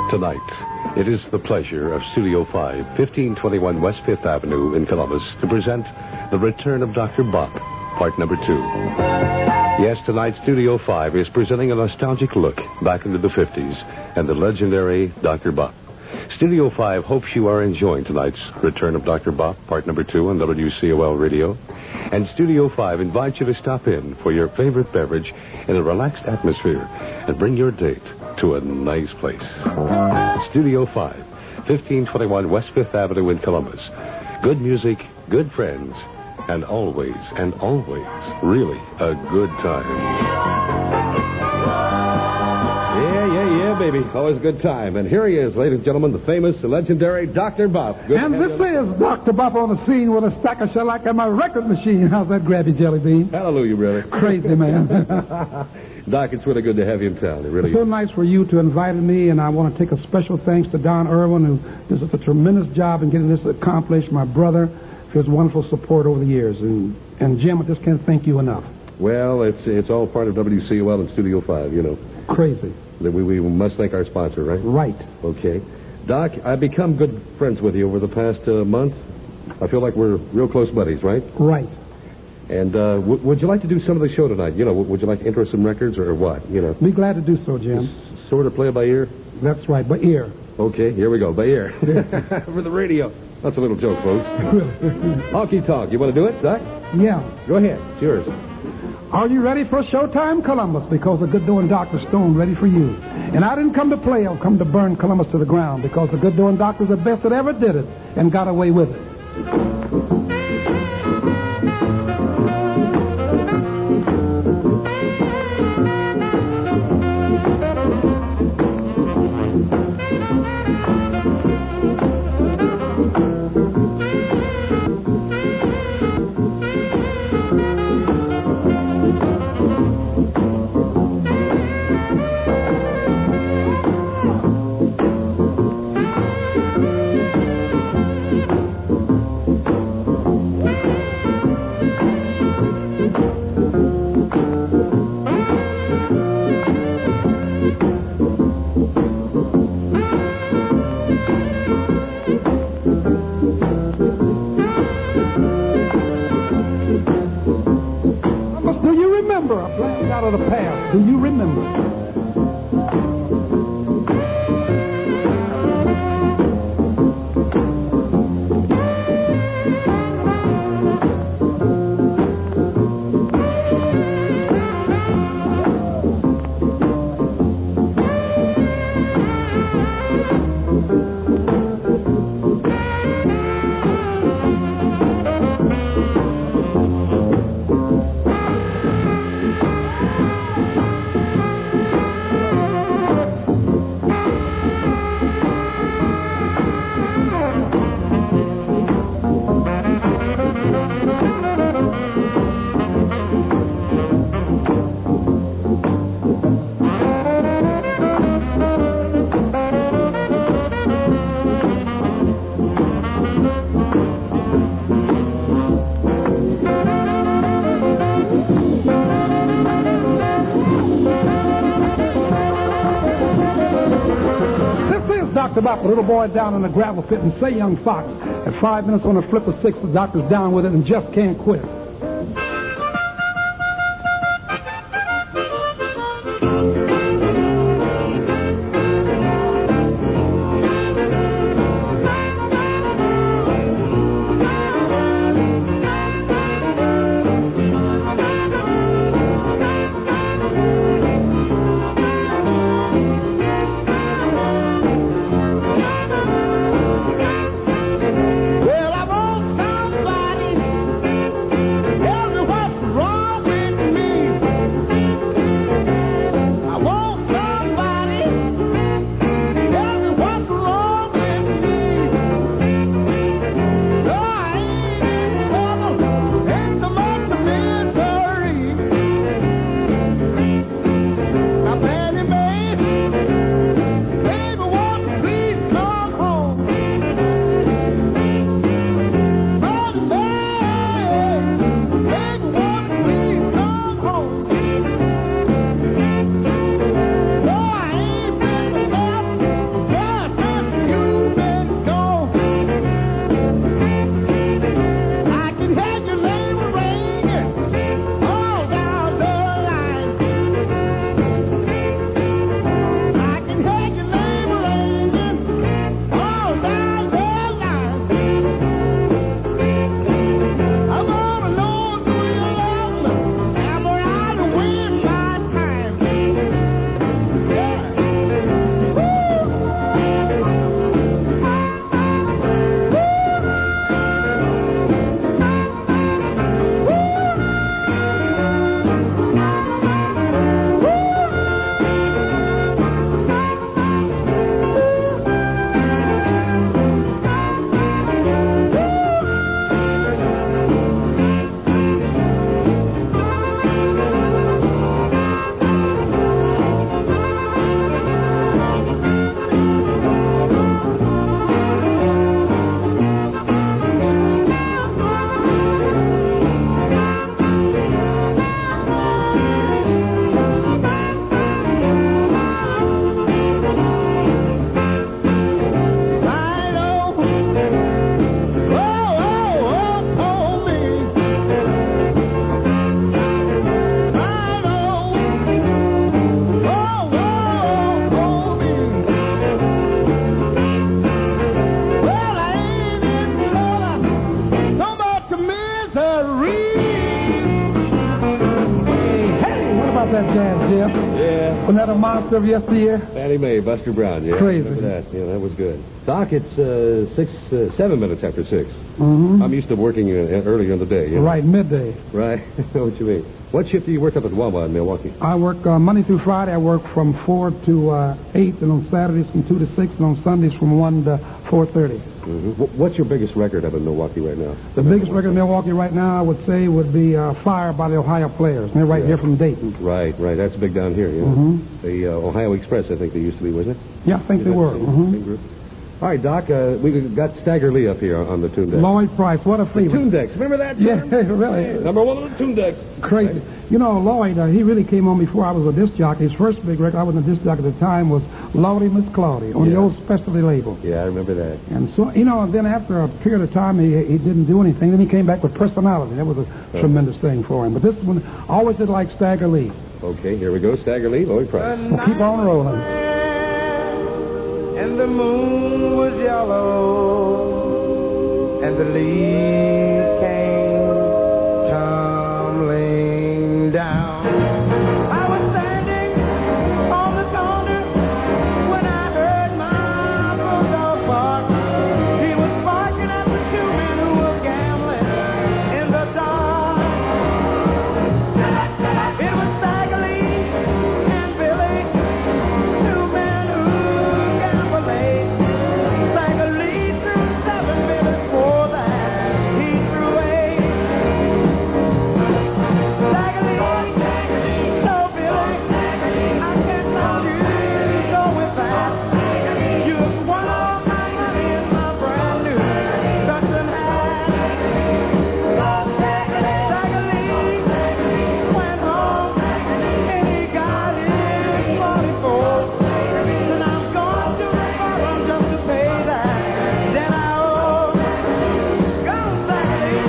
Tonight, it is the pleasure of Studio 5, 1521 West 5th Avenue in Columbus, to present The Return of Dr. Bop, part number 2. Yes, tonight, Studio 5 is presenting a nostalgic look back into the 50s and the legendary Dr. Bop. Studio 5 hopes you are enjoying tonight's Return of Dr. Bop, part number 2 on WCOL Radio. And Studio 5 invites you to stop in for your favorite beverage in a relaxed atmosphere and bring your date to a nice place. Studio 5, 1521 West 5th Avenue in Columbus. Good music, good friends, and always, really a good time. Yeah, baby. Always a good time. And here he is, ladies and gentlemen, the famous, legendary Dr. Bop. And this is Dr. Bop on the scene with a stack of shellac and my record machine. How's that grab you, Jelly Bean? Hallelujah, brother. Crazy, man. Doc, it's really good to have you in town. It really so is. Nice for you to invite me, and I want to take a special thanks to Don Irwin, who does a tremendous job in getting this accomplished, my brother, for his wonderful support over the years. And Jim, I just can't thank you enough. Well, it's all part of WCOL and Studio 5, you know. Crazy. We must thank our sponsor, right? Right. Okay. Doc, I've become good friends with you over the past month. I feel like we're real close buddies, right? Right. And would you like to do some of the show tonight? You know, would you like to intro some records or what? You know. Be glad to do so, Jim. Just sort of play it by ear? That's right, by ear. Okay, here we go, by ear. For the radio. That's a little joke, folks. Honky Tonk. You want to do it, Doc? Yeah. Go ahead. It's yours. Are you ready for Showtime, Columbus? Because the good doing Dr. Stone ready for you. And I didn't come to play. I've come to burn Columbus to the ground because the good doing doctor's the best that ever did it and got away with it. Out of the past. Do you remember? Dr. Bop, a little boy down in the gravel pit, and say, young fox, at 5 minutes on a flip of 6, the doctor's down with it and just can't quit. Wasn't that a monster of yesteryear? Fannie Mae, Buster Brown, yeah. Crazy. I remember that. Yeah, that was good. Doc, it's 7 minutes after 6. Mm-hmm. I'm used to working earlier in the day. You know? Right, midday. Right. I know what you mean. What shift do you work up at Wawa in Milwaukee? I work Monday through Friday. I work from 4 to 8, and on Saturdays from 2 to 6, and on Sundays from 1 to 4:30. Mm-hmm. What's your biggest record up in Milwaukee right now? The biggest record in Milwaukee right now, I would say, would be Fire by the Ohio Players. And they're right here from Dayton. Right. That's big down here, yeah. Mm-hmm. The Ohio Express, I think they used to be, wasn't it? Yeah, I think they were. Same group. All right, Doc, we got Stagger Lee up here on the tune deck. Lloyd Price, what a favorite. Tune decks, remember that? Yeah, really. Number one on the tune decks. Crazy. You know, Lloyd, he really came on before I was a disc jockey. His first big record, I wasn't a disc jockey at the time, was Lordy Miss Claudy on the old specialty label. Yeah, I remember that. And so, you know, then after a period of time, he didn't do anything. Then he came back with Personality. That was a tremendous thing for him. But this one, I always did like Stagger Lee. Okay, here we go. Stagger Lee, Lloyd Price. Well, keep on rolling. And the moon was yellow, and the leaves came tumbling down. I was standing on the corner when I heard my bulldog bark. He was barking at the two men who were gambling in the dark. It was Stagger Lee and Billy, two men who gambled late. Stagger Lee threw 7, Billy 4, that he threw 8. Stagger Lee, no Billy, I can't tell you go with that. You won all my money in my brand new custom hat. Stagger Lee went home and he got his 44. And I'm going to the bottom just to pay that I owe. Go, Stagger Lee.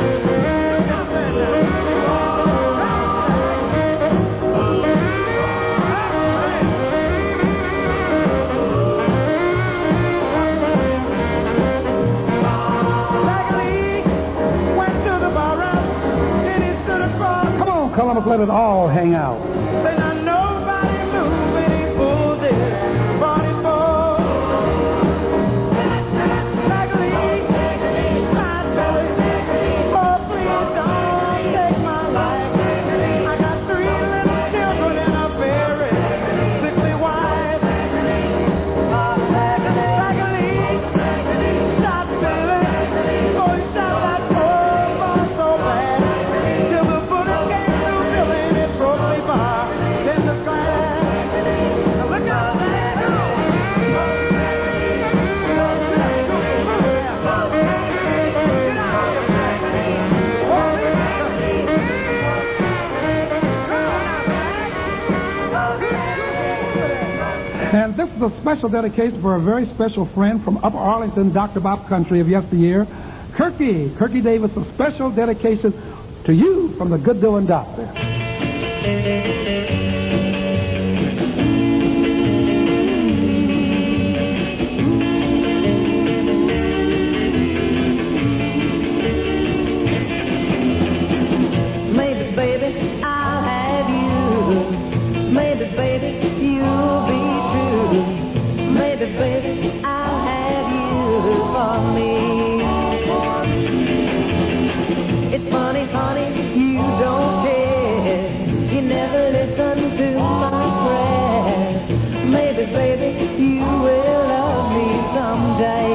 Stagger Lee went to the bottom and he stood across. Come on, Columbus, let it all hang out. Say now nobody move and he pulled it 44. Stagger Lee, my belly, oh please don't take my life. I got 3 little children and a very sickly wife. Stagger Lee shot Billy, oh he shot that poor boy so bad, till the bullet came through Billy and it broke me bar in the glass. Now look out there. And this is a special dedication for a very special friend from Upper Arlington, Dr. Bob Country of yesteryear, Kirky Davis, a special dedication to you from the Good Doing Doctor. Maybe, baby, I'll have you. Maybe, baby, you'll be true. Maybe, baby, I'll have you for me. It's funny, honey, you don't care. You never listen to my prayers. Maybe, baby, you will love me someday.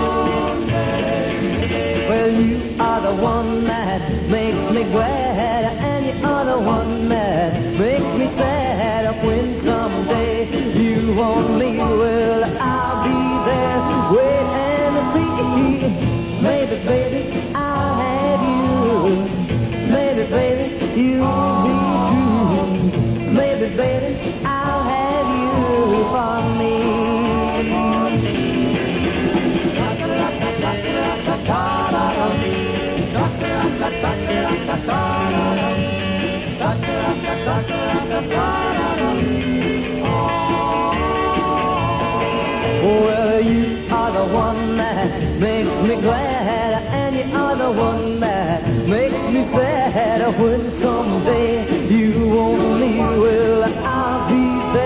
Well, you are the one that makes me glad, and you are the one that makes me sad. When someday you want me, well, I'll be there, wait and see. Maybe, baby, I'll have you. Maybe, baby, you'll be true. Maybe, baby, I'll have you for me. Well, you are the one that makes me glad, and you are the one that makes me sad. When someday you want me, well, I'll be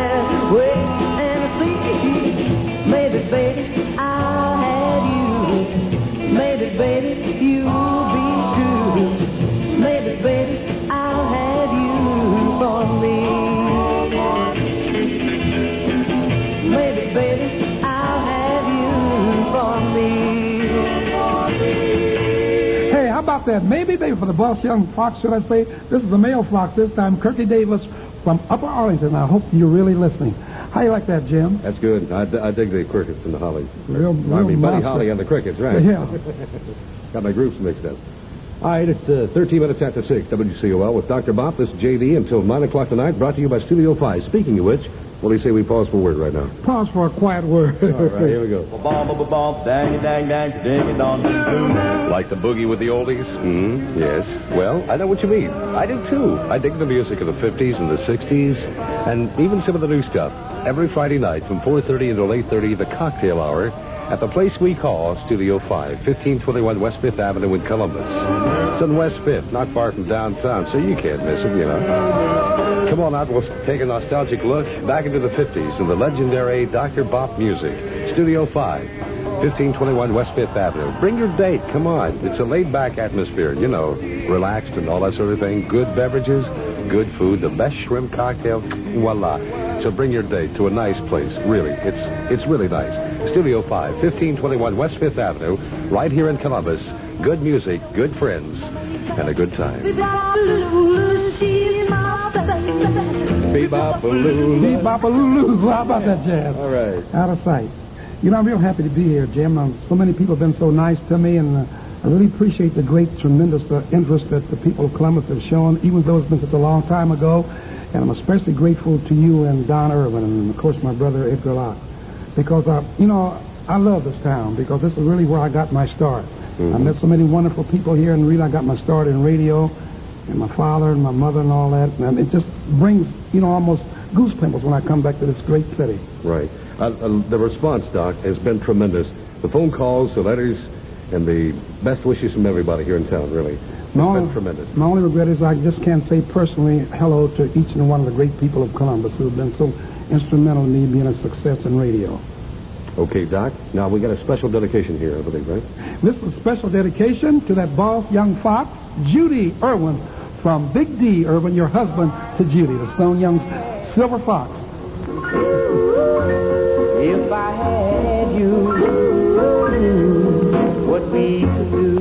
about that? Maybe for the Boss Young Fox, should I say? This is the male Fox this time, Kirky Davis from Upper Arlington. I hope you're really listening. How you like that, Jim? That's good. I dig the crickets and the holly. Real Buddy monster. Holly and the crickets, right? Yeah. Got my groups mixed up. All right, it's 13 minutes after 6, WCOL with Dr. Bob. This is JD until 9 o'clock tonight, brought to you by Studio 5. Speaking of which, what do you say we pause for a word right now? Pause for a quiet word. All right, here we go. Like the boogie with the oldies? Yes. Well, I know what you mean. I do, too. I dig the music of the 50s and the 60s, and even some of the new stuff. Every Friday night from 4:30 until 8:30, the cocktail hour, at the place we call Studio 5, 1521 West 5th Avenue in Columbus. It's on West 5th, not far from downtown, so you can't miss it, you know. Come on out, we'll take a nostalgic look back into the 50s and the legendary Dr. Bop music. Studio 5, 1521 West 5th Avenue. Bring your date, come on. It's a laid-back atmosphere, you know, relaxed and all that sort of thing. Good beverages, good food, the best shrimp cocktail, voila. So bring your date to a nice place, really. It's really nice. Studio 5, 1521 West 5th Avenue, right here in Columbus. Good music, good friends, and a good time. Bebop-a-loo. Bebop-a-loo. How about that, Jazz? All right. Out of sight. You know, I'm real happy to be here, Jim. So many people have been so nice to me, and I really appreciate the great, tremendous interest that the people of Columbus have shown, even though it's been such a long time ago. And I'm especially grateful to you and Don Irwin and, of course, my brother Edgar Locke. Because, you know, I love this town because this is really where I got my start. I met so many wonderful people here, and really I got my start in radio, and my father and my mother and all that. And it just brings, you know, almost goose pimples when I come back to this great city. Right. The response, Doc, has been tremendous. The phone calls, the letters, and the best wishes from everybody here in town, really. It's been tremendous. My only regret is I just can't say personally hello to each and one of the great people of Columbus who have been so instrumental in me being a success in radio. Okay, Doc. Now, we got a special dedication here, I believe, right? This is a special dedication to that boss, young fox, Judy Irwin, from Big D Irwin, your husband to Judy, the Stone Young's Silver Fox. If I had you, what we could do.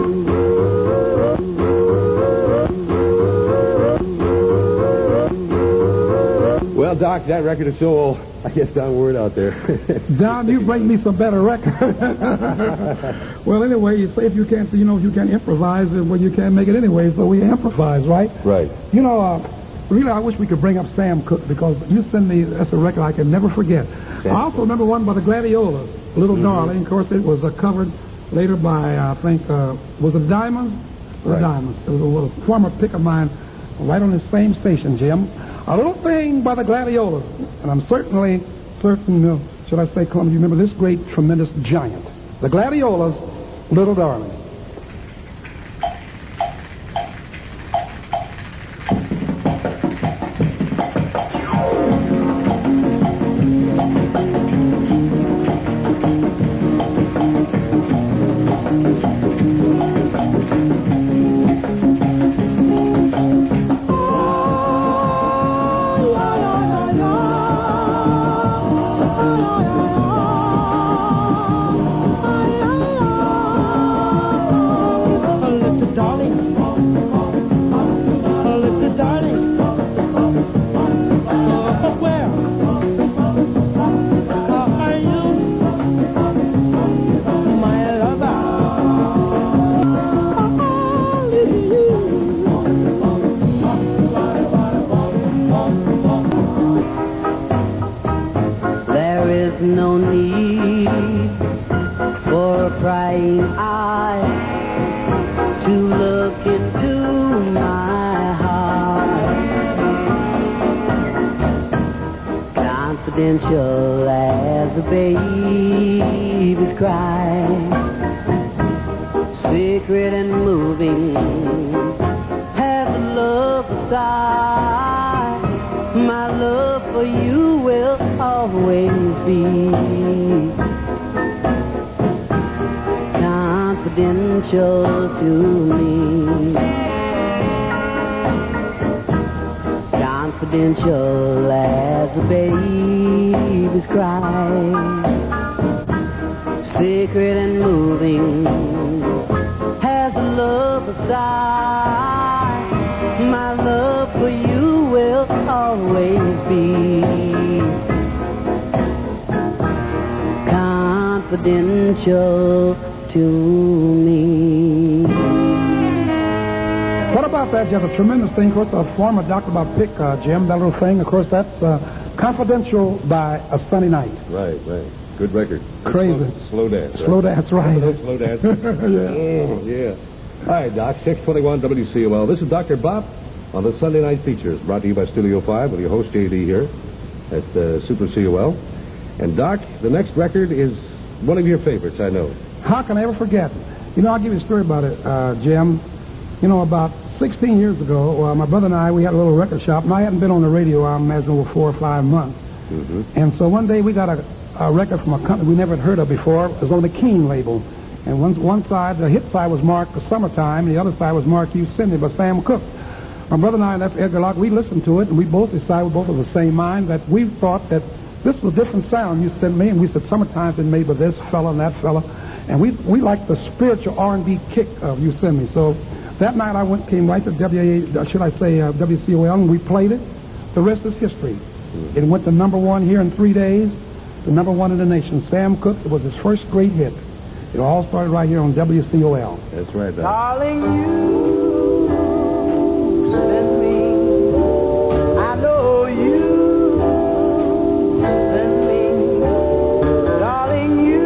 Well, Doc, that record is so old. I guess Don word out there. Don, you bring me some better record. Well, anyway, you say if you can't improvise, well, you can't make it anyway, so we improvise, right? Right. You know, really, I wish we could bring up Sam Cooke because you send me, that's a record I can never forget. I also remember one by the Gladiolas, Little Darling. Of course, it was covered later by, I think, was it Diamonds? Right. Diamonds. It was a little former pick of mine right on the same station, Jim. A little thing by the Gladiolas. And I'm certainly certain, should I say, Columbus, you remember this great, tremendous giant. The Gladiolas, Little Darling. No need for a prying eye to look into my heart. Confidential as a baby's cry, secret and moving as a lover's sigh. My love for you will always be confidential to me, confidential as a baby's cry, secret and moving as a lover's die. My love for you will always be confidential to me. What about that, Jeff? A tremendous thing. Of course, a former Dr. Bob pick, Jim, that little thing. Of course, that's Confidential by A Sunny Night. Right. Good record. Crazy. Slow dance. Right? Slow dance, right. Slow dance. Yeah. Yeah. All right, Doc, 621 WCOL. This is Dr. Bob on the Sunday Night Features, brought to you by Studio 5 with your host, J.D. here at Super COL. And, Doc, the next record is one of your favorites, I know. How can I ever forget? You know, I'll give you a story about it, Jim. You know, about 16 years ago, my brother and I, we had a little record shop, and I hadn't been on the radio, I imagine, over 4 or 5 months. Mm-hmm. And so one day we got a record from a company we never had heard of before. It was on the King label. And one side, the hit side was marked for Summertime, and the other side was marked You Send Me by Sam Cooke. My brother and I left Edgar Locke. We listened to it, and we both decided, we both of the same mind, that we thought that this was a different sound, You Send Me, and we said Summertime's been made by this fella and that fella. And we liked the spiritual R&B kick of You Send Me. So that night I came right to WCOL, and we played it. The rest is history. It went to #1 here in 3 days, to #1 in the nation. Sam Cooke, it was his first great hit. It all started right here on WCOL. That's right, Doc. Darling, you send me. I know you send me. Darling, you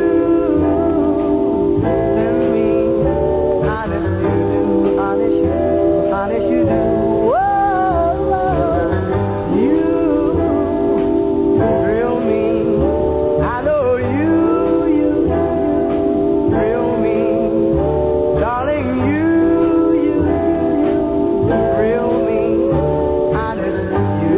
send me. Honest you do, honest you do. Whoa, you thrill me. I know you thrill me. Darling, you thrill me. Honest you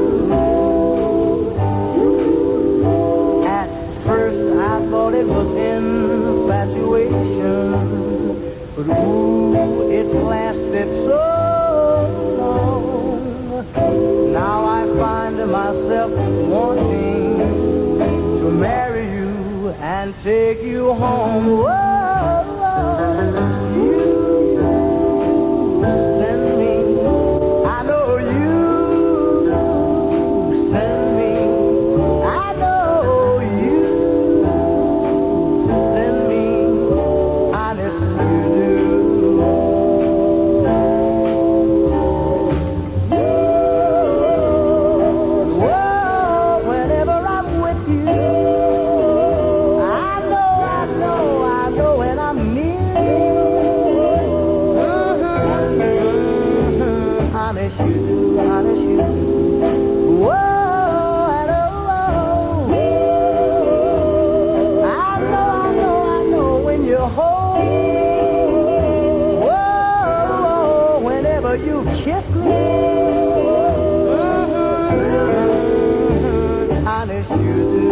do. At first I thought it was infatuation, but ooh, it's lasted so long. Now I find myself wanting to marry you and take you home. Whoa, you send me. I know you send me. I know you send me. Honest you do. Whoa, whenever I'm with you, I know when I'm near you. Honest you do, honest you do. Whoa, I know when you're home. Whoa, whenever you kiss me. Honest you do.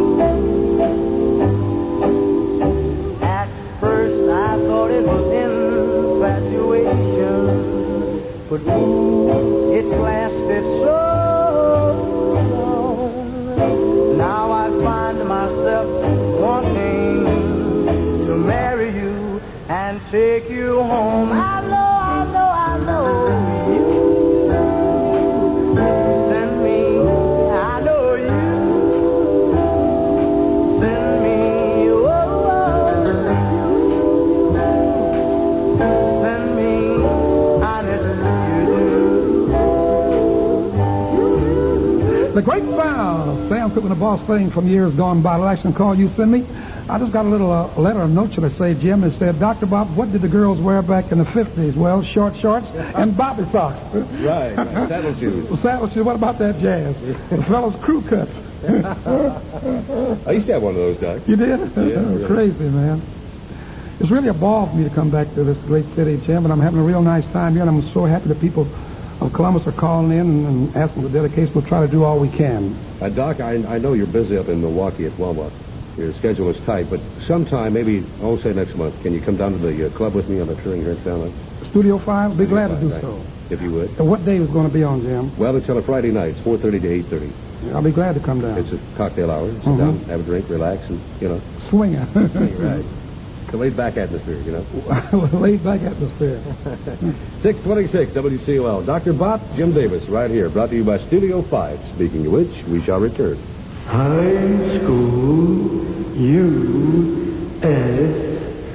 At first I thought it was infatuation, but ooh, it's lasted so long. Now I find myself wanting to marry you and take you home. I know you send me. I know you send me. Send me. Honest you do. The great sound of Sam Cooke and the Boss thing from years gone by. I'll actually call You Send Me. I just got a little letter, a note, should I say, Jim, that said, Dr. Bob, what did the girls wear back in the 50s? Well, short shorts and bobby socks. Right. Saddle shoes. Saddle shoes. What about that jazz? The fellows' crew cuts. I used to have one of those, Doc. You did? Yeah. Crazy, man. It's really a ball for me to come back to this great city, Jim, and I'm having a real nice time here, and I'm so happy that people of Columbus are calling in and asking for dedication. We'll try to do all we can. Doc, I know you're busy up in Milwaukee at Walmart. Your schedule is tight, but sometime, maybe, I'll say next month, can you come down to the club with me on the touring here in Town? Studio 5? Be glad to do right. so. If you would. And what day is going to be on, Jim? Well, it's on a Friday night. It's 4:30 to 8:30. I'll be glad to come down. It's a cocktail hour. Sit down, have a drink, relax, and, Swinger. right. The laid-back atmosphere, you know. Laid-back atmosphere. 626 WCOL. Dr. Bop, Jim Davis, right here. Brought to you by Studio 5. Speaking of which, we shall return. High School USA.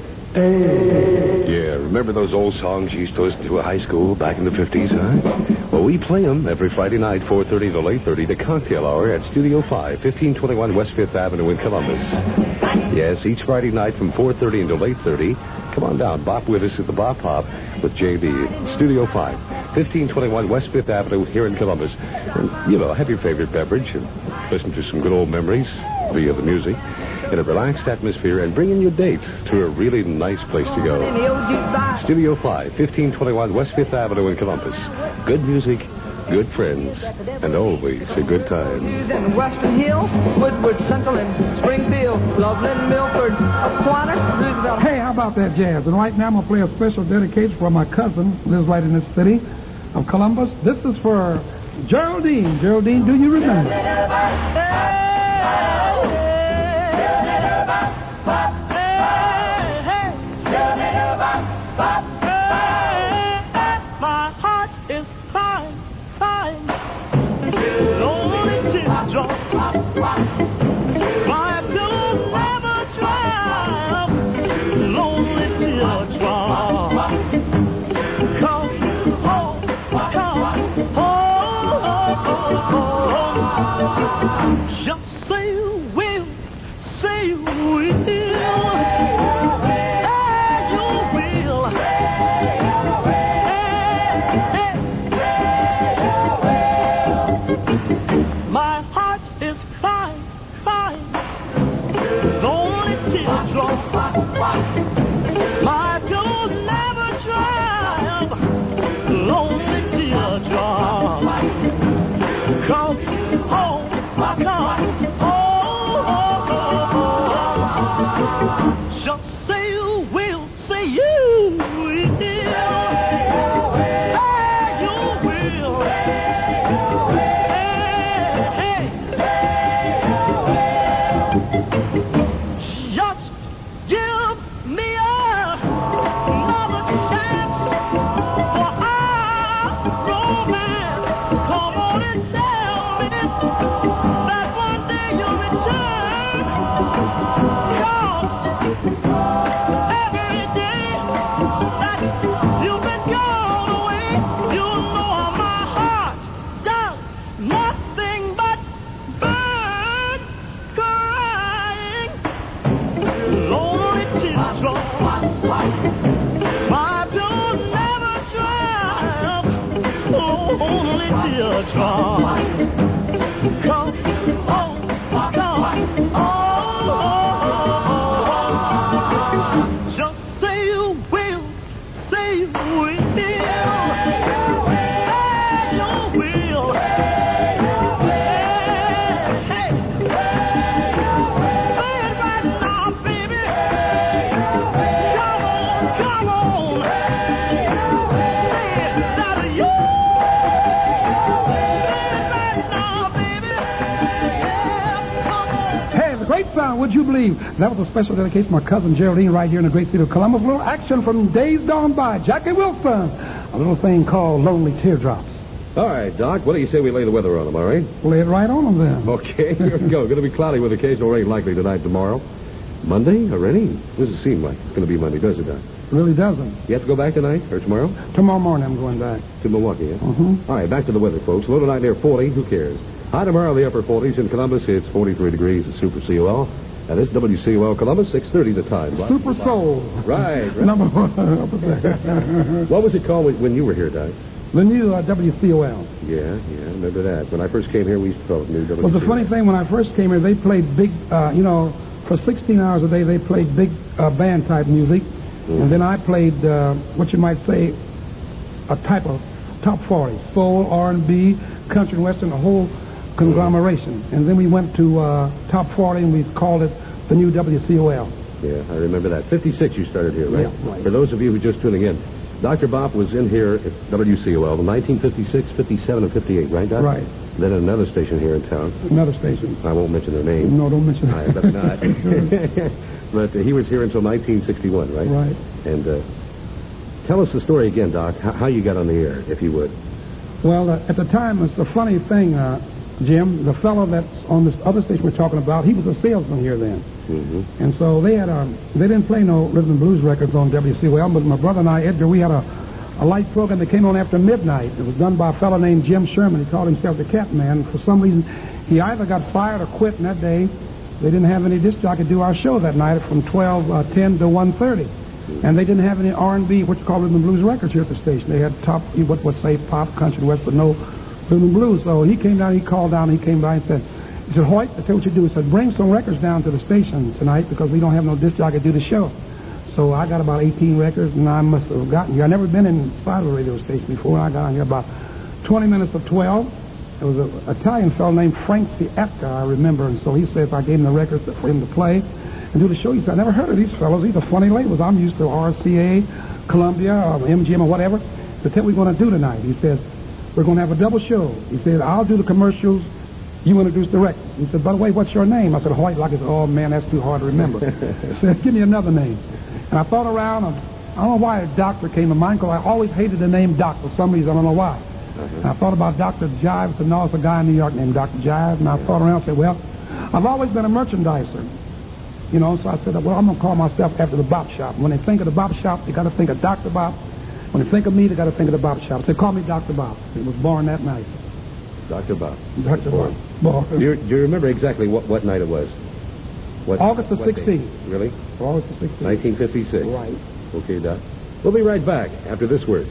Yeah, remember those old songs you used to listen to at high school back in the 50s, huh? Well, we play them every Friday night, 4:30 to 8:30, the cocktail hour at Studio 5, 1521 West 5th Avenue in Columbus. Yes, each Friday night from 4:30 until 8:30. Come on down, bop with us at the Bop Hop with JD. Studio 5, 1521 West 5th Avenue here in Columbus. And, you know, have your favorite beverage and listen to some good old memories via the music in a relaxed atmosphere and bring in your date to a really nice place to go. Studio 5, 1521 West 5th Avenue in Columbus. Good music, good friends, and always a good time. In Western Hills, Woodward Central, and Springfield, Loveland, Milford, Aquinas, Roosevelt. Hey, how about that jazz? And right now I'm going to play a special dedication for my cousin who lives right in this city of Columbus. This is for Geraldine. Geraldine, do you remember? My heart is fine, fine. Lonely teardrop. My pillow never dry. Lonely teardrop. Come home, just say you will, say you will. My heart is fine, fine. Lonely teardrop. My pillow never dry. Lonely teardrop. Come home, just say you will, say you will. You will. Just give me another chance for our romance. Come on and tell me that one day you'll return. 'Cause every day that you've been gone away, you know my heart does nothing but burn, crying. Lonely teardrop. My pillow never dry. Lonely teardrop. Come home, just say you will, say you will. You will. Hey. Say it right now, baby. Come on. Say it that you. Say it right now, baby. Yeah, come on. Hey, the great sound, would you believe? That was a special dedication to my cousin Geraldine right here in the great city of Columbus. A little action from days gone by. Jackie Wilson. A little thing called Lonely Teardrops. All right, Doc, what do you say we lay the weather on them, all right? Lay it right on them then. Okay, here we go. Going to be cloudy with occasional rain likely tonight, tomorrow. Monday already? What does it seem like? It's going to be Monday, does it, Doc? Really doesn't. You have to go back tonight or tomorrow? Tomorrow morning I'm going back. To Milwaukee, yeah? Mm-hmm. All right, back to the weather, folks. Low tonight near 40. Who cares? High tomorrow, the upper 40s. In Columbus, it's 43 degrees at Super COL. And this is WCOL Columbus, 6:30 the time. Super Soul. Right. Number one. What was it called when you were here, Doc? The new WCOL. Yeah, remember that. When I first came here, we used to call it new WCOL. Well, the funny thing, when I first came here, they played big, for 16 hours a day, they played big band-type music. Mm-hmm. And then I played, what you might say, a type of top 40, soul, R&B, country and western, a whole conglomeration. Mm-hmm. And then we went to top 40, and we called it the new WCOL. Yeah, I remember that. 56 you started here, right? Yeah, right. For those of you who are just tuning in, Dr. Bopp was in here at WCOL in 1956, 57, and 58, right, Doc? Right. Then at another station here in town. Another station. I won't mention their name. No, don't mention I better not. But he was here until 1961, right? Right. And tell us the story again, Doc, how you got on the air, if you would. Well, at the time, it's a funny thing, Jim. The fellow that's on this other station we're talking about, he was a salesman here then. Mm-hmm. And so they didn't play no rhythm and blues records on WCOL, but my brother and I, Edgar, we had a light program that came on after midnight. It was done by a fellow named Jim Sherman. He called himself the Cat Man. For some reason, he either got fired or quit in that day. They didn't have any disc jockey do our show that night from 12:10 to 1:30. And they didn't have any R&B, what's called rhythm and blues records here at the station. They had top, what would say pop, country, west, but no rhythm and blues. So he came down, he called down, he came by and said, Hoyt, I tell you what you do. He said, bring some records down to the station tonight because we don't have no disc jockey do the show. So I got about 18 records, and I must have gotten here. I've never been inside of a radio station before. I got on here about 20 minutes of 12. There was an Italian fellow named Frank Sietka, I remember, and so he said if I gave him the records for him to play and do the show, he said, I never heard of these fellows. These are funny labels. I'm used to RCA, Columbia, or MGM, or whatever. So tell me what we're going to do tonight. He says, we're going to have a double show. He said, I'll do the commercials. You introduce the record. He said, by the way, what's your name? I said, Hoyt. Like, oh, man, that's too hard to remember. He said, give me another name. And I thought around, and I don't know why a doctor came to mind, because I always hated the name Doc for some reason. I don't know why. And I thought about Dr. Jive. I said, no, it's a guy in New York named Dr. Jive. And I thought around and said, well, I've always been a merchandiser. You know, so I said, well, I'm going to call myself after the Bop Shop. When they think of the Bop Shop, they got to think of Dr. Bop. When they think of me, they got to think of the Bop Shop. I said, call me Dr. Bop. He was born that night. Dr. Bopp. Dr. Bop. Do you remember exactly what night it was? August the 16th. Day? Really? August the 16th. 1956. Right. Okay, Doc. We'll be right back after this word.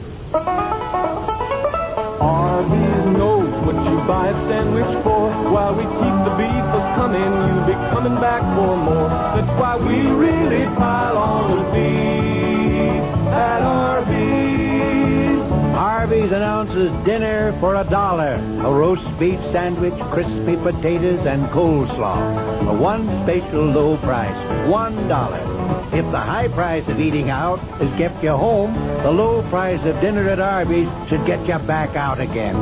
Arby's knows what you buy a sandwich for. While we keep the beef coming, you'll be coming back for more. That's why we really pile on the beef at Arby's. Arby's announces dinner for $1. A roast beef sandwich, crispy potatoes, and coleslaw. For one special low price, $1. If the high price of eating out has kept you home, the low price of dinner at Arby's should get you back out again.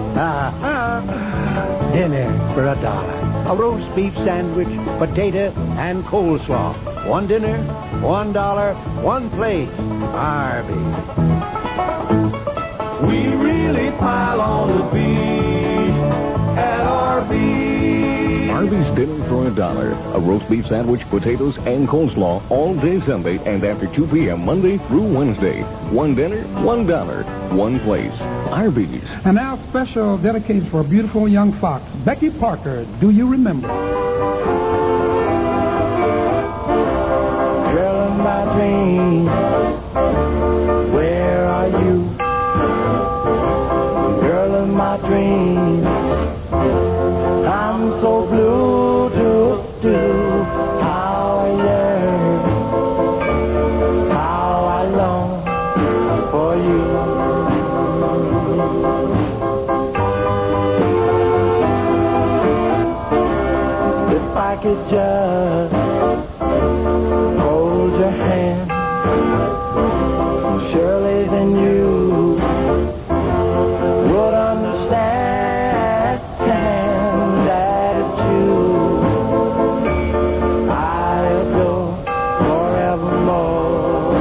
Dinner for $1. A roast beef sandwich, potato, and coleslaw. One dinner, $1, one plate. Arby's. We really pile on the beef at Arby's. Arby's dinner for $1. A roast beef sandwich, potatoes, and coleslaw all day Sunday and after 2 p.m. Monday through Wednesday. One dinner, $1, one place. Arby's. And now special dedicated for a beautiful young fox, Becky Parker. Do you remember? Girl of my dreams, where are you? Girl of my dreams, I'm so blue to how I yearn, how I long for you. If I could just hold your hand, surely then you would understand that it's you I adore forevermore.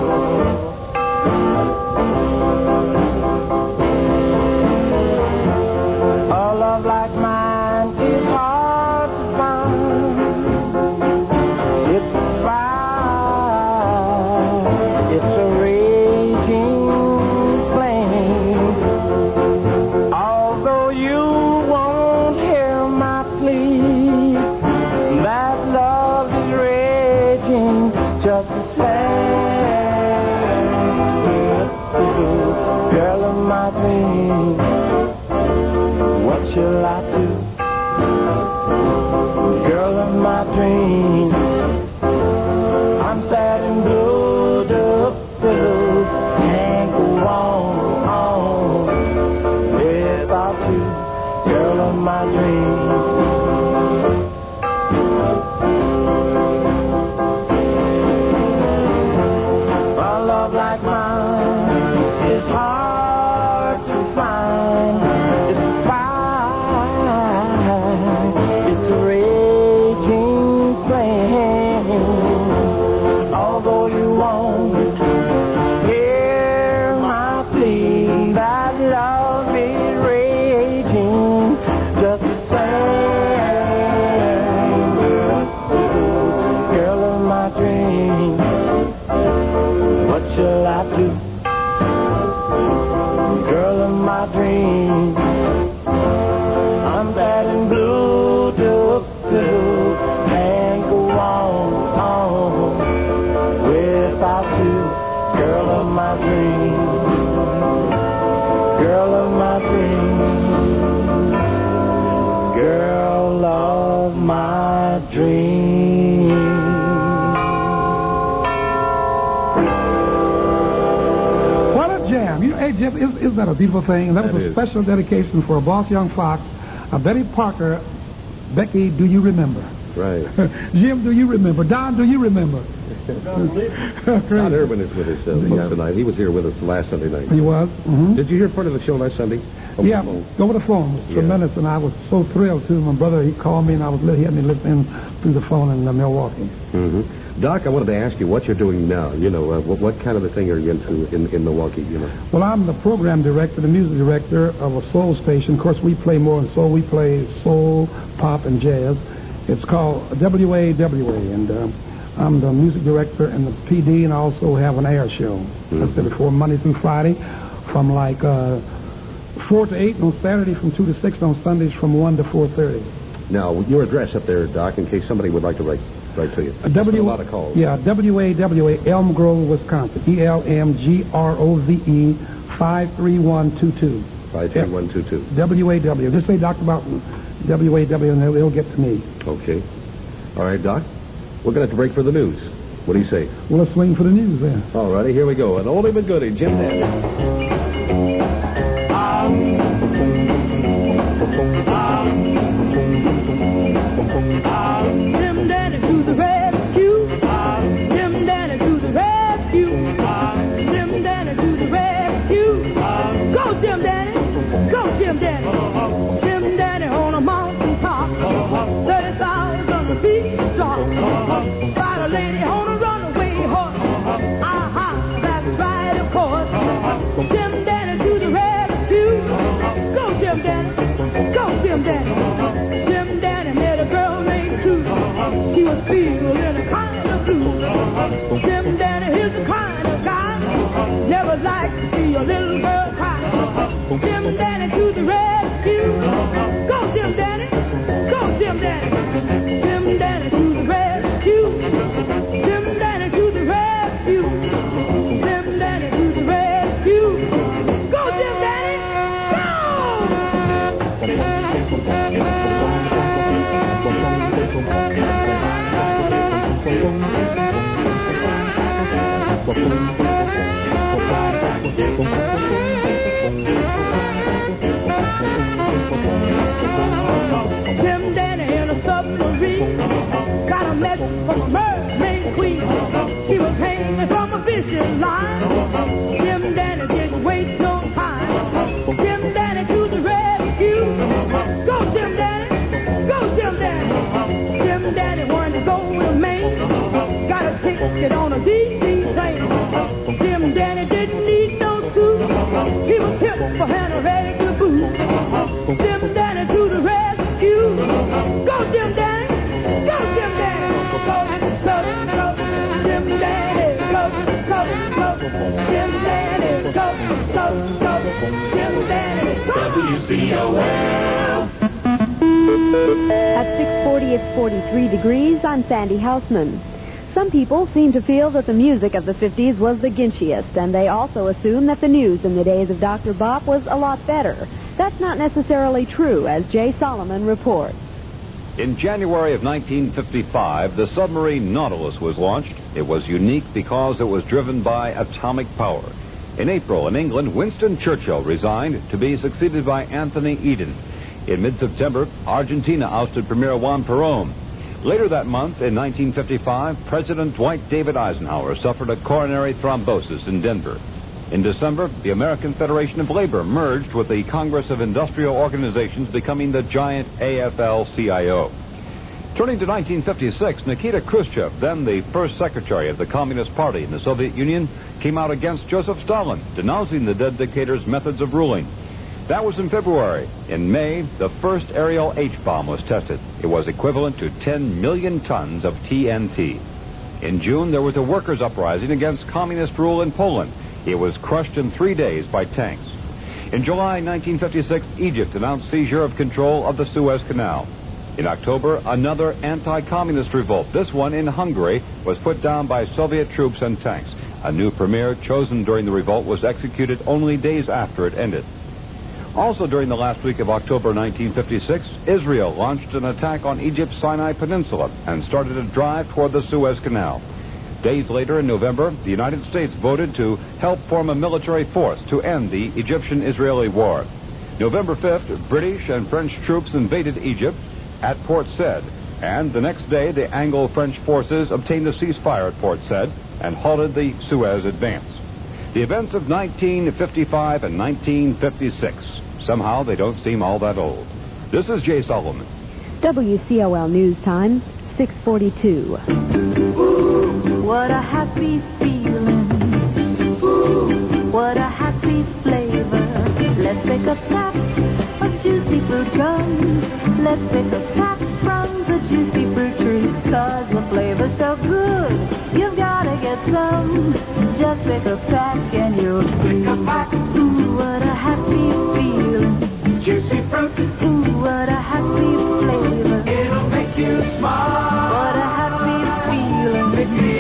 A love like mine is hard to find. It's a fire, it's a raging flame. Although you won't hear my plea, that love is raging just the same. Girl of my dreams, what shall I do? Girl of my dreams, I'm sad and blue, can't go on without you, girl of my dreams. A love like mine my dreams. What shall I do? Girl of my dreams. I'm bad and blue, can't go on without you. Girl of my dreams. Girl of my dreams. Girl of my dreams. What a jam. You know, hey, Jeff, isn't that a beautiful thing? And that was a special dedication for Boss Young Fox, Betty Parker. Becky, do you remember? Right. Jim, do you remember? Don, do you remember? Don Irwin is with us folks tonight. He was here with us last Sunday night. He was? Mm-hmm. Did you hear part of the show last Sunday? Over the phone. It was tremendous, and I was so thrilled, too. My brother, he called me, and he had me listening through the phone in Milwaukee. Mm-hmm. Doc, I wanted to ask you what you're doing now. You know, what kind of a thing are you into in Milwaukee, you know? Well, I'm the program director, the music director of a soul station. Of course, we play more than soul. We play soul, pop, and jazz. It's called WAWA, and I'm the music director and the PD, and I also have an air show. I said before, Monday through Friday, from like 4 to 8 on Saturday, from 2 to 6 on Sundays, from 1 to 4:30. Now, your address up there, Doc, in case somebody would like to write to you. A lot of calls. Yeah, WAWA, Elm Grove, Wisconsin. ELMGROVE 53122. 53122. WAW. Just say Dr. Boughton, WAW, and it'll get to me. Okay. All right, Doc. We're going to have to break for the news. What do you say? Well, let's swing for the news then. All righty, here we go. An oldie but goodie, Jim Dandy. Jim Dandy to the rescue. Jim Dandy to the rescue. Jim Dandy to the rescue. Go, Jim Dandy. Go, Jim Dandy. Jim Dandy on a mountain top. 30,000 feet drop. Got a lady on a runaway horse. Aha, that's right, of course. Jim Dandy to the rescue. Go, Jim Dandy. Go, Jim Dandy. Jim Dandy met a girl named Sue. She was feeling a kind of blue. Jim Dandy is the kind of guy never likes to see a little girl cry. Jim Dandy to the rescue. Go, Jim Dandy. Go, Jim Dandy. Jim Dandy to the rescue. Jim Dandy to the rescue. Jim Dandy to the rescue. Go, Jim Dandy. Jim Dandy in a submarine got a message from a mermaid queen. She was hanging from a fishing line. Jim Dandy didn't waste no time. Jim Dandy to the rescue. Go, Jim Dandy. Go, Jim Dandy. Jim Dandy wanted to go to Maine. Got a ticket on a DC train. Jim Dandy didn't need no suit. He was hip for Hannah ready to boot. Jim Dandy to the rescue. Go, Jim Dandy. Go, Jim Dandy. Go, go, go. Jim Dandy. Go, go, go. Jim Dandy. Go, go, go. Jim Dandy. WCOL. At 640, it's 43 degrees. I'm Sandy Houseman. Some people seem to feel that the music of the 50s was the ginchiest, and they also assume that the news in the days of Dr. Bop was a lot better. That's not necessarily true, as Jay Solomon reports. In January of 1955, the submarine Nautilus was launched. It was unique because it was driven by atomic power. In April, in England, Winston Churchill resigned to be succeeded by Anthony Eden. In mid-September, Argentina ousted Premier Juan Perón. Later that month, in 1955, President Dwight David Eisenhower suffered a coronary thrombosis in Denver. In December, the American Federation of Labor merged with the Congress of Industrial Organizations, becoming the giant AFL-CIO. Turning to 1956, Nikita Khrushchev, then the first secretary of the Communist Party in the Soviet Union, came out against Joseph Stalin, denouncing the dead dictator's methods of ruling. That was in February. In May, the first aerial H-bomb was tested. It was equivalent to 10 million tons of TNT. In June, there was a workers' uprising against communist rule in Poland. It was crushed in 3 days by tanks. In July 1956, Egypt announced seizure of control of the Suez Canal. In October, another anti-communist revolt, this one in Hungary, was put down by Soviet troops and tanks. A new premier chosen during the revolt was executed only days after it ended. Also during the last week of October 1956, Israel launched an attack on Egypt's Sinai Peninsula and started a drive toward the Suez Canal. Days later, in November, the United States voted to help form a military force to end the Egyptian-Israeli war. November 5th, British and French troops invaded Egypt at Port Said, and the next day, the Anglo-French forces obtained a ceasefire at Port Said and halted the Suez advance. The events of 1955 and 1956. Somehow they don't seem all that old. This is Jay Solomon. WCOL News Time, 6:42. Ooh, what a happy feeling. Ooh, what a happy flavor. Let's take a tap of juicy fruit gum. Let's take a tap from the juicy fruit tree. 'Cause the flavor's so good, you've gotta get some. Just take a pack and you'll see. Ooh, what a happy feeling. Juicy fruit. Ooh, what a happy flavor. It'll make you smile. What a happy feeling. Make me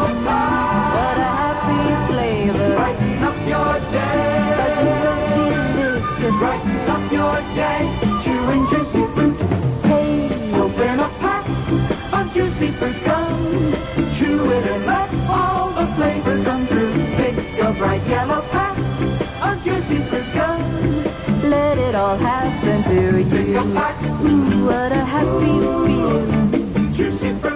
alive. What a happy flavor. Brighten up your day. 'Cause it's so delicious. Brighten up your day. Chewing juicy fruit. Hey, open a pack of juicy fruit gum. Chew it and let all the flavor come through. Pick your bright yellow pack of juicy fruit gum. Let it all happen to you. Ooh, what a happy feeling. Juicy fruit.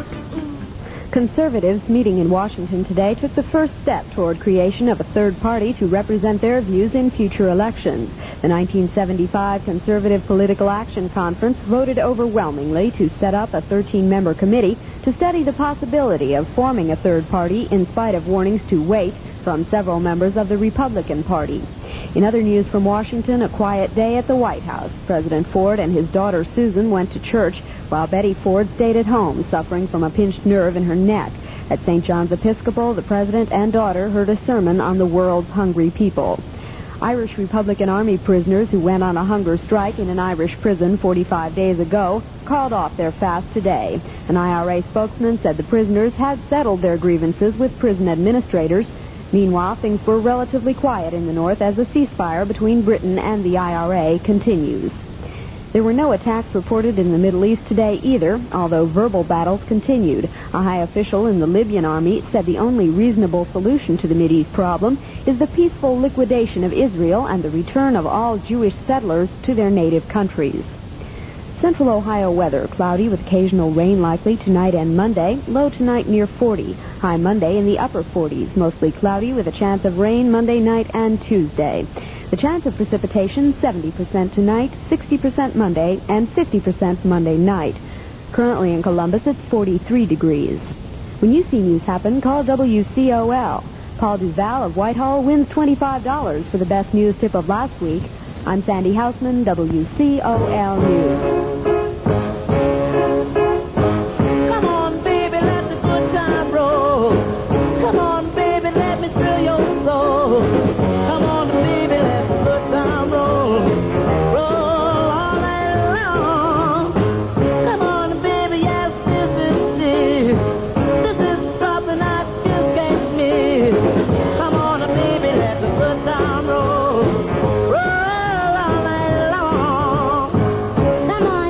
Conservatives meeting in Washington today took the first step toward creation of a third party to represent their views in future elections. The 1975 Conservative Political Action Conference voted overwhelmingly to set up a 13-member committee to study the possibility of forming a third party in spite of warnings to wait from several members of the Republican Party. In other news from Washington, a quiet day at the White House. President Ford and his daughter Susan went to church, while Betty Ford stayed at home, suffering from a pinched nerve in her neck. At St. John's Episcopal, the president and daughter heard a sermon on the world's hungry people. Irish Republican Army prisoners who went on a hunger strike in an Irish prison 45 days ago called off their fast today. An IRA spokesman said the prisoners had settled their grievances with prison administrators. Meanwhile, things were relatively quiet in the north as a ceasefire between Britain and the IRA continues. There were no attacks reported in the Middle East today either, although verbal battles continued. A high official in the Libyan army said the only reasonable solution to the Mideast problem is the peaceful liquidation of Israel and the return of all Jewish settlers to their native countries. Central Ohio weather, cloudy with occasional rain likely tonight and Monday, low tonight near 40. High Monday in the upper 40s, mostly cloudy with a chance of rain Monday night and Tuesday. The chance of precipitation, 70% tonight, 60% Monday, and 50% Monday night. Currently in Columbus, it's 43 degrees. When you see news happen, call WCOL. Paul Duval of Whitehall wins $25 for the best news tip of last week. I'm Sandy Hausman, WCOL News. Come on, baby, let the good time roll. Come on, baby, let me thrill your soul. Come on, baby, let the good time roll. Roll all night long. Come on, baby, yes, this is it. This is something I just can't miss. Come on, baby, let the good time roll. Roll all night long. Come on.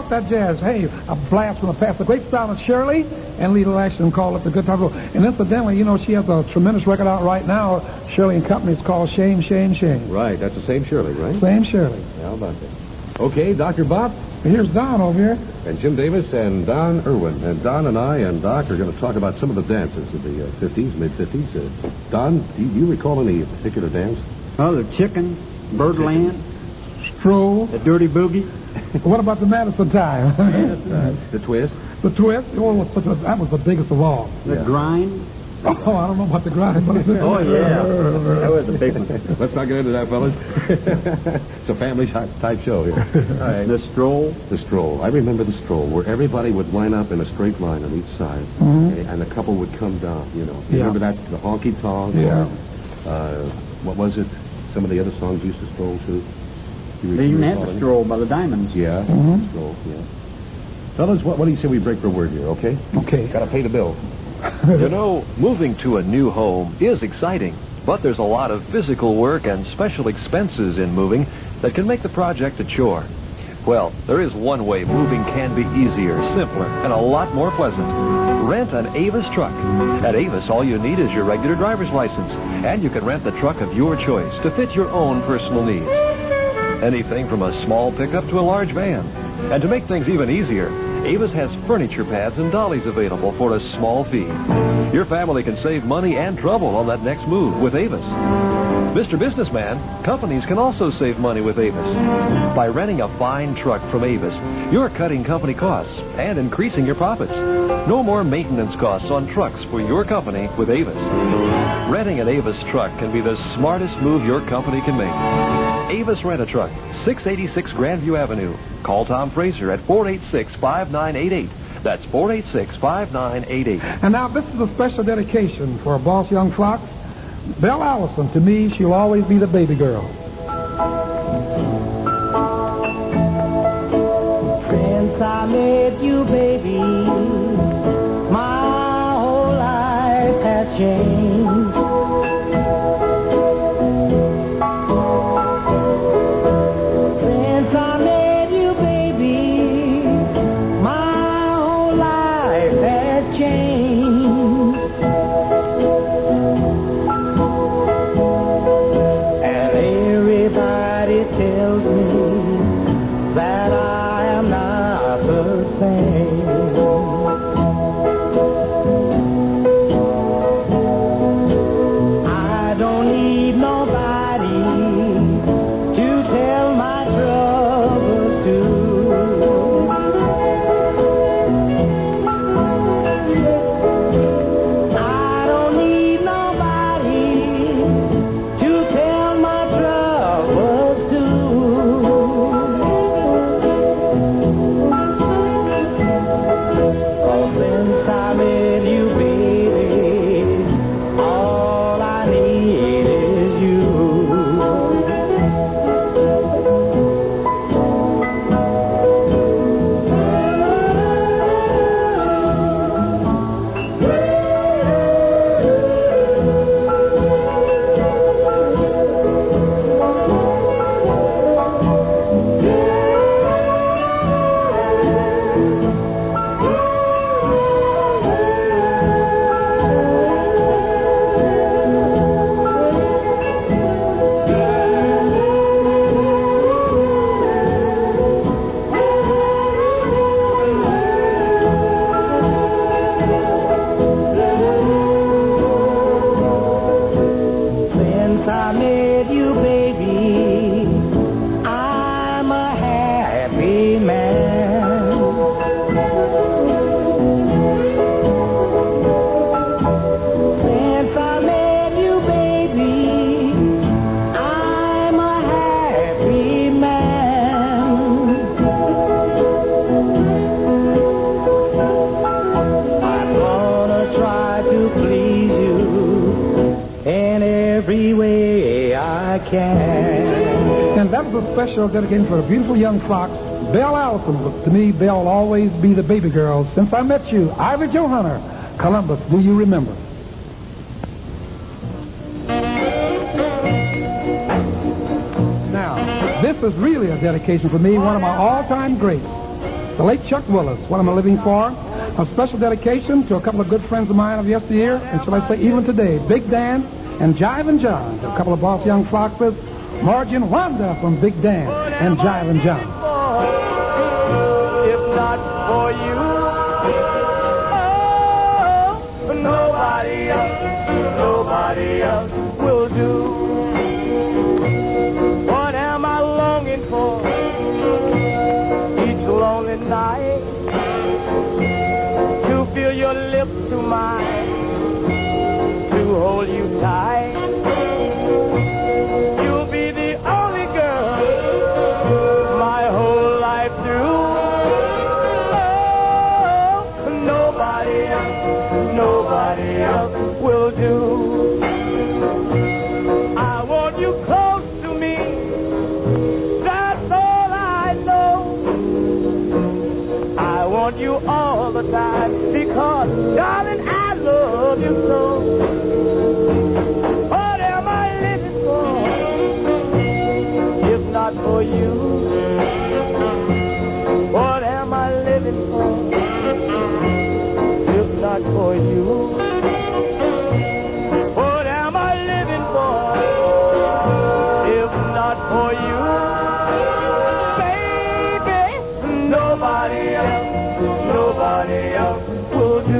talk that jazz. Hey, a blast from the past. The great style of Shirley and Lita Ashton called it the Good Time Roll. And incidentally, you know, she has a tremendous record out right now, Shirley and Company. It's called Shame, Shame, Shame. Right, that's the same Shirley, right? Same Shirley. How about that? Okay, Dr. Bob. Here's Don over here. And Jim Davis and Don Irwin. And Don and I and Doc are going to talk about some of the dances of the 50s, mid-50s. Don, do you recall any particular dance? Oh, the chicken, Birdland, Stroll. the Dirty Boogie. What about the Madison Time? The twist? The twist. Oh, that was the biggest of all. The grind. Oh, I don't know about the grind. But Oh, yeah. That was a big one. Let's not get into that, fellas. It's a family type show here. All right. The stroll. The stroll. I remember the stroll where everybody would line up in a straight line on each side, and the couple would come down, you know. You remember that? The honky tonk? Yeah. What was it? Some of the other songs used to stroll to? They even had the stroll by the Diamonds. Yeah. Stroll, yeah. Fellas, what do you say we break for a word here, okay? Okay. Got to pay the bill. You know, moving to a new home is exciting, but there's a lot of physical work and special expenses in moving that can make the project a chore. Well, there is one way moving can be easier, simpler, and a lot more pleasant. Rent an Avis truck. At Avis, all you need is your regular driver's license, and you can rent the truck of your choice to fit your own personal needs. Anything from a small pickup to a large van. And to make things even easier, Avis has furniture pads and dollies available for a small fee. Your family can save money and trouble on that next move with Avis. Mr. Businessman, companies can also save money with Avis. By renting a fine truck from Avis, you're cutting company costs and increasing your profits. No more maintenance costs on trucks for your company with Avis. Renting an Avis truck can be the smartest move your company can make. Avis Rent-A-Truck, 686 Grandview Avenue. Call Tom Fraser at 486-5988. That's 486-5988. And now this is a special dedication for Boss Young Fox. Belle Allison, to me, she'll always be the baby girl. Since I met you, baby, my whole life has changed. Since I met you, baby, my whole life has changed. And everybody tells me that I am not the same. I don't need nobody to tell my troubles to. I don't need nobody to tell my troubles to. Oh, since I met you, baby, all I need is you. Since I met you, baby, I'm a happy man. Since I met you, baby, I'm a happy man. I'm gonna try to please you in every way I can. And that was a special dedication for a beautiful young fox, Belle Allison. But to me, Belle will always be the baby girl. Since I met you, Ivy Joe Hunter, Columbus, do you remember? Now, this is really a dedication for me, one of my all-time greats. the late Chuck Willis, What Am I Living For? A special dedication to a couple of good friends of mine of yesteryear, and shall I say even today, Big Dan and Jive and John, a couple of Boss Young Foxes, Margie and Wanda from Big Dan and Jive and John. If not for you, oh, nobody else will do. What am I longing for each lonely night? To feel your lips to mine, to hold you tight. You'll be the only girl my whole life through. Oh, nobody else will do. I want you close to me, that's all I know. I want you all the time, because, darling, I love you so. What am I living for, if not for you? What am I living for, if not for you? What am I living for, if not for you? Baby, nobody else will do.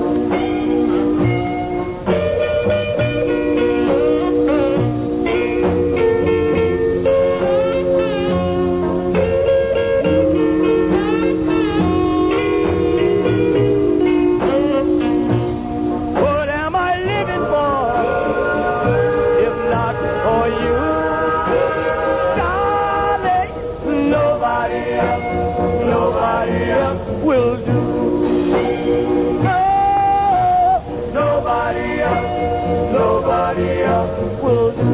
What am I living for, if not for you? Darling, nobody else will do. Nobody else will do.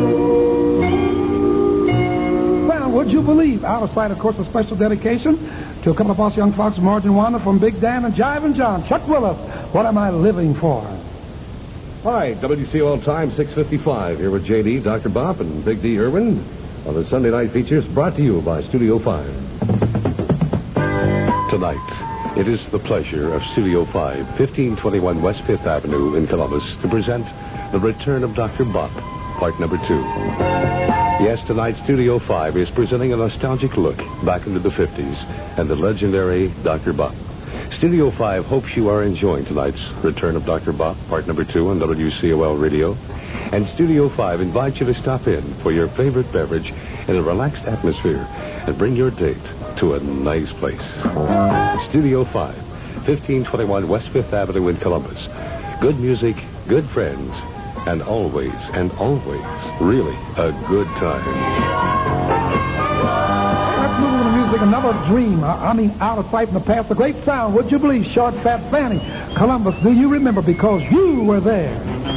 Well, would you believe, out of sight, of course, a special dedication to a couple of Boss Young Foxes, Margie and Wanda from Big Dan and Jive and John. Chuck Willis, What Am I Living For? Hi, WCOL time 6:55 here with J.D., Dr. Bob, and Big D. Irwin on the Sunday Night Features brought to you by Studio 5. Tonight, it is the pleasure of Studio 5, 1521 West 5th Avenue in Columbus, to present The Return of Dr. Bop, part number 2. Yes, tonight, Studio 5 is presenting a nostalgic look back into the 50s and the legendary Dr. Bop. Studio 5 hopes you are enjoying tonight's Return of Dr. Bop, part number 2 on WCOL Radio. And Studio 5 invites you to stop in for your favorite beverage in a relaxed atmosphere and bring your date to a nice place. Studio 5, 1521 West 5th Avenue in Columbus. Good music, good friends, and always, really a good time. Let's move on to music. Another dream. I mean, out of sight in the past. A great sound. Would you believe? Short, Fat Fanny. Columbus, do you remember? Because you were there.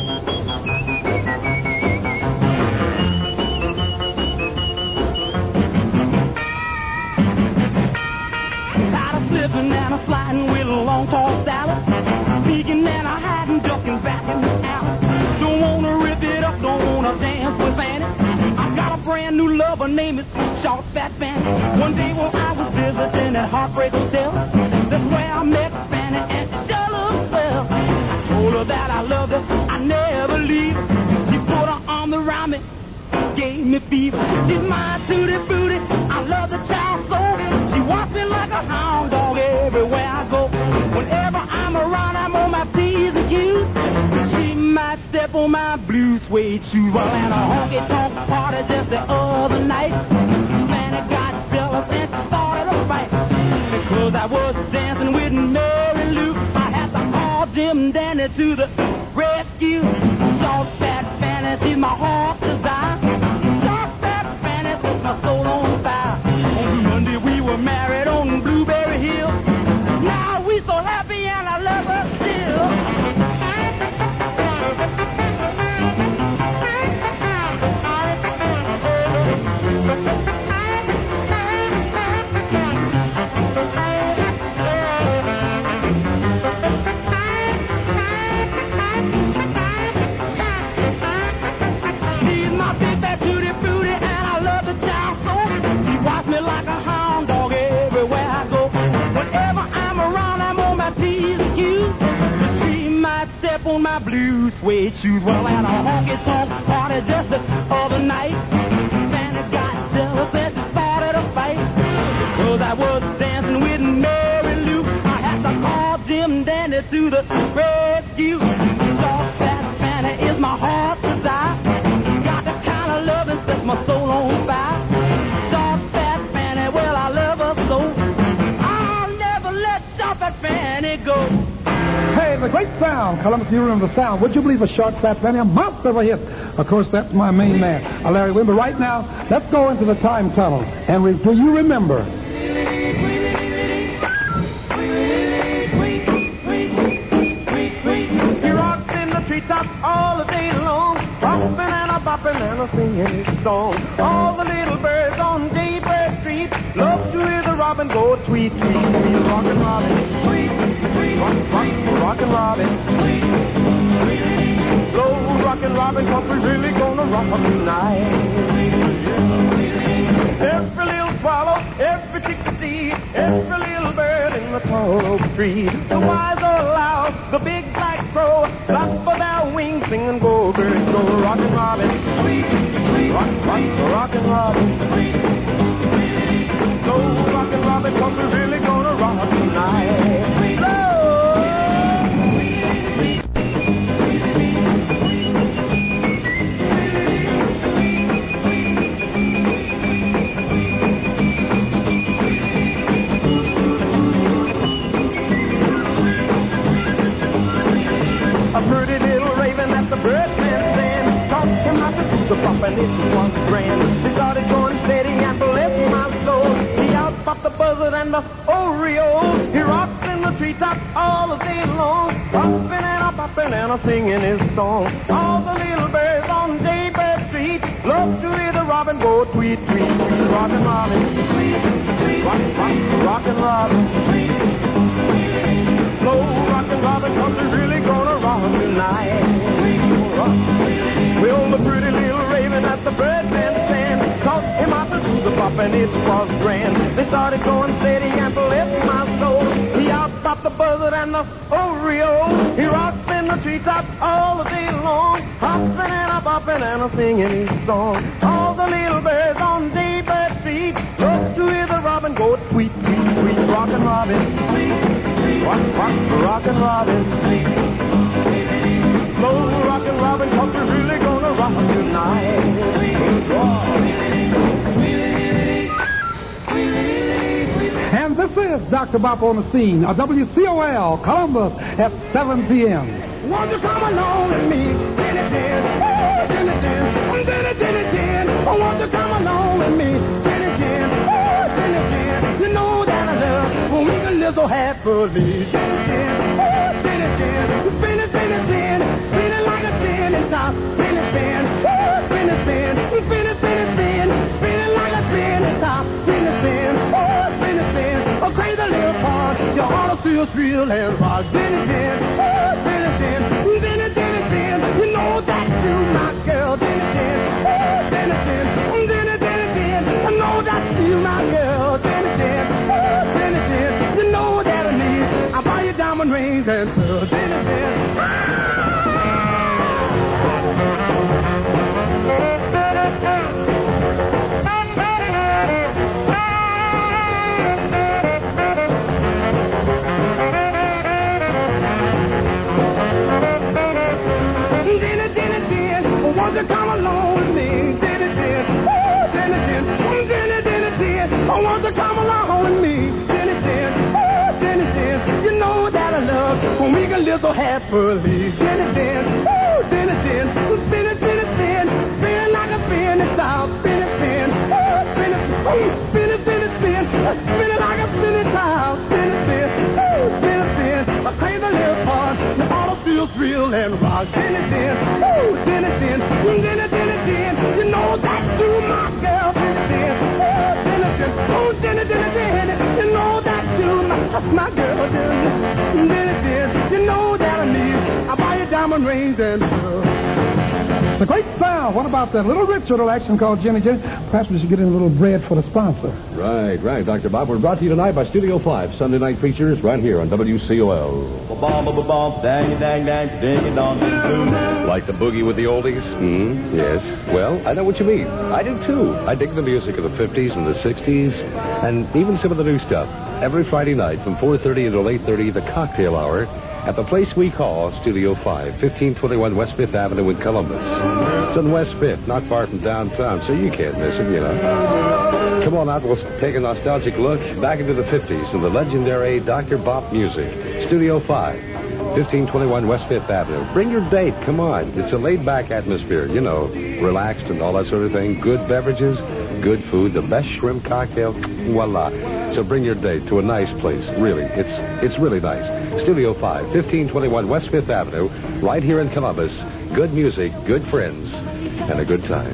Tired of slipping and a sliding with a long tall salad, speaking and a hiding, ducking back in the alley. Don't wanna rip it up, don't wanna dance with Fanny. I've got a brand new lover, name is Short Fat Fanny. One day when I was visiting at Heartbreak Hotel, that's where I met Fanny and she sure looked well. I told her that I loved her, I never leave her. She put her arm around me, gave me fever. She's my tutti frutti, I love the child so. She walks me like a hound dog everywhere I go. Whenever I'm around, I'm on my P's and Q's. She might step on my blue suede shoes. Well, at a honky-tonk party just the other night, Fanny got jealous and started a fight. Because I was dancing with Mary Lou, I had to call Jim Dandy to the rescue. Short Fat Fanny, she's my heart's desire. Short Fat Fanny sets my soul on fire. On Monday we were married on Blueberry Hill. Now we so happy and I love her still. She T's and Q's. She might step on my blue suede shoes. Well, I had a honky-tonk party just the other night. Fanny got jealous and started a fight. Because I was dancing with Mary Lou. I had to call Jim Dandy to the rescue. Soft fat Fanny is my heart's desire. Got the kind of love that sets my soul on fire. Soft fat Fanny, well, I love her so. I'll never let soft fat Fanny go. Hey, the great sound. Columbus, you remember the sound. Would you believe a short, fat Fanny? A monster of a hit. Of course, that's my main man, Larry Wynn. But right now, let's go into the time tunnel. And do you remember? He rocks in the treetops all the day long, bopping and a bopping and a singing his song. All the little birds on Daybird Street love to hear the robin go tweet, tweet, tweet. Rockin' Robin, tweet, tweet, rockin' Robin, tweet, tweet. Slow rockin' Robin, 'cause we're really gonna rock 'em tonight. Every little swallow, every chickadee, every little bird in the tall oak tree. The wise old loud, the big black crow, flap of their wings, sing and go, birds go. Rockin' Robin, sweet, sweet, rockin' Robin, sweet. Slow rockin' Robin, 'cause we're really gonna rock tonight. Slow. A pretty little raven that the birdman sang, taught him how to do the bop and it was grand. He started going steady and bless my soul. He out-popped the buzzard and the Oreo. He rocks in the treetops all the day long, popping and a popping and a singing his song. All the little birds on Daybird Street love to hear the robin go tweet, tweet, tweet. Rockin' Robin, tweet, tweet, rockin' Robin, tweet. Slow rockin' Robin, 'cause we're really gonna rock tonight. Well, the pretty little raven at the birdman sang, taught him how to do the bop and it was grand. They started going steady and bless my soul. He out-popped the buzzard and the Oreo. He rocks in the treetops all the day long, hopping and a bopping and a singing his song. All the little birds on Daybird Street love to hear the robin go tweet, tweet, tweet. Rockin' Robin, tweet, tweet, rockin' Robin, tweet. Slow rockin' Robin, 'cause we're really gonna rock tonight. And this is Dr. Bop on the scene, WCOL, Columbus, at 7 p.m. Won't you come along with me? Din-a-din, oh, din-a-din, din-a-din-a-din. Oh, won't you come along with me? Din-a-din, oh, din-a-din. You know that I love when we can live so happily. Din-a-din, oh, din-a-din, din-a-din-a-din. Feeling like a din and top. Din-a-din, oh, din-a-din, din-a-din-a-din. Feeling like a din and top. Din-a-din, oh, din-a-din. A crazy little part, your heart feels real and rock. Din-a-din, oh, din-a-din, din-a-din-a-din. You know that you my girl. Din-a-din, oh, din-a-din, din-a-din-a-din. I know that you my girl. Din-a-din, oh, din-a-din. You know that I need. I buy you diamond rings and pearls. Din-a-din. Won't you come along with me? Din-a-din, oh, din-a-din, din-a-din-a-din. Oh, won't you come along with me? Din-a-din, oh, din-a-din. You know that I love when we can live so happily. Din-a-din, oh, din-a-din, din-a-din-a-din. Feeling like a fin in South. Din-a-din, oh, din-a-din, feeling like a fin in South. Din-a-din, oh, din-a-din. A crazy little part, the auto feels real and rock. Din-a-din, oh, din-a-din, din-a-din-a-din. You know that you my girl. Din-a-din, oh, din-a-din, oh, din-a-din-a-din. You know that you my girl. Din-a-din, you know that I need. I buy you diamond rings and pearls. It's a great sound. What about that little rich little action called Jenny Jenny? Perhaps we should get in a little bread for the sponsor. Right, Dr. Bob. We're brought to you tonight by Studio 5, Sunday night features right here on WCOL. Like the boogie with the oldies? Yes. Well, I know what you mean. I do, too. I dig the music of the 50s and the 60s, and even some of the new stuff. Every Friday night from 4:30 until 8:30, the cocktail hour, at the place we call Studio 5, 1521 West 5th Avenue in Columbus. It's on West 5th, not far from downtown, so you can't miss it, you know. Come on out, we'll take a nostalgic look back into the 50s and the legendary Dr. Bop music. Studio 5, 1521 West 5th Avenue. Bring your date, come on. It's a laid-back atmosphere, you know, relaxed and all that sort of thing. Good beverages, good food, the best shrimp cocktail, voila. So bring your date to a nice place, really. It's really nice. Studio 5, 1521 West 5th Avenue, right here in Columbus. Good music, good friends, and a good time.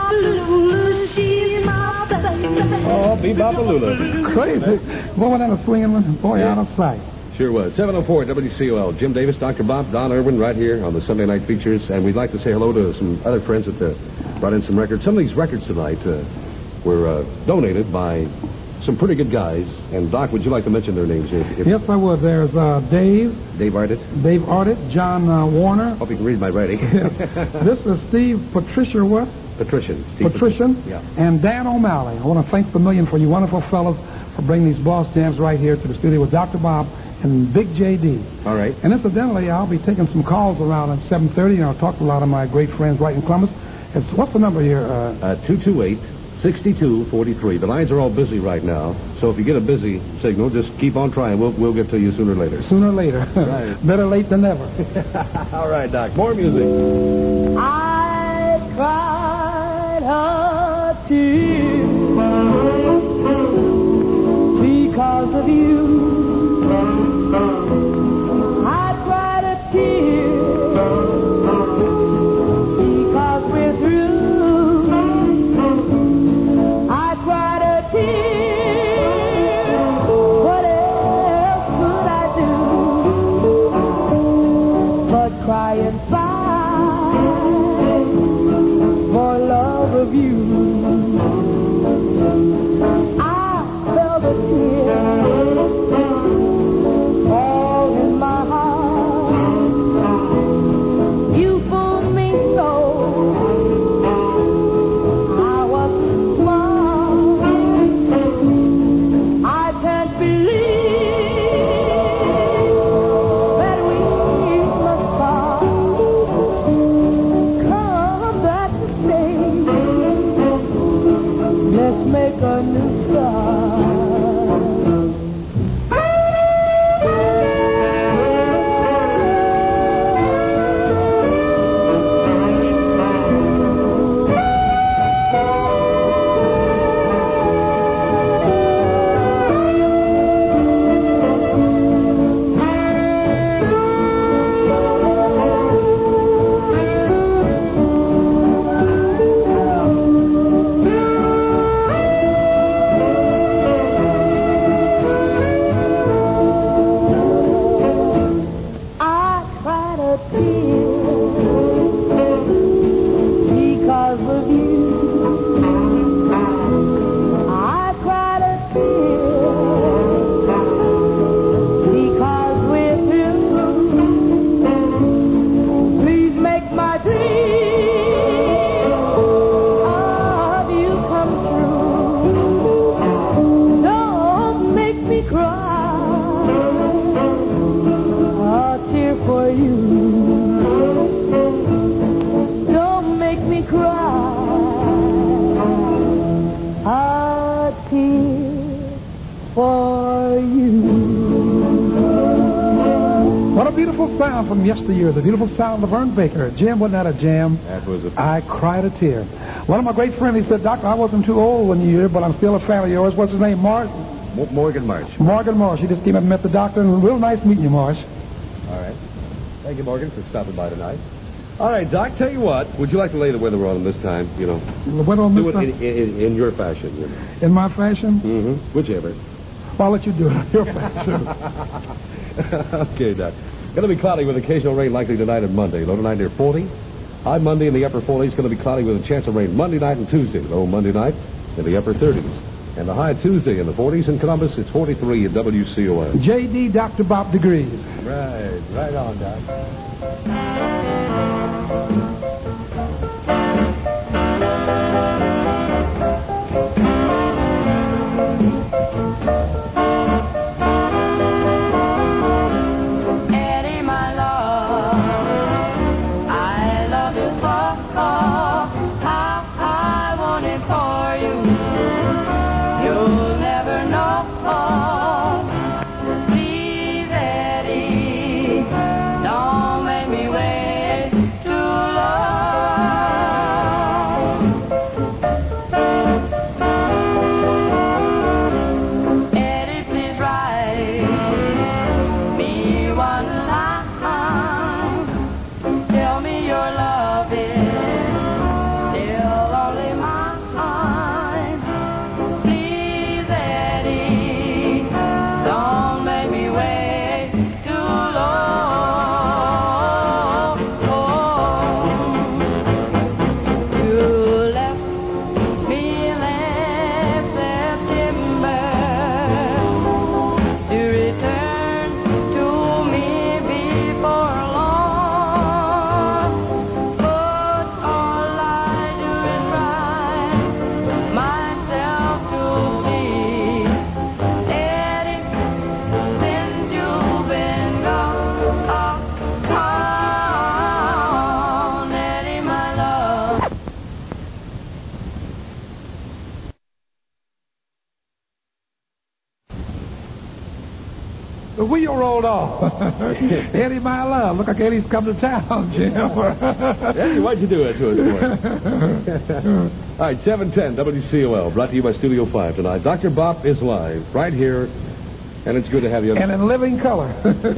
Oh, Bebop-a-Lula. Crazy. Woman and a swinging one, boy out of sight. Sure was. 704 WCOL. Jim Davis, Dr. Bob, Don Irwin, right here on the Sunday night features. And we'd like to say hello to some other friends that brought in some records. Some of these records tonight were donated by some pretty good guys. And, Doc, would you like to mention their names? Yes, I would. There's Dave. Dave Arnett. Dave Arnett. John Warner. Hope you can read my writing. This is Steve Patricia what? Patrician. Patrician. Yeah. And Dan O'Malley. I want to thank Vermillion for you wonderful fellows for bringing these boss jams right here to the studio with Dr. Bob and Big J.D. All right. And incidentally, I'll be taking some calls around at 7:30, and I'll talk to a lot of my great friends right in Columbus. What's the number here? 228-6243. The lines are all busy right now, so if you get a busy signal, just keep on trying. We'll get to you sooner or later. Sooner or later. Right. Better late than never. All right, Doc. More music. I cried a tear because of you. I cried a tear because we're through. I cried a tear. What else could I do but cry inside for love of you? I felt a tear fall in my heart. You fooled me so. I was smart. I can't believe that we must part. Come back to stay. Let's make a new start. Sound from yesteryear, the beautiful sound of Vern Baker. Jim, wasn't that a jam? That was a... I cried a tear. One of my great friends, he said, Doctor, I wasn't too old one year, but I'm still a fan of yours. What's his name, Morgan Marsh. Morgan Marsh. He just came up and met the doctor, and real nice meeting you, Marsh. All right. Thank you, Morgan, for stopping by tonight. All right, Doc, tell you what. Would you like to lay the weather on this time, you know? The weather on this do time? it in your fashion, you know. In my fashion? Mm-hmm. Whichever. Well, I'll let you do it in your fashion. Okay, Doc. Going to be cloudy with occasional rain likely tonight and Monday. Low tonight near 40. High Monday in the upper 40s, going to be cloudy with a chance of rain Monday night and Tuesday. Low Monday night in the upper 30s. And the high Tuesday in the 40s in Columbus, it's 43 at WCOL. J.D. Dr. Bob degrees. Right on, Doc. Eddie, my love, I love you so. I want it for you. You'll never know. Please, Eddie, don't make me wait too long. Eddie, please write me one line. Tell me your love is still only mine. Please, Eddie, don't make me wait too long. You left me last September to return to me before long. But all I do is write myself to sleep. Eddie, since you've been gone, Eddie, my love. The wheel rolled off. Eddie, my love. Look like Eddie's come to town, Jim. Eddie, why'd you do that to us, boy? All right, 710 WCOL, brought to you by Studio 5 tonight. Dr. Bop is live right here, and it's good to have you. And in living color.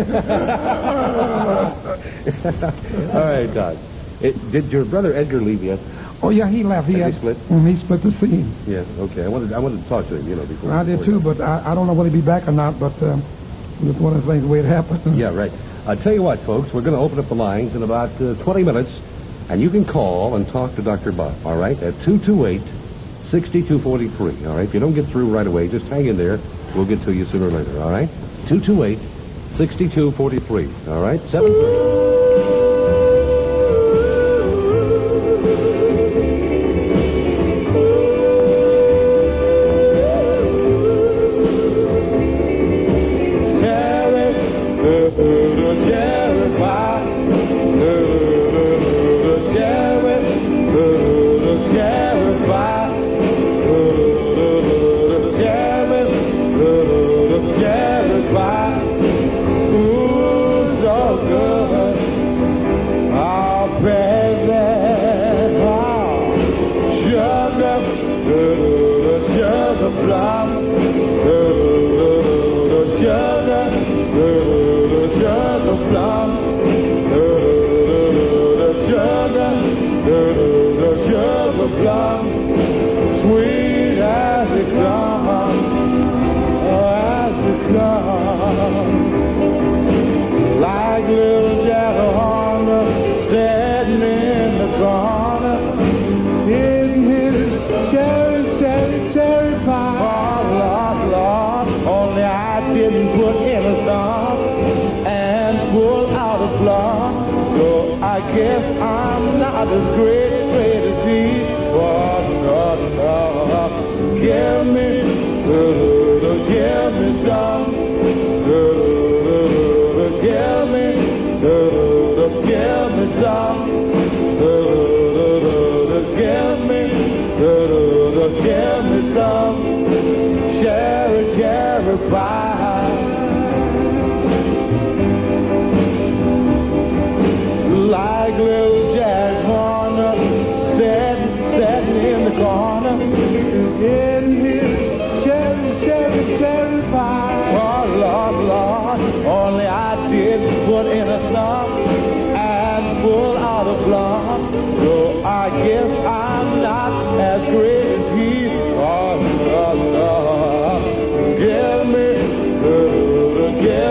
All right, Doc. Did your brother Edgar leave yet? Oh, yeah, he left. He split? He split the scene. Yeah, okay. I wanted to talk to him, before. I did too, but I don't know whether he'll be back or not, but it's one of the things, the way it happened. Yeah, right. I'll tell you what, folks, we're going to open up the lines in about 20 minutes, and you can call and talk to Dr. Bob, all right, at 228-6243, all right? If you don't get through right away, just hang in there. We'll get to you sooner or later, all right? 228-6243, all right? 7:30.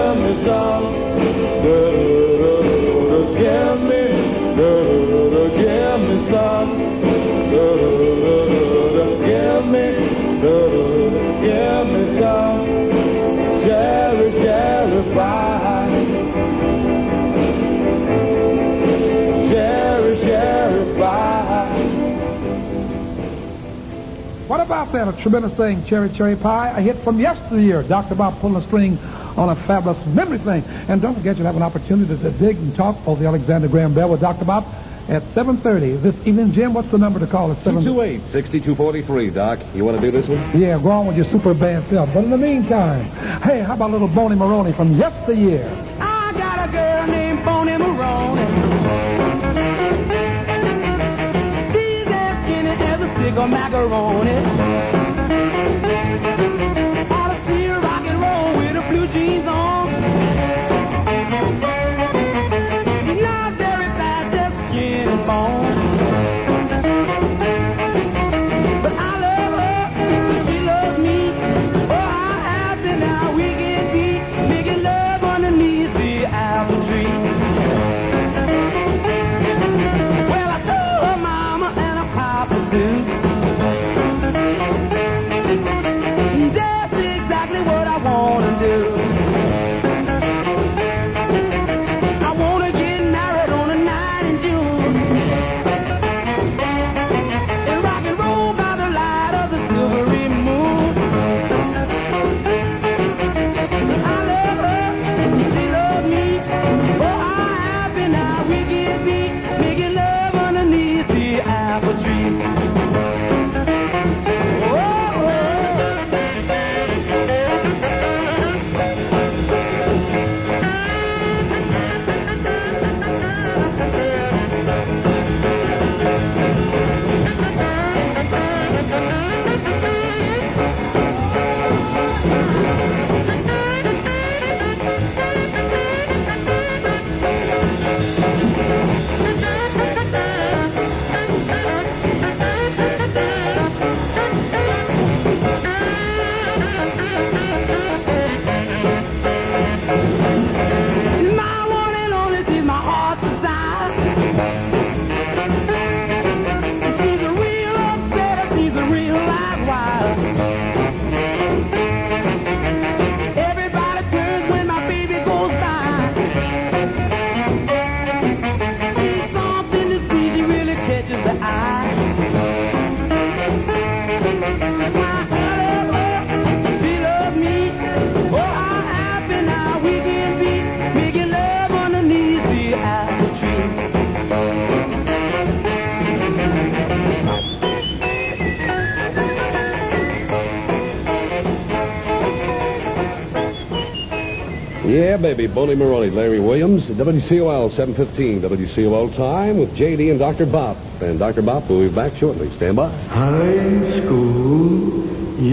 Give me about that? A tremendous thing, Cherry Cherry Pie, a hit from yesteryear. Dr. Bob pulling a string on a fabulous memory thing. And don't forget, you'll have an opportunity to dig and talk over the Alexander Graham Bell with Dr. Bob at 7:30 this evening. Jim, what's the number to call? 228-6243, Doc. You want to do this one? Yeah, go on with your super band self. But in the meantime, hey, how about a little Boney Maroney from yesteryear? I got a girl named Boney Maroney. She's as skinny as a stick of macaroni. Ought to see her rock and roll with her blue jeans on. She's not very fast, just skin and bone. But I love her, she loves me. Oh, how happy now we can be, making love underneath the apple tree. Well, I told her mama and her papa too. That's exactly what I want to do. I want to get married on a night in June and rock and roll by the light of the silvery moon. I love her, she loves me. Oh, how happy now we can be, making love underneath the apple tree. Yeah, baby. Boney Maroney, Larry Williams, WCOL 715, WCOL time with J.D. and Dr. Bob. And Dr. Bob will be back shortly. Stand by. High School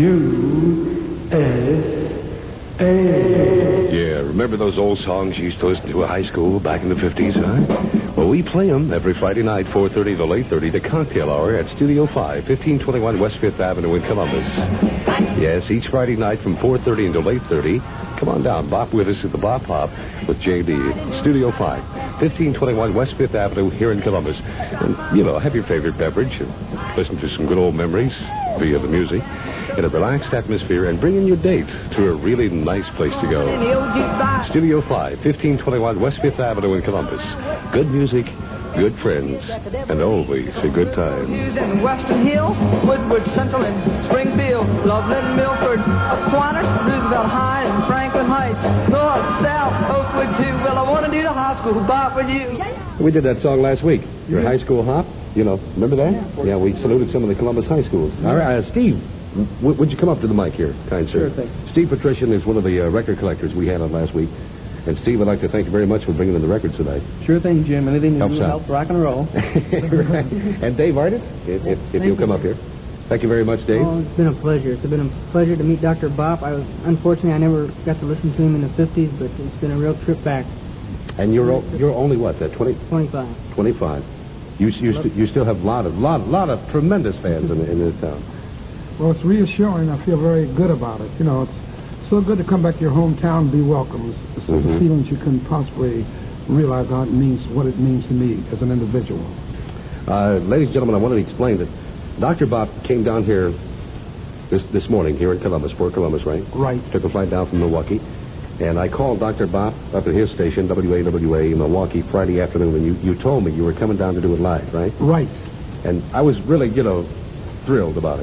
USA. Yeah, remember those old songs you used to listen to at high school back in the 50s, huh? Well, we play them every Friday night, 4:30 to 8:30, the cocktail hour at Studio 5, 1521 West 5th Avenue in Columbus. Yes, each Friday night from 4:30 until 8:30. Come on down. Bop with us at the Bop Hop with J.D. Studio 5, 1521 West 5th Avenue here in Columbus. And, you know, have your favorite beverage and listen to some good old memories via the music in a relaxed atmosphere and bring in your date to a really nice place to go. Studio 5, 1521 West 5th Avenue in Columbus. Good music, good friends, and always a good time. In Western Hills, Woodward Central, and Springfield, Loveland, Milford, Aquinas, Roosevelt High, and Franklin Heights, North, South, Oakwood too. Well, I want to do the high school bop with you. We did that song last week. Your high school hop. You know, remember that? Yeah, we saluted some of the Columbus high schools. All right, Steve, would you come up to the mic here, kind sir? Sure thing. Steve Patrician is one of the record collectors we had on last week. And Steve, I'd like to thank you very much for bringing in the records tonight. Sure thing, Jim. Anything to Helps do to out. help rock and roll. Right. And Dave Arnott, if you'll come up here. Thank you very much, Dave. Oh, it's been a pleasure. It's been a pleasure to meet Dr. Bob. Unfortunately, I never got to listen to him in the 50s, but it's been a real trip back. And you're only what, 20? 25. 25. You still have a lot of tremendous fans in this town. Well, it's reassuring. I feel very good about it. You know, it's so good to come back to your hometown and be welcome. It's the feelings you can possibly realize how it means, what it means to me as an individual. Ladies and gentlemen, I want to explain that Dr. Bob came down here this morning here in Columbus, Port Columbus, right? Right. Took a flight down from Milwaukee. And I called Dr. Bob up at his station, WAWA in Milwaukee, Friday afternoon, and you told me you were coming down to do it live, right? Right. And I was really, thrilled about it.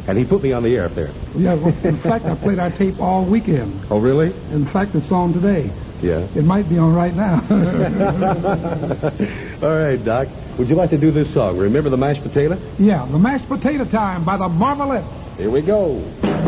And he put me on the air up there. Yeah, well, in fact, I played our tape all weekend. Oh, really? In fact, it's on today. Yeah. It might be on right now. All right, Doc. Would you like to do this song? Remember the mashed potato? Yeah, the Mashed Potato Time by the Marvelettes. Here we go.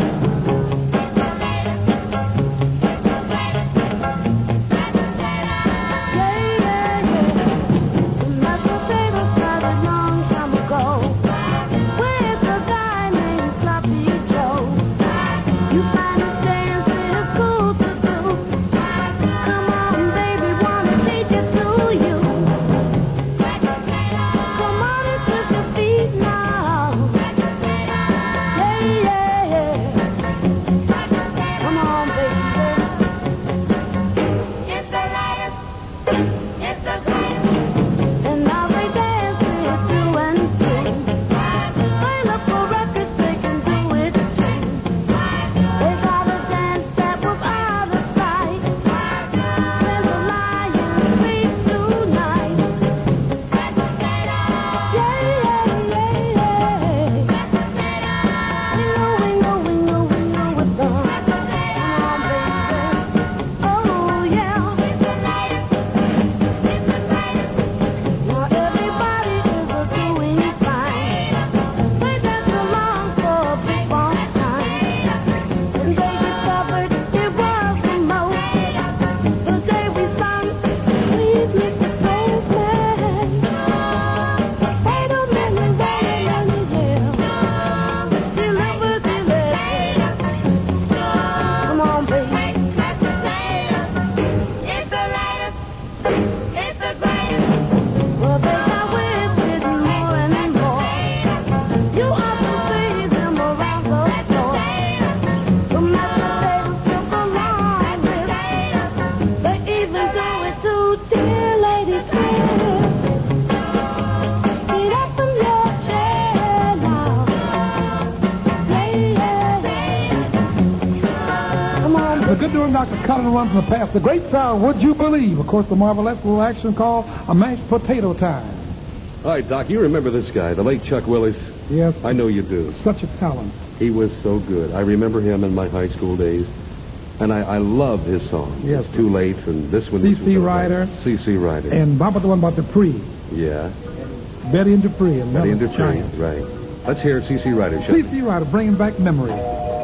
Dr. Cullen Run from the Past. The great sound, Would You Believe? Of course, the Marvelettes little action called A Mashed Potato Time. All right, Doc, you remember this guy, the late Chuck Willis? Yes. I know you do. Such a talent. He was so good. I remember him in my high school days, and I loved his song. Yes. It's Too Late, and this one... C.C. Ryder. C.C. Ryder. And Bob, the one about Dupree. Yeah. Betty and Dupree. And Betty and Dupree, right. Let's hear C.C. Ryder. C.C. Ryder, bringing back memories.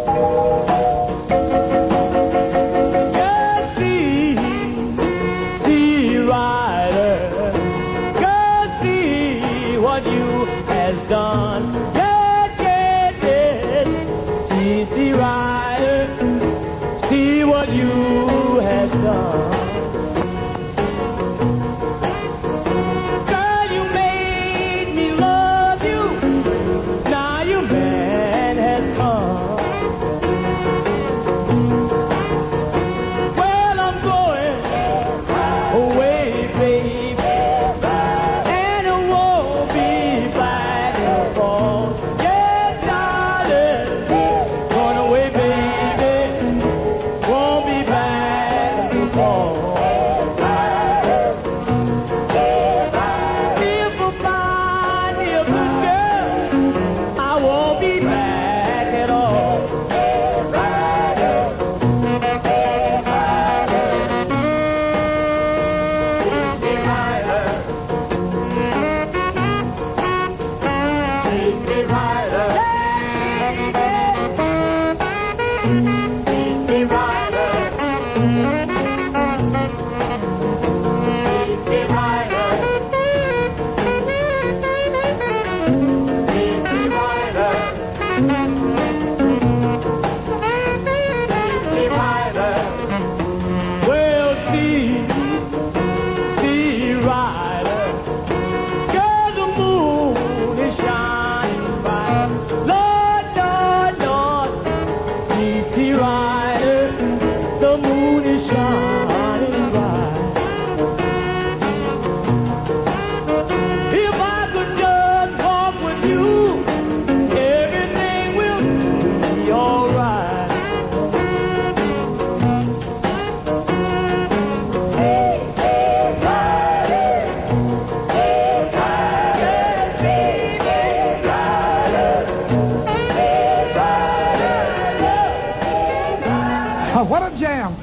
Done. Yes, yes, yes. C.C. Ryder, see what you have done. Girl, you made me love you. Now your man has come.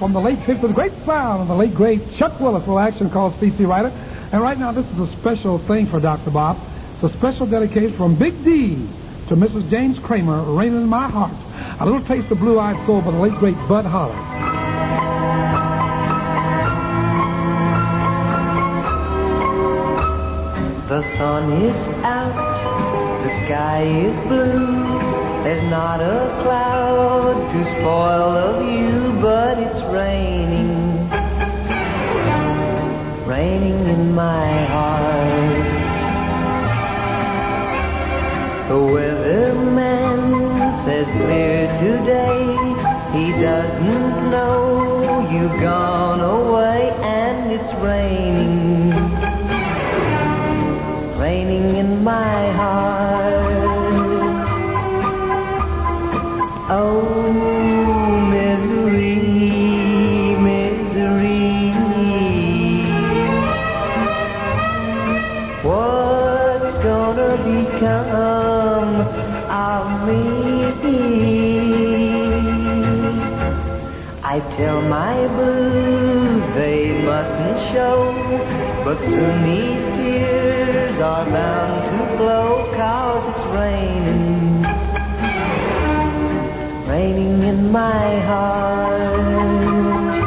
from the late 50s, the great sound of the late, great Chuck Willis, a little action called C.C. Rider. And right now, this is a special thing for Dr. Bob. It's a special dedication from Big D to Mrs. James Kramer, Raining in My Heart. A little taste of Blue-Eyed Soul by the late, great Bud Holly. The sun is out, the sky is blue. There's not a cloud to spoil the view, but it's raining, raining in my heart. The weatherman says clear today. He doesn't know you've gone away, and it's raining, raining in my heart. Oh, misery, misery. What's gonna become of me? I tell my blues they mustn't show, but soon these tears are bound to flow, 'cause it's raining, raining in my heart.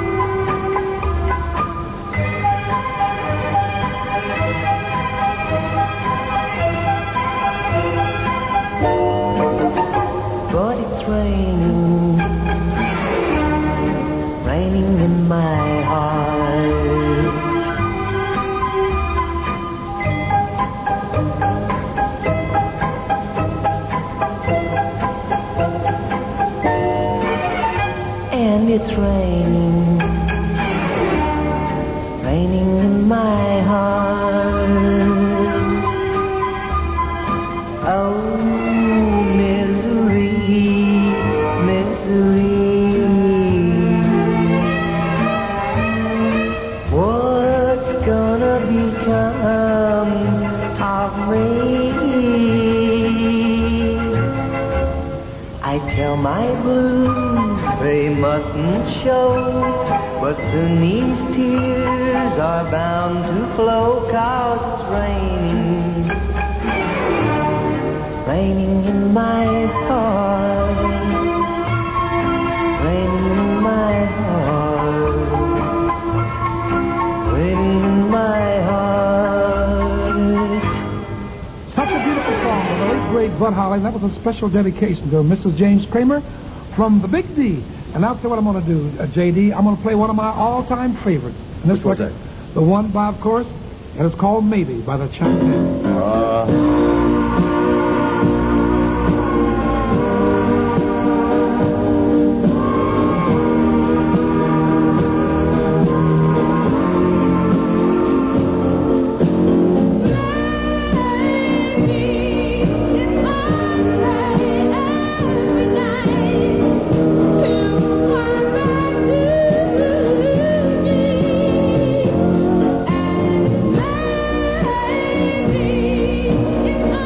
But it's raining, raining in my heart. And it's raining, raining in my heart. Oh, misery, misery. What's gonna become of me? I tell my blues they mustn't show, but soon these tears are bound to flow, 'cause it's raining, raining in my heart, raining in my heart, raining in my heart. Such a beautiful song by the late, great Bud Holly. That was a special dedication to Mrs. James Kramer from the Big D. And I'll tell you what I'm going to do, J.D. I'm going to play one of my all-time favorites. And this record, the one by, of course, and it's called Maybe by the Chinese. Maybe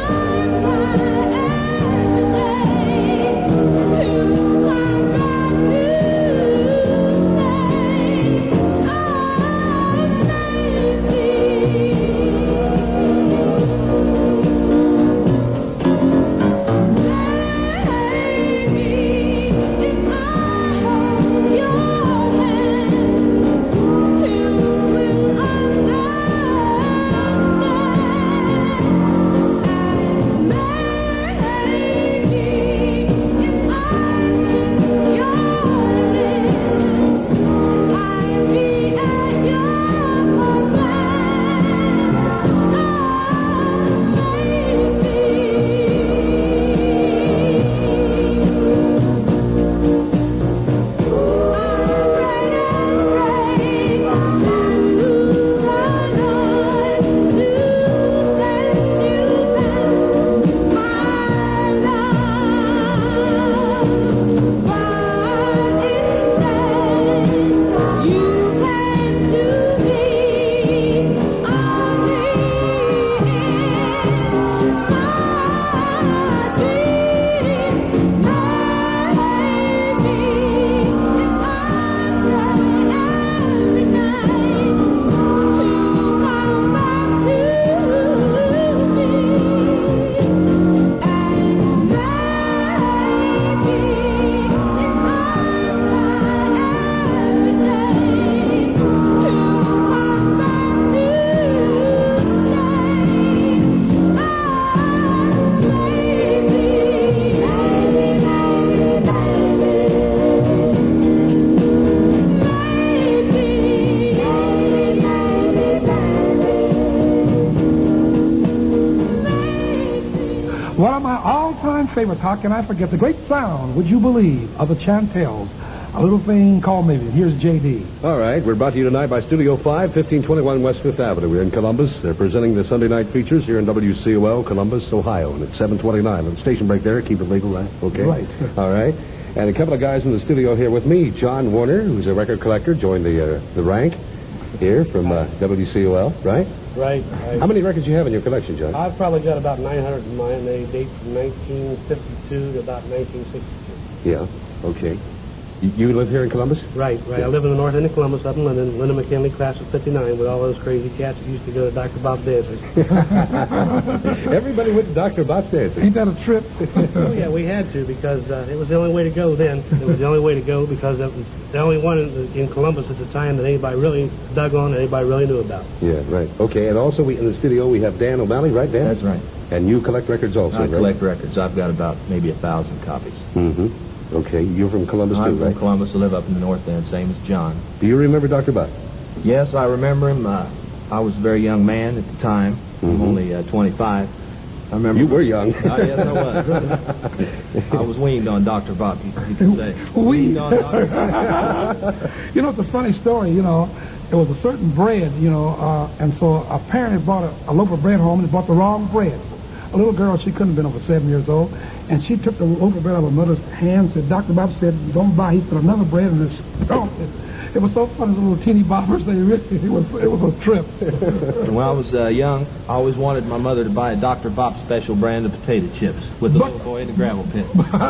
all-time favorites. How can I forget the great sound, would you believe, of the Chantels? A little thing called Maybe. Here's J.D. All right, we're brought to you tonight by Studio 5, 1521 West 5th Avenue. We're in Columbus. They're presenting the Sunday night features here in WCOL, Columbus, Ohio. And it's 7:29. On the station break there, keep it legal, right? Okay. Right. All right. And a couple of guys in the studio here with me. John Warner, who's a record collector, joined the rank here from WCOL, right? Right. How many records do you have in your collection, John? I've probably got about 900 of mine. They date from 1952 to about 1962. Yeah, okay. You live here in Columbus? Right. Yeah. I live in the north end of Columbus, up in London. Linda McKinley, class of 59, with all those crazy cats that used to go to Dr. Bob's dances. Everybody went to Dr. Bob's dancing. Ain't that a trip? Oh, yeah, we had to, because it was the only way to go then. It was the only way to go because it was the only one in Columbus at the time that anybody really dug on and anybody really knew about. Yeah, right. Okay, and also in the studio we have Dan O'Malley, right, Dan? That's right. And you collect records also, I right? collect records. I've got about maybe 1,000 copies. Mm-hmm. Okay, you're from Columbus I'm too, right? from Columbus. I live up in the north end, same as John. Do you remember Dr. Bob? Yes, I remember him. I was a very young man at the time. I'm only 25. I remember. You were young. Yes, I was. I was weaned on Dr. Bob, you could say. Weaned on Dr. Bob. You know, it's a funny story, you know. There was a certain bread, you know, and so a parent had bought a loaf of bread home and bought the wrong bread. A little girl, she couldn't have been over 7 years old, and she took the loaf of bread out of her mother's hand, said, Dr. Bob said, don't buy. He put another bread in this. It was so funny, the little teeny boppers. It was a trip. When I was young, I always wanted my mother to buy a Dr. Bob special brand of potato chips with the little boy in the gravel pit.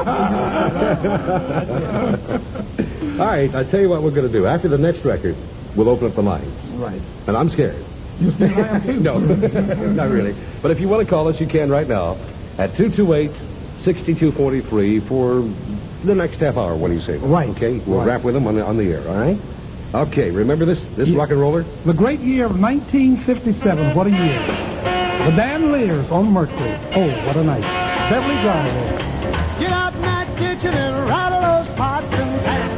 All right, I tell you what we're going to do. After the next record, we'll open up the lines. Right. And I'm scared. You scared I am too? No, not really. But if you want to call us, you can right now at 228-6243 for the next half hour when you say that. Right. Okay? We'll wrap with them on the air, all right? Okay, remember this rock and roller? The great year of 1957. What a year. The Bandoliers on Mercury. Oh, what a night. Beverly Drive. Get out in that kitchen and rattle those pots and pans.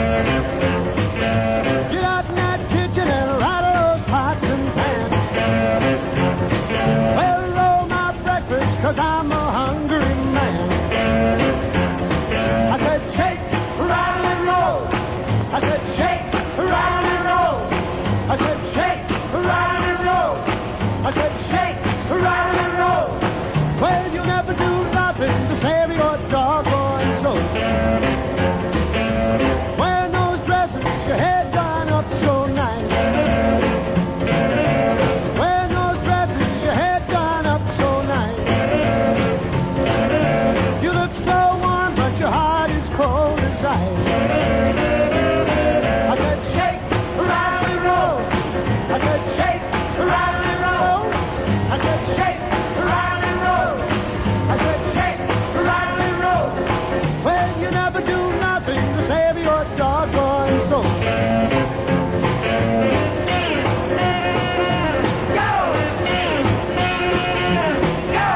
Get out in that kitchen and rattle those pots and pans. Well, roll my breakfast, 'cause I'm a hungry man. I said, shake, rattle and roll. I said, shake, rattle and roll. I said, shake, rattle and roll. I said, shake, rattle and roll. Well, you never do nothing to save your doggone soul. Wearing those dresses, your head done up so nice. Wearing those dresses, your head done up so nice. You look so warm, but your heart is cold as ice. I said, shake, rattle and roll. I said, shake, rattle and roll. I said, shake, rattle and roll. I said, shake, rattle and roll. Well, you never do nothing to save your doggone soul. Go! Go!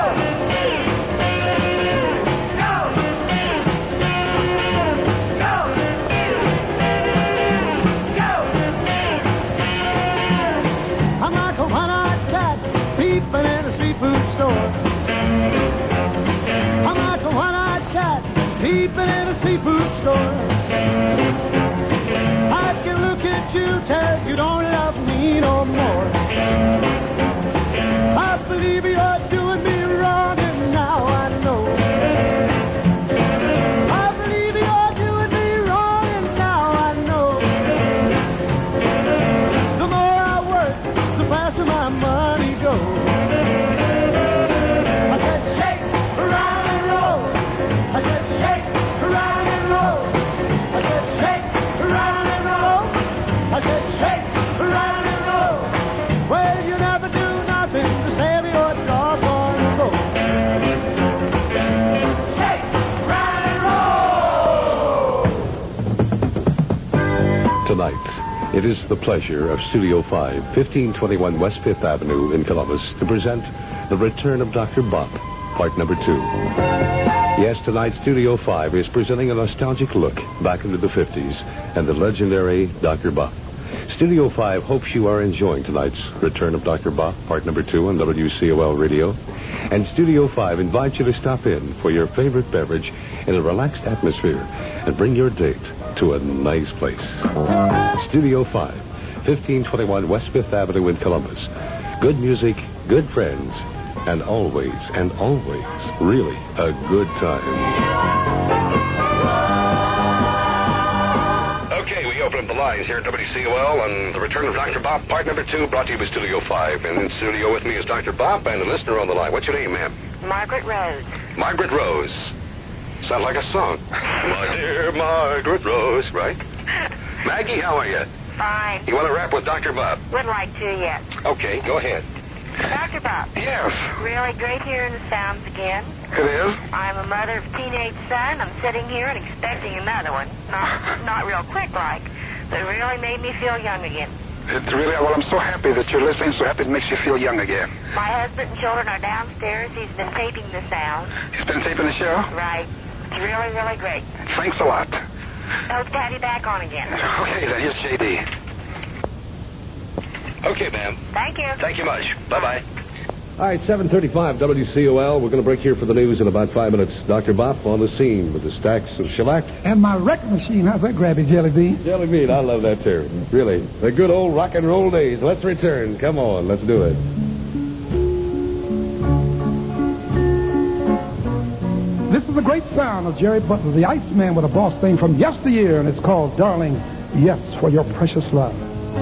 Go! Go! Go! I'm like a one-eyed cat peeping in a seafood store. I'm like a one-eyed cat peeping in a seafood store. I can look at you, tell you don't love me no more. I believe you're doing me wrong, and now I know. I believe you're doing me wrong, and now I know. The more I work, the faster my money goes. I said, shake, rattle and roll. I said, shake, rattle and roll. I said, shake, rattle and roll. I said, shake, rattle and roll. Well, you never do nothing to save your doggone soul. Shake, rattle and roll. Tonight, it is the pleasure of Studio 5, 1521 West 5th Avenue in Columbus, to present The Return of Dr. Bop, part number 2. Yes, tonight, Studio 5 is presenting a nostalgic look back into the 50s and the legendary Dr. Bop. Studio 5 hopes you are enjoying tonight's Return of Dr. Bop, part number 2 on WCOL Radio. And Studio 5 invites you to stop in for your favorite beverage in a relaxed atmosphere and bring your date to a nice place. Studio 5, 1521 West 5th Avenue in Columbus. Good music, good friends, and always, really a good time. Okay, we open up the lines here at WCOL on the Return of Dr. Bop, part number 2, brought to you by Studio 5. And in studio with me is Dr. Bop and a listener on the line. What's your name, ma'am? Margaret Rose. Margaret Rose. Sound like a song. My dear Margaret Rose, right? Maggie, how are you? Fine. You want to rap with Dr. Bop? Would like to, yes. Okay, go ahead. Dr. Bop. Yes. Really great hearing the sounds again. It is? I'm a mother of a teenage son. I'm sitting here and expecting another one. Not real quick like, but it really made me feel young again. It's really, well, I'm so happy that you're listening, so happy it makes you feel young again. My husband and children are downstairs. He's been taping the sound. He's been taping the show? Right. It's really, really great. Thanks a lot. Hope to have you back on again. Okay, then here's J.D. Okay, ma'am. Thank you. Thank you much. Bye-bye. All right, 7:35 WCOL. We're going to break here for the news in about 5 minutes. Dr. Bop on the scene with the stacks of shellac. And my record machine. How's that grabby, Jelly Bean? Jelly Bean, I love that too. Really. The good old rock and roll days. Let's return. Come on, let's do it. This is the great sound of Jerry Butler, the Iceman with a boss thing from yesteryear, and it's called Darling, Yes, for Your Precious Love.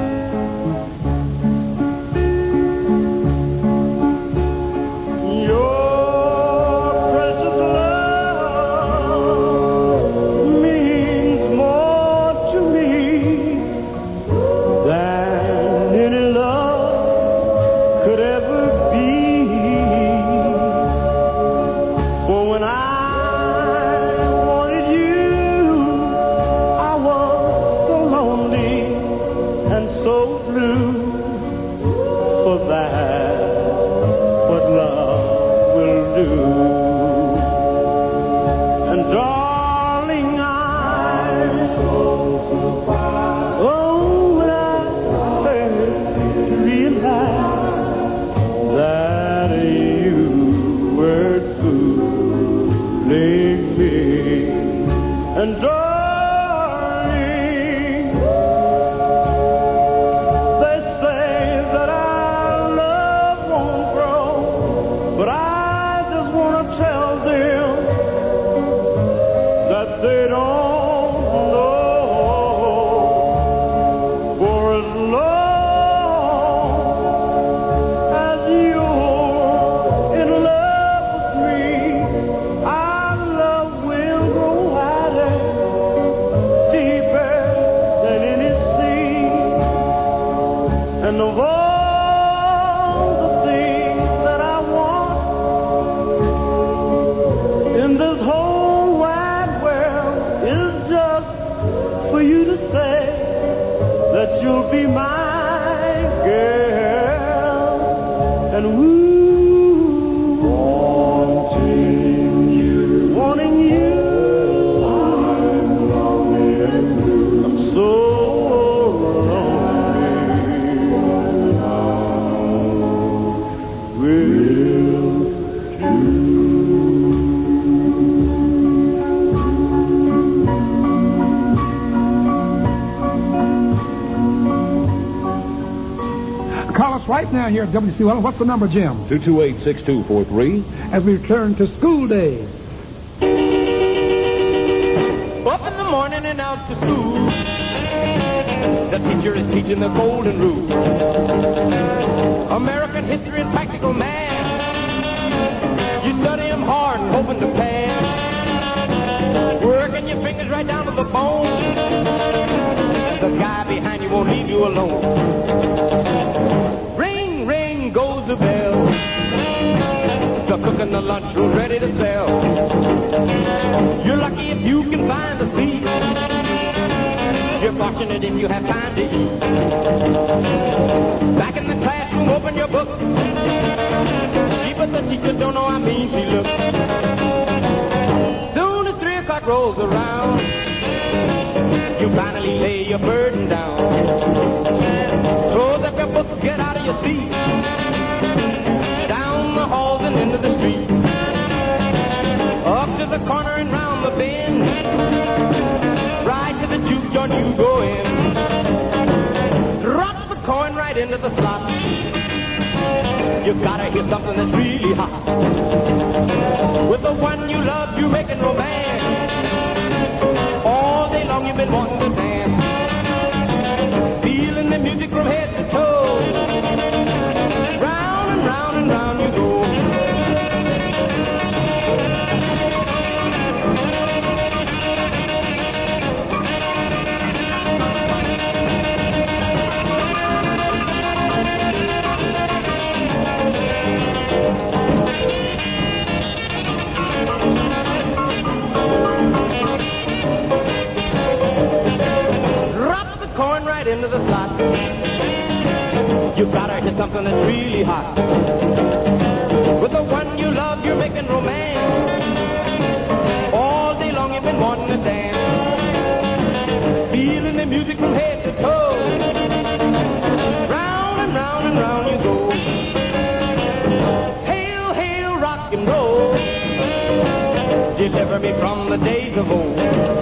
Right now here at WCOL. What's the number, Jim? 228-6243. As we return to school days. Up in the morning and out to school. The teacher is teaching the golden rule. American history and practical math. You study them hard and hoping to pass. Working your fingers right down to the bone. The guy behind you won't leave you alone. Ring, ring goes the bell. The cook in the lunchroom ready to sell. You're lucky if you can find a seat. You're fortunate if you have time to eat. Back in the classroom, open your book. See, but the teacher don't know how mean she looks. Soon as 3 o'clock rolls around, you finally lay your burden down. the slot. You gotta hear something that's really hot. With the one you love, you're making romance. All day long you've been wanting to dance. Feeling the music from head to toe. Round and round and round you go. Into the slot. You gotta hit something that's really hot. With the one you love, you're making romance. All day long you've been wanting to dance. Feeling the music from head to toe. Round and round and round you go. Hail, hail, rock and roll. Deliver me from the days of old.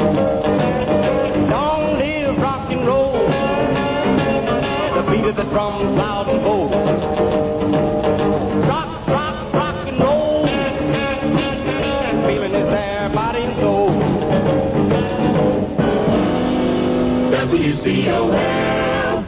Long live rock and roll. Beat of the drums loud and bold. Rock, rock, rock and roll. Feeling is there, body and soul. WCOL.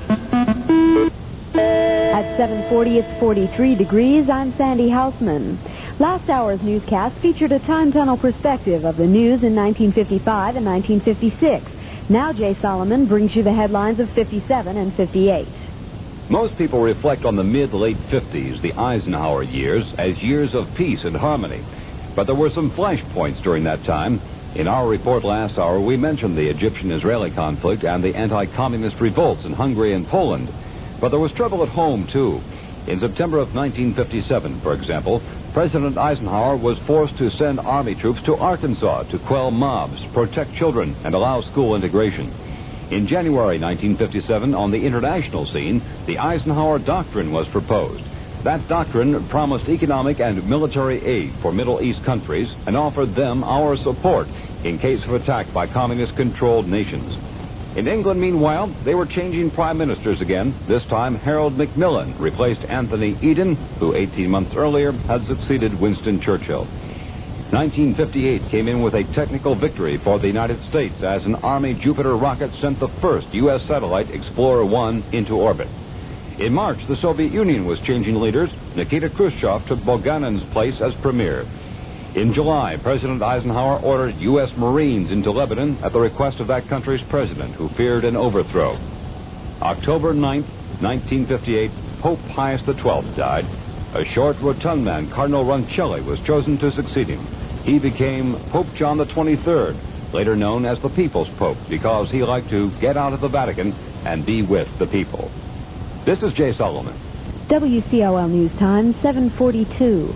At 7:40, it's 43 degrees. I'm Sandy Houseman. Last hour's newscast featured a time tunnel perspective of the news in 1955 and 1956. Now Jay Solomon brings you the headlines of 57 and 58. Most people reflect on the mid-late 50s, the Eisenhower years, as years of peace and harmony. But there were some flashpoints during that time. In our report last hour, we mentioned the Egyptian-Israeli conflict and the anti-communist revolts in Hungary and Poland. But there was trouble at home, too. In September of 1957, for example, President Eisenhower was forced to send Army troops to Arkansas to quell mobs, protect children, and allow school integration. In January 1957, on the international scene, the Eisenhower Doctrine was proposed. That doctrine promised economic and military aid for Middle East countries and offered them our support in case of attack by communist-controlled nations. In England, meanwhile, they were changing prime ministers again. This time, Harold Macmillan replaced Anthony Eden, who 18 months earlier had succeeded Winston Churchill. 1958 came in with a technical victory for the United States as an Army Jupiter rocket sent the first U.S. satellite, Explorer 1, into orbit. In March, the Soviet Union was changing leaders. Nikita Khrushchev took Bulganin's place as premier. In July, President Eisenhower ordered U.S. Marines into Lebanon at the request of that country's president, who feared an overthrow. October 9, 1958, Pope Pius XII died. A short, rotund man, Cardinal Roncelli, was chosen to succeed him. He became Pope John the 23rd, later known as the People's Pope, because he liked to get out of the Vatican and be with the people. This is Jay Solomon. WCOL News Time, 7:42.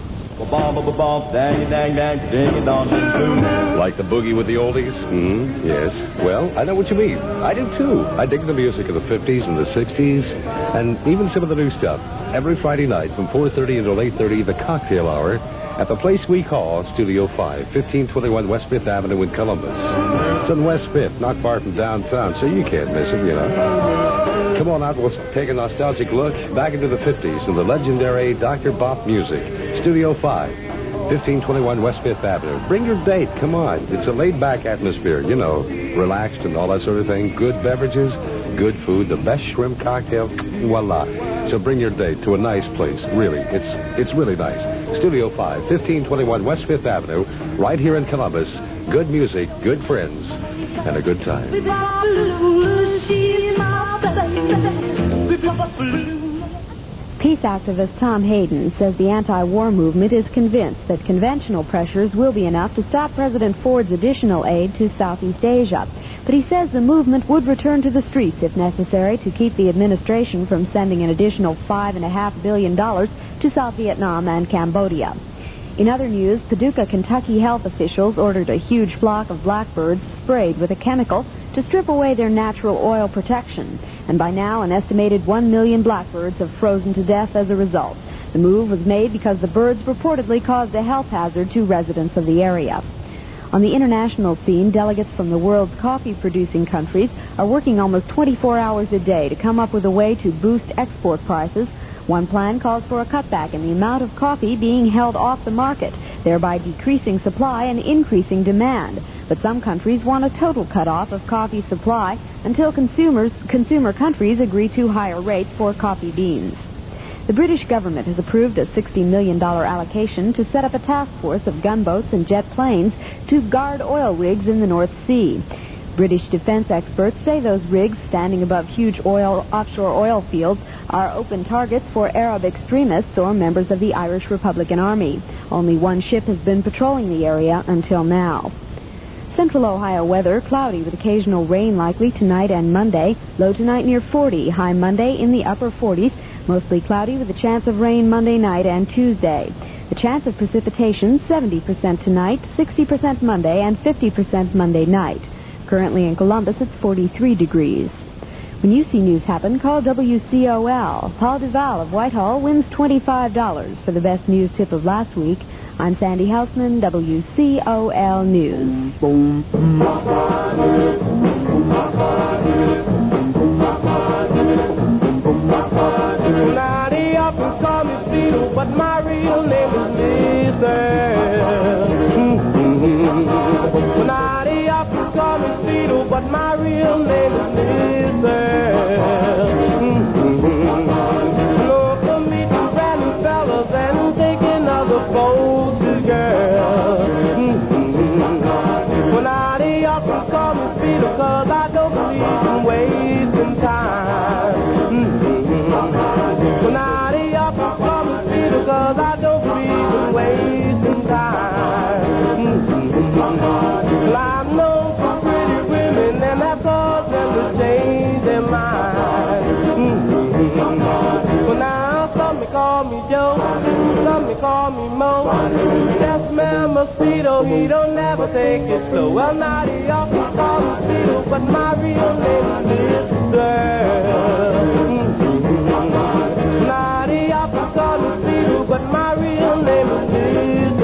Like the boogie with the oldies? Yes. Well, I know what you mean. I do, too. I dig the music of the 50s and the 60s, and even some of the new stuff. Every Friday night from 4:30 until 8:30, the cocktail hour at the place we call Studio 5, 1521 West 5th Avenue in Columbus. It's on West 5th, not far from downtown, so you can't miss it, you know. Come on out, we'll take a nostalgic look back into the 50s and the legendary Dr. Bop music. Studio 5, 1521 West 5th Avenue. Bring your date, come on. It's a laid-back atmosphere, you know, relaxed and all that sort of thing. Good beverages, good food, the best shrimp cocktail, voila. So bring your date to a nice place, really. It's really nice. Studio 5, 1521 West 5th Avenue, right here in Columbus. Good music, good friends, and a good time. Peace activist Tom Hayden says the anti-war movement is convinced that conventional pressures will be enough to stop President Ford's additional aid to Southeast Asia. But he says the movement would return to the streets if necessary to keep the administration from sending an additional $5.5 billion to South Vietnam and Cambodia. In other news, Paducah, Kentucky health officials ordered a huge flock of blackbirds sprayed with a chemical to strip away their natural oil protection. And by now, an estimated 1 million blackbirds have frozen to death as a result. The move was made because the birds reportedly caused a health hazard to residents of the area. On the international scene, delegates from the world's coffee-producing countries are working almost 24 hours a day to come up with a way to boost export prices. One plan calls for a cutback in the amount of coffee being held off the market, thereby decreasing supply and increasing demand. But some countries want a total cutoff of coffee supply until consumer countries agree to higher rates for coffee beans. The British government has approved a $60 million allocation to set up a task force of gunboats and jet planes to guard oil rigs in the North Sea. British defense experts say those rigs standing above huge offshore oil fields are open targets for Arab extremists or members of the Irish Republican Army. Only one ship has been patrolling the area until now. Central Ohio weather, cloudy with occasional rain likely tonight and Monday. Low tonight near 40, high Monday in the upper 40s. Mostly cloudy with a chance of rain Monday night and Tuesday. The chance of precipitation 70% tonight, 60% Monday, and 50% Monday night. Currently in Columbus, it's 43 degrees. When you see news happen, call WCOL. Paul Duval of Whitehall wins $25 for the best news tip of last week. I'm Sandy Hausman, WCOL News. Now they often call me Speedo, but my real name is Mister. Now they often call me Speedo, but my real name is Mister. Lord, for me to random fellas and taking other folks' girls. Well, now they often call me Speedo, cause I don't believe in wasting time. Well, now they often call me Speedo, cause I don't believe in wasting time. Well, I'm known for pretty women, and that caused them to change their mind. Well, now some may call me Joe, some may call me Mo. That man mosquito, he don't never take it slow. Well, now they often call me Speedo, but my real name is Now they often call me Speedo, but my real name is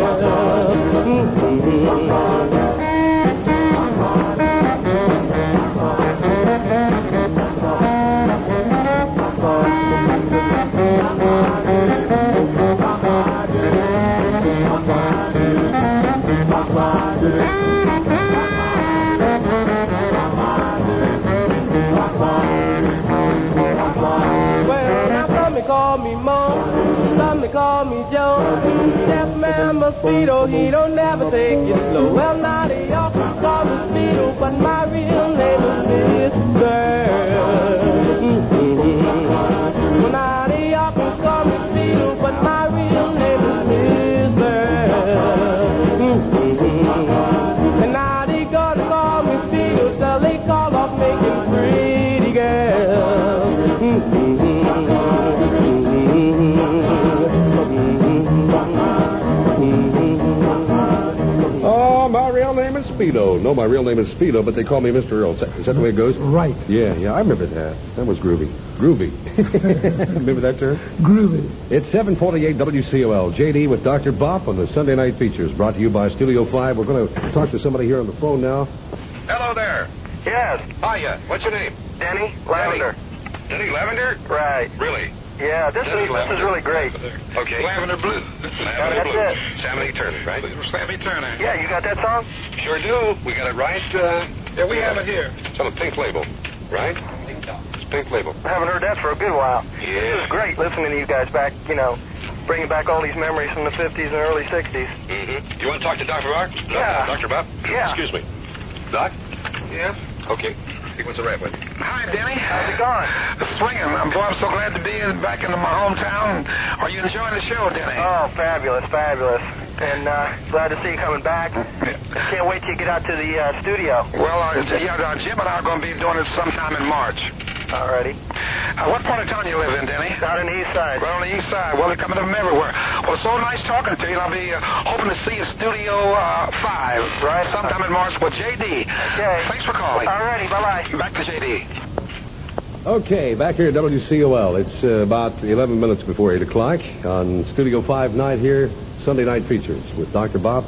call me Mo, some may call me Joe. That man mosquito, he don't never take it slow. Well, now they often call me Speedo, but my real name is Mister. Well, now they often call me Speedo, but my real name is Mister. And now they gonna call me Speedo till they call off making pretty girls. Oh, my real name is Speedo. No, my real name is Speedo, but they call me Mr. Earl. Is that the way it goes? Right. Yeah, I remember that. That was groovy. Groovy. Remember that term? Groovy. It's 748 WCOL. JD with Dr. Bop on the Sunday Night Features, brought to you by Studio 5. We're going to talk to somebody here on the phone now. Hello there. Yes. Hiya. What's your name? Denny Lavender. Denny Lavender? Right. Really? Yeah, this is really great. Okay. Lavender Blue. Lavender Blue. That's it. Sammy Turner, right? Sammy Turner. Yeah, you got that song? Sure do. We got it right. Yeah, we have it here. It's on a Pink Label, right? It's Pink Label. I haven't heard that for a good while. Yeah. This is great listening to you guys back, bringing back all these memories from the 50s and early 60s. Mm-hmm. You want to talk to Dr. Bob? Yeah. Dr. Bob? Yeah. Excuse me. Doc? Yes? Okay. What's the rap with you? Hi, Denny. How's it going? Swinging. Boy, I'm so glad to be back in my hometown. Are you enjoying the show, Denny? Oh, fabulous. And glad to see you coming back. Can't wait till you get out to the studio. Well, Jim and I are going to be doing it sometime in March. Alrighty. What part of town you live in, Denny? Down on the east side. Right on the east side. Well, they're coming to them everywhere. Well, it's so nice talking to you, and I'll be hoping to see you at Studio 5 right sometime in March with JD. Okay. Thanks for calling. Alrighty, bye-bye. Back to JD. Okay, back here at WCOL. It's about 11 minutes before 8 o'clock on Studio 5 night here, Sunday Night Features with Dr. Bob.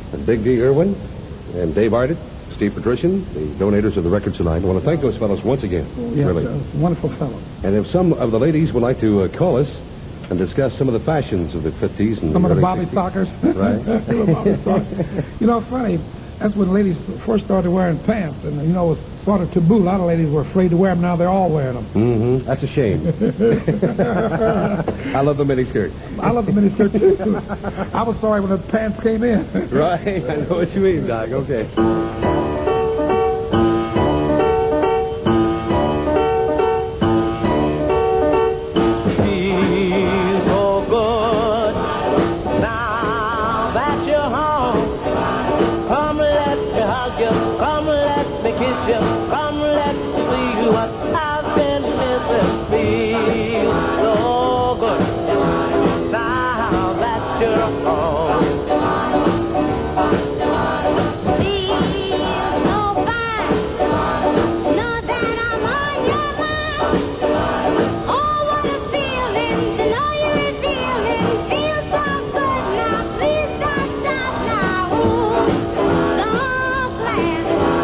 and Big D. Irwin, and Dave Arnett, Steve Patrician, the donators of the records tonight. I want to thank those fellows once again. Yes, really. Wonderful fellows. And if some of the ladies would like to call us and discuss some of the fashions of the 50s and some of the early Bobby 60s. Sockers. Right. Bobby Sockers. You know, funny, that's when ladies first started wearing pants, and, you know, it was sort of taboo. A lot of ladies were afraid to wear them. Now they're all wearing them. Mm-hmm. That's a shame. I love the miniskirt. I love the miniskirt, too. I was sorry when the pants came in. Right. I know what you mean, Doc. Okay. Come, let's see what I've been missing. Feel so good now that you're home. Feel so fine, know that I'm on your mind. Oh, what a feeling to know you're feeling. Feel so good now, please don't stop now. Ooh, so glad.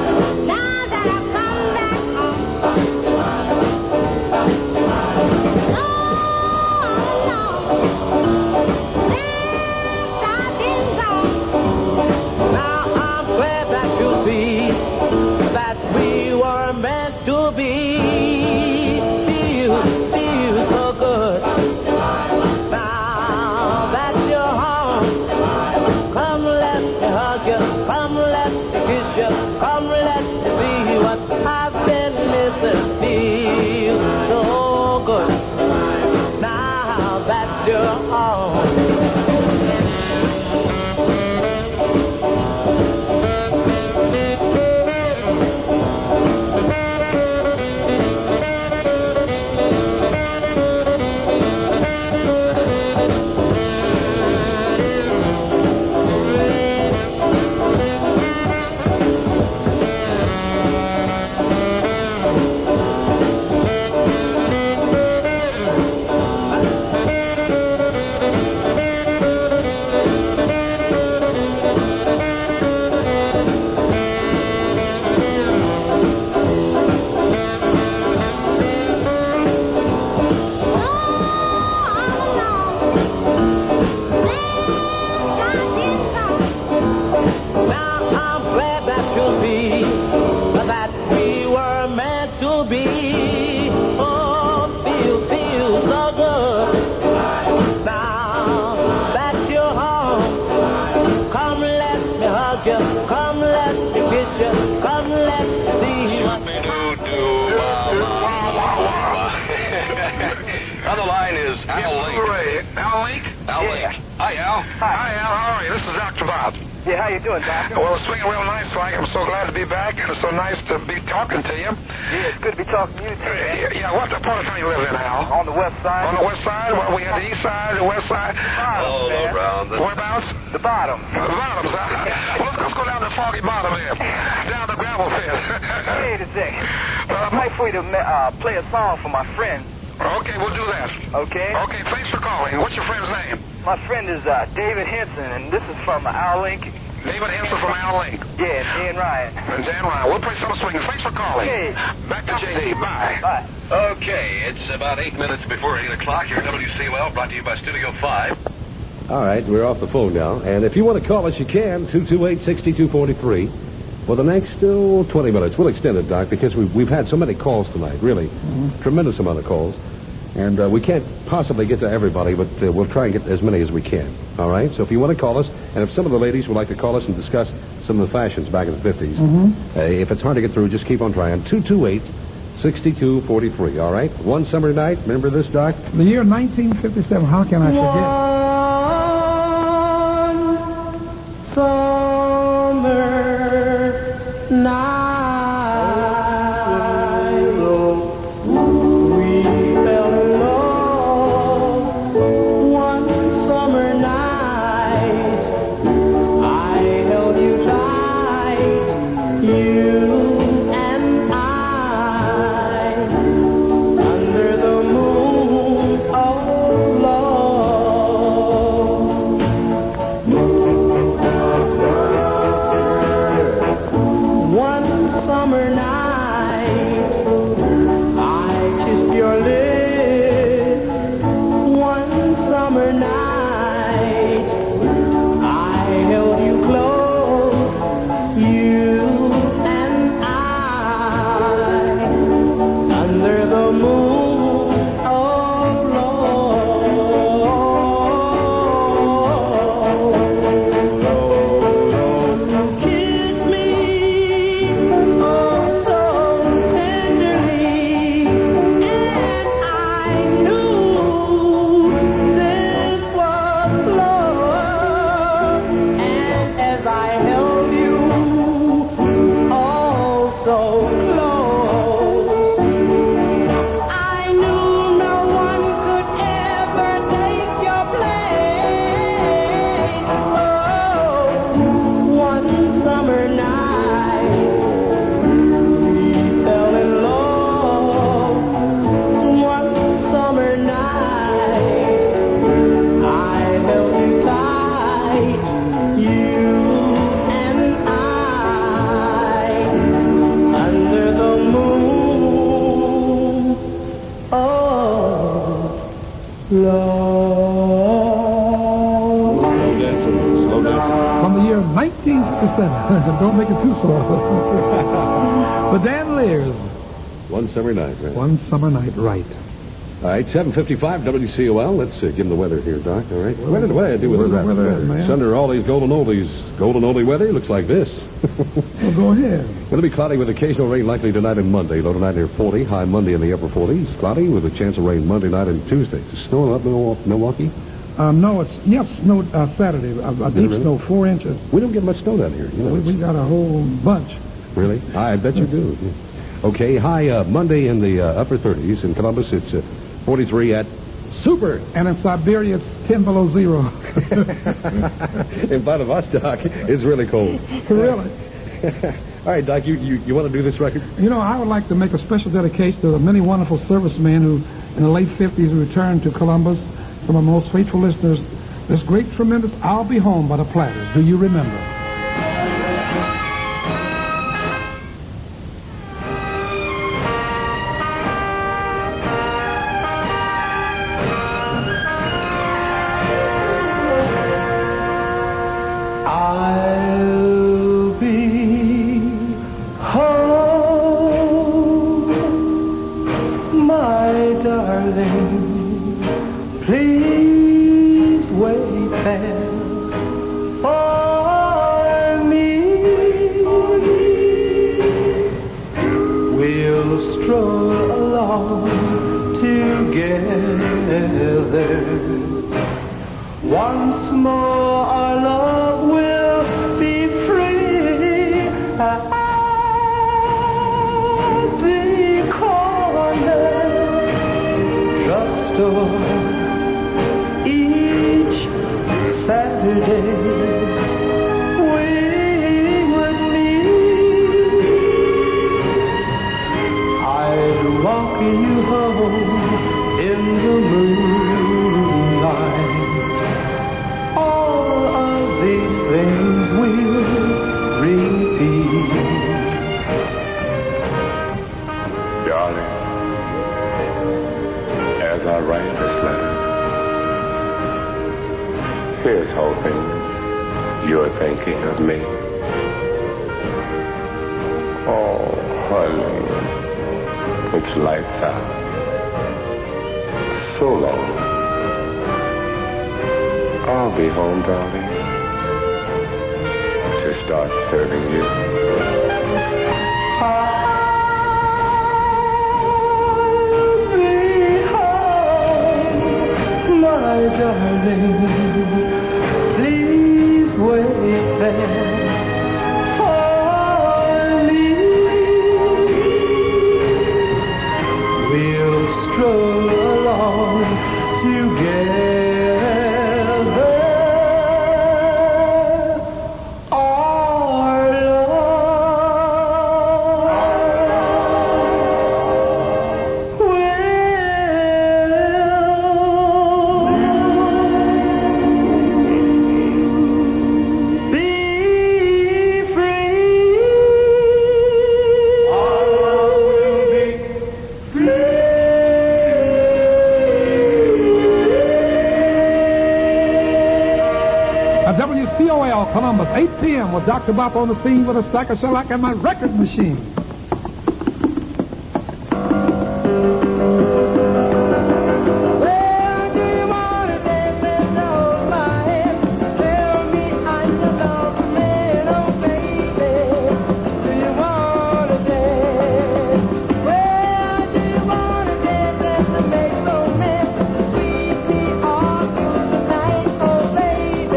On the line is Al Link. Al Link? Al Link. Hi, Al. Hi, Al. How are you? This is Dr. Bob. Yeah, how you doing, Doctor? Well, it's swinging real nice, Frank. I'm so glad to be back, and it's so nice to be talking to you. Yeah, it's good to be talking to you, too. Yeah, what part of town you live in, Al? On the west side. On the west side? Well, we have the east side, the west side. All around. Whereabouts? The bottom. The bottoms, huh? Well, let's go down the foggy bottom here. Down the gravel pit. Wait a second. Well, I'd like for you to play a song for my friend. Okay, we'll do that. Okay. Okay, thanks for calling. What's your friend's name? My friend is David Henson, and this is from Al Link. David Henson from Al Link. Yeah, Dan Ryan. And Dan Ryan. We'll play some swing. Thanks for calling. Okay. Back to JD. Bye. Bye. Okay, it's about 8 minutes before 8 o'clock here at WCOL, brought to you by Studio 5. All right, we're off the phone now. And if you want to call us, you can, 228-6243. For the next 20 minutes, we'll extend it, Doc, because we've had so many calls tonight, really. Tremendous amount of calls. And we can't possibly get to everybody, but we'll try and get as many as we can. All right? So if you want to call us, and if some of the ladies would like to call us and discuss some of the fashions back in the 50s, if it's hard to get through, just keep on trying. 228-6243, all right? One summer night, remember this, Doc? The year 1957, how can I forget? One summer night. 1857. Don't make it too soft. But Dan Lears. One summer night, right? One summer night, right. All right, 7:55 WCOL. Let's give them the weather here, Doc. All right. What did I do with Where's the the weather, man? It's under all these golden oldies. Golden oldie weather looks like this. Well, go ahead. Going to be cloudy with occasional rain likely tonight and Monday. Low tonight near 40. High Monday in the upper 40s. Cloudy with a chance of rain Monday night and Tuesday. Is it snowing up in Milwaukee? No, it's snowed Saturday. A deep really? snow, 4 inches. We don't get much snow down here. You know, we got a whole bunch. Really? I bet you do. Okay, high Monday in the upper 30s. In Columbus, it's 43 at Super. And in Siberia, it's 10 below zero. In Vladivostok, it's really cold. Really? All right, Doc, you want to do this record? You know, I would like to make a special dedication to the many wonderful servicemen who, in the late 50s, returned to Columbus. Some of the most faithful listeners. This great, tremendous I'll Be Home by the Platters. Do you remember? I'll be home, my darling. Please wait there for me. We'll stroll along together. Once more our love will be free. At the corner drugstore each Saturday we would meet. I'd walk you home in the moonlight. All of these things will repeat. Darling, as I write this letter, here's hoping you're thinking of me. Oh, honey, it's lights out. So long. I'll be home, darling, to start serving you. I'll be home, my darling. Please wait there for me. We'll stroll along together. WCOL Columbus, 8 p.m. with Dr. Bop on the scene with a stack of shellac and my record machine.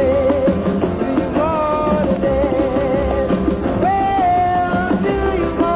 Do you want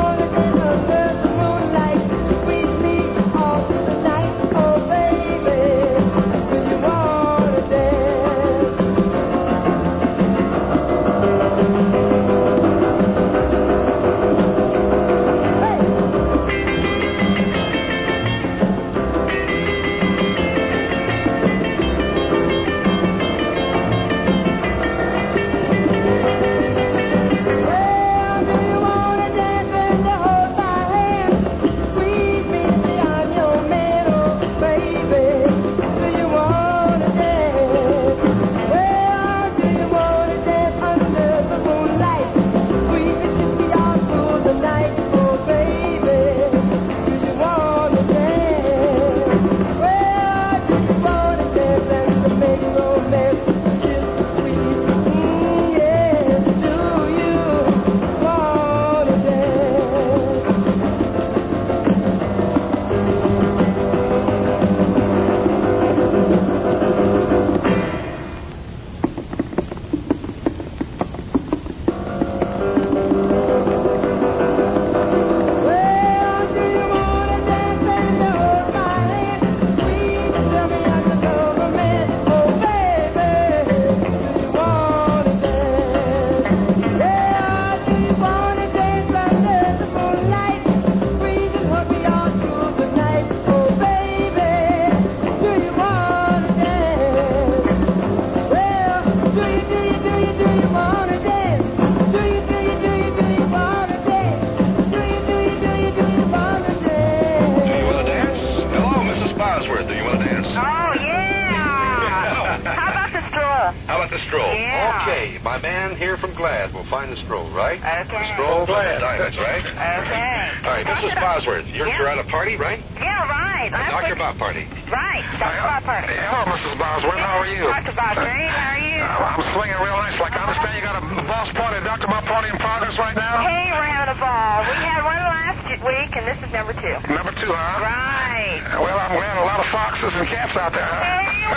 How about the stroll? Yeah. Okay, my man here from Glad will find the stroll, right? Okay. The stroll from the Diamonds, right? Okay. All right, Mrs. Bosworth, you're at a party, right? Yeah, right. A Dr. Bob party. Right, Dr. Bob party. Hello, Mrs. Bosworth. How are you? Dr. Bob, great. How are you? I'm swinging real nice. Like, I understand you got a boss party, a Dr. Bob party in progress right now? Hey, we're having a ball. We had one last week, and this is number 2. Number 2, huh? Right. Well, I'm glad a lot of foxes and cats out there, huh?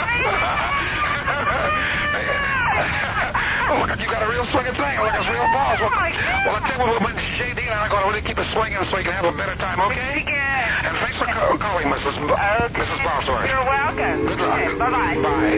Oh, look, you got a real swinging thing. Look, it's real balls. Well, I tell you what, J.D. and I are going to really keep it swinging so you can have a better time, okay? And thanks for calling, Mrs. Bosworth. You're welcome. Good luck. Okay, bye-bye.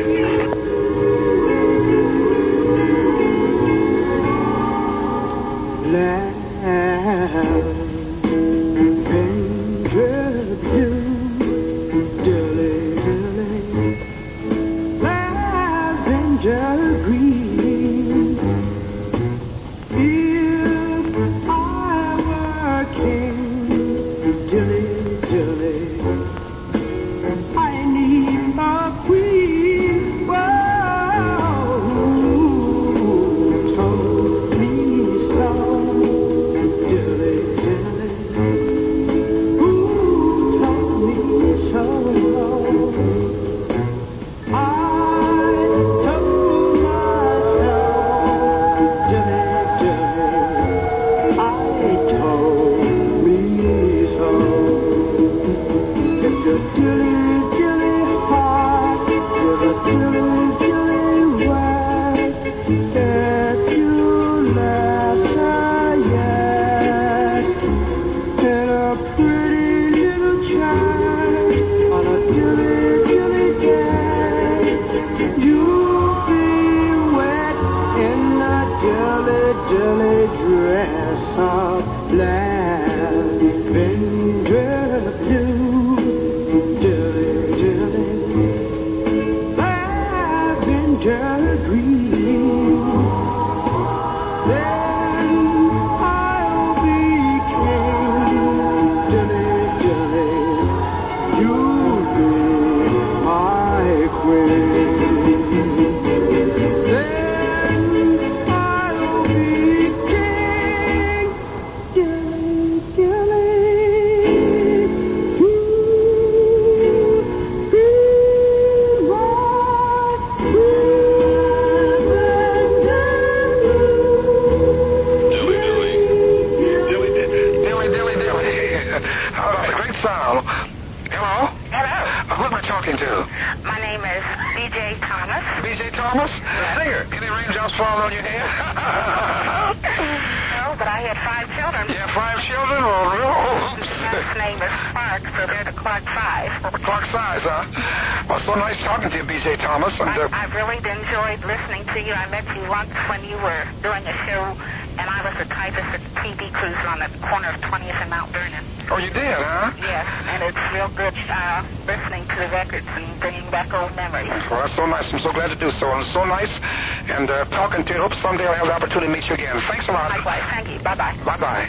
I've really enjoyed listening to you. I met you once when you were doing a show, and I was a typist at the TV cruise on the corner of 20th and Mount Vernon. Oh, you did, huh? Yes, and it's real good listening to the records and bringing back old memories. Well, that's so nice. I'm so glad to do so. And it's so nice. And talking to you. Hope someday I'll have the opportunity to meet you again. Thanks a lot. Likewise. Thank you. Bye-bye. Bye-bye.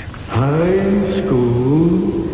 High School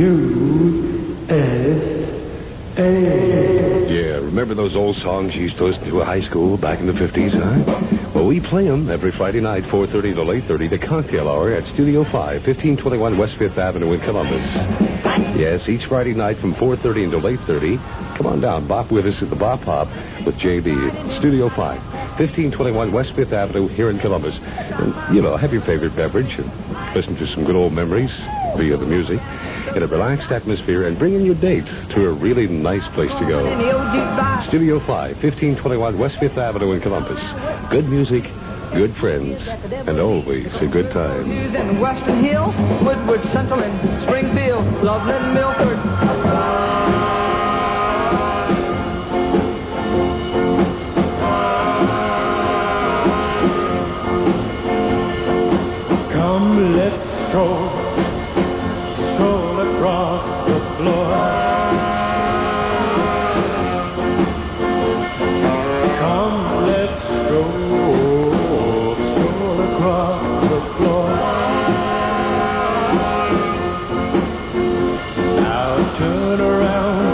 USA. Yeah, remember those old songs you used to listen to at high school back in the 50s, huh? Well, we play them every Friday night, 4:30 to 8:30, the cocktail hour at Studio 5, 1521 West 5th Avenue in Columbus. Yes, each Friday night from 4:30 until 8:30. Come on down, bop with us at the Bop Hop with JB, Studio 5, 1521 West 5th Avenue here in Columbus. And, have your favorite beverage and listen to some good old memories via the music in a relaxed atmosphere and bring in your date to a really nice place to go. Studio 5, 1521 West 5th Avenue in Columbus. Good music, good friends, and always a good time. In Western Hills, Woodward Central, and Springfield, Loveland, Milford. Come, let's stroll across the floor. Come, let's stroll across the floor. Now turn around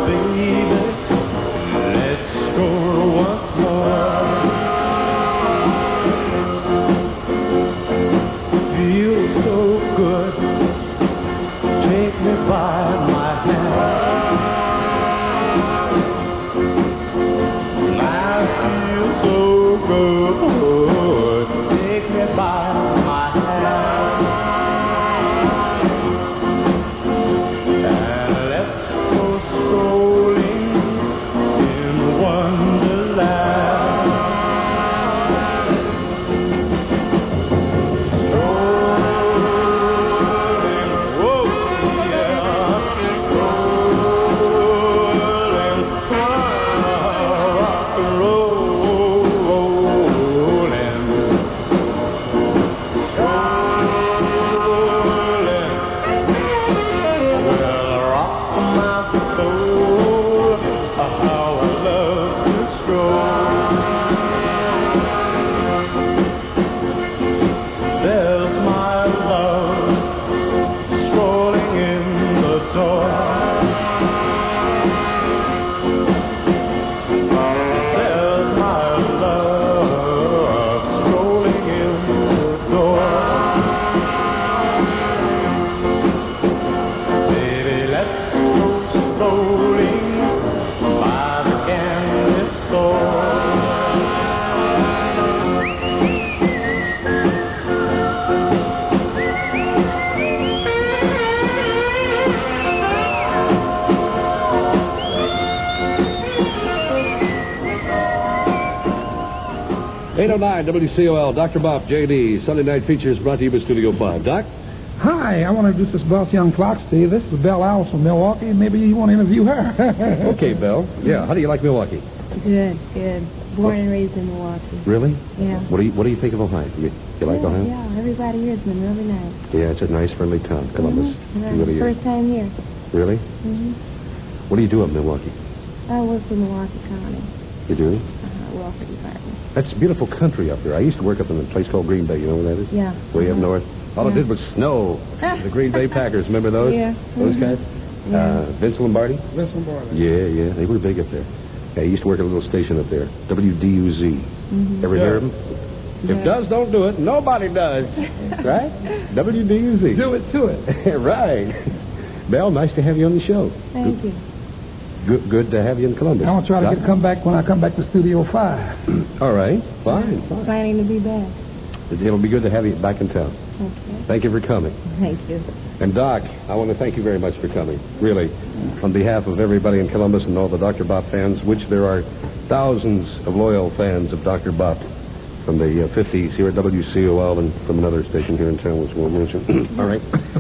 809 WCOL, Dr. Bob, J.D., Sunday Night Features brought to you by Studio 5. Doc? Hi, I want to introduce this boss young clocks to you. This is Belle Alice from Milwaukee. Maybe you want to interview her. Okay, Belle. Yeah, how do you like Milwaukee? Good, good. Born and raised in Milwaukee. Really? Yeah. What do you think of Ohio? You like Ohio? Yeah, everybody here has been really nice. Yeah, it's a nice, friendly town, Columbus. Mm-hmm. Really First time here. Really? Mm-hmm. What do you do up in Milwaukee? I work for Milwaukee County. You do? Welfare Department. That's beautiful country up there. I used to work up in a place called Green Bay. You know where that is? Yeah. Way up north. All it did was snow. The Green Bay Packers, remember those? Yeah. Those guys? Yeah. Vince Lombardi? Vince Lombardi. Yeah. They were big up there. Yeah, I used to work at a little station up there. WDUZ. Mm-hmm. Ever hear of them? If does don't do it, nobody does. Right? WDUZ. Do it to it. Right. Belle, nice to have you on the show. Thank you. Good to have you in Columbus. I want to try to come back when I come back to Studio 5. All right. Fine. Planning to be back. It'll be good to have you back in town. Okay. Thank you for coming. Thank you. And, Doc, I want to thank you very much for coming. Really, on behalf of everybody in Columbus and all the Dr. Bob fans, which there are thousands of loyal fans of Dr. Bob from the 50s here at WCOL and from another station here in town, which we'll mention. All right.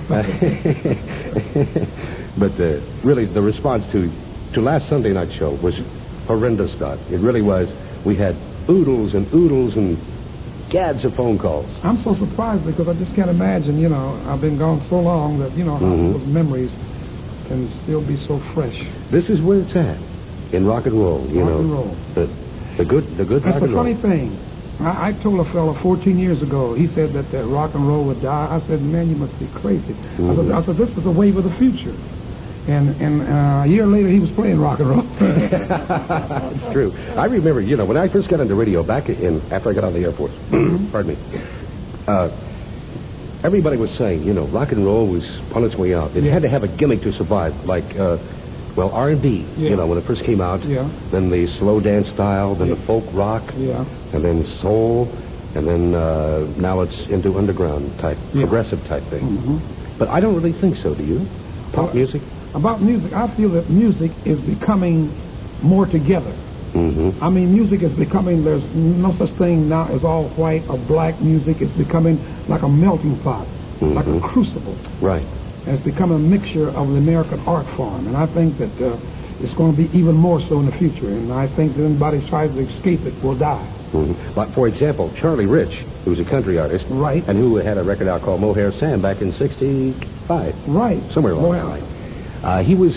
But really, the response to last Sunday night show was horrendous, Doc. It really was. We had oodles and gads of phone calls. I'm so surprised because I just can't imagine, I've been gone so long that, how those memories can still be so fresh. This is where it's at, in rock and roll, Rock and roll. The good rock and roll. That's a funny thing. I told a fellow 14 years ago, he said that rock and roll would die. I said, man, you must be crazy. I said, this is the wave of the future. And a year later, he was playing rock and roll. It's true. I remember, when I first got into radio after I got out of the Air Force, pardon me, everybody was saying, rock and roll was on its way out. It had to have a gimmick to survive, like, R&B, when it first came out. Yeah. Then the slow dance style, then the folk rock, and then soul, and then now it's into underground type, progressive type thing. Mm-hmm. But I don't really think so, do you? Pop music? About music, I feel that music is becoming more together. Mm-hmm. I mean, music is becoming, there's no such thing now as all white or black music. It's becoming like a melting pot, like a crucible. Right. And it's become a mixture of the American art form. And I think that it's going to be even more so in the future. And I think that anybody tries to escape it will die. Mm-hmm. Like, for example, Charlie Rich, who's a country artist. Right. And who had a record out called Mohair Sam back in 65. Right. Somewhere along that line. He was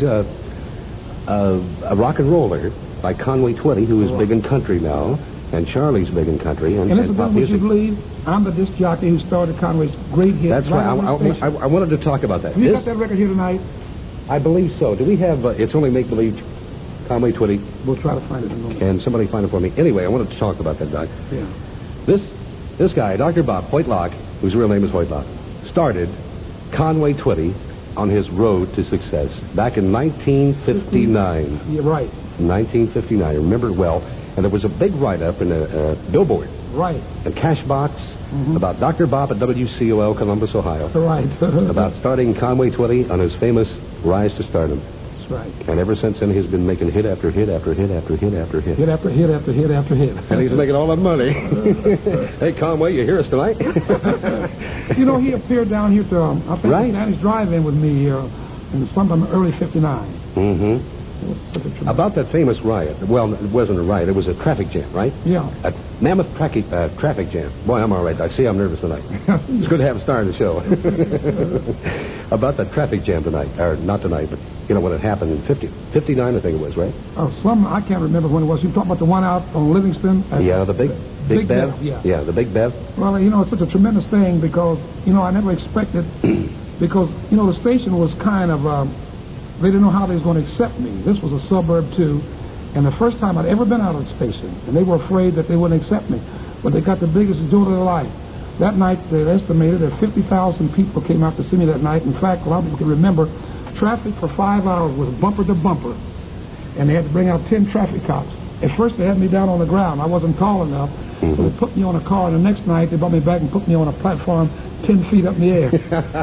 a rock and roller like Conway Twitty, who is big in country now, and Charlie's big in country and pop music. Would you believe I'm the disc jockey who started Conway's great hit? That's right. I wanted to talk about that. Have you got that record here tonight? I believe so. Do we have It's Only Make Believe, Conway Twitty? We'll try to find it in a moment. Can somebody find it for me? Anyway, I wanted to talk about that, Doc. Yeah. This guy, Dr. Bob Hoytlock, whose real name is Hoytlock, started Conway Twitty on his road to success back in 1959. Yeah, right. 1959. I remember it well. And there was a big write-up in a Billboard. Right. A Cashbox about Dr. Bob at WCOL, Columbus, Ohio. Right. About starting Conway Twitty on his famous rise to stardom. That's right. And ever since then, he's been making hit after hit after hit after hit after hit. Hit after hit after hit after hit. And he's making all that money. Hey, Conway, you hear us tonight? He appeared down here to, I think, Danny's Drive-In with me in sometime early 59. Mm-hmm. About that famous riot. Well, it wasn't a riot. It was a traffic jam, right? Yeah. A mammoth traffic jam. Boy, I'm all right. I see I'm nervous tonight. It's good to have a star in the show. About that traffic jam tonight. Or not tonight, but, when it happened in 59, I think it was, right? I can't remember when it was. You talking about the one out on Livingston? Yeah, the Big Bev? Yeah, the Big Bev. Well, it's such a tremendous thing because, I never expected, because, the station was kind of... they didn't know how they was going to accept me. This was a suburb, too. And the first time I'd ever been out of the station. And they were afraid that they wouldn't accept me. But they got the biggest joy of their life. That night, they estimated that 50,000 people came out to see me that night. In fact, a lot of people can remember, traffic for 5 hours was bumper to bumper. And they had to bring out 10 traffic cops. At first, they had me down on the ground. I wasn't tall enough. So they put me on a car, and the next night they brought me back and put me on a platform 10 feet up in the air.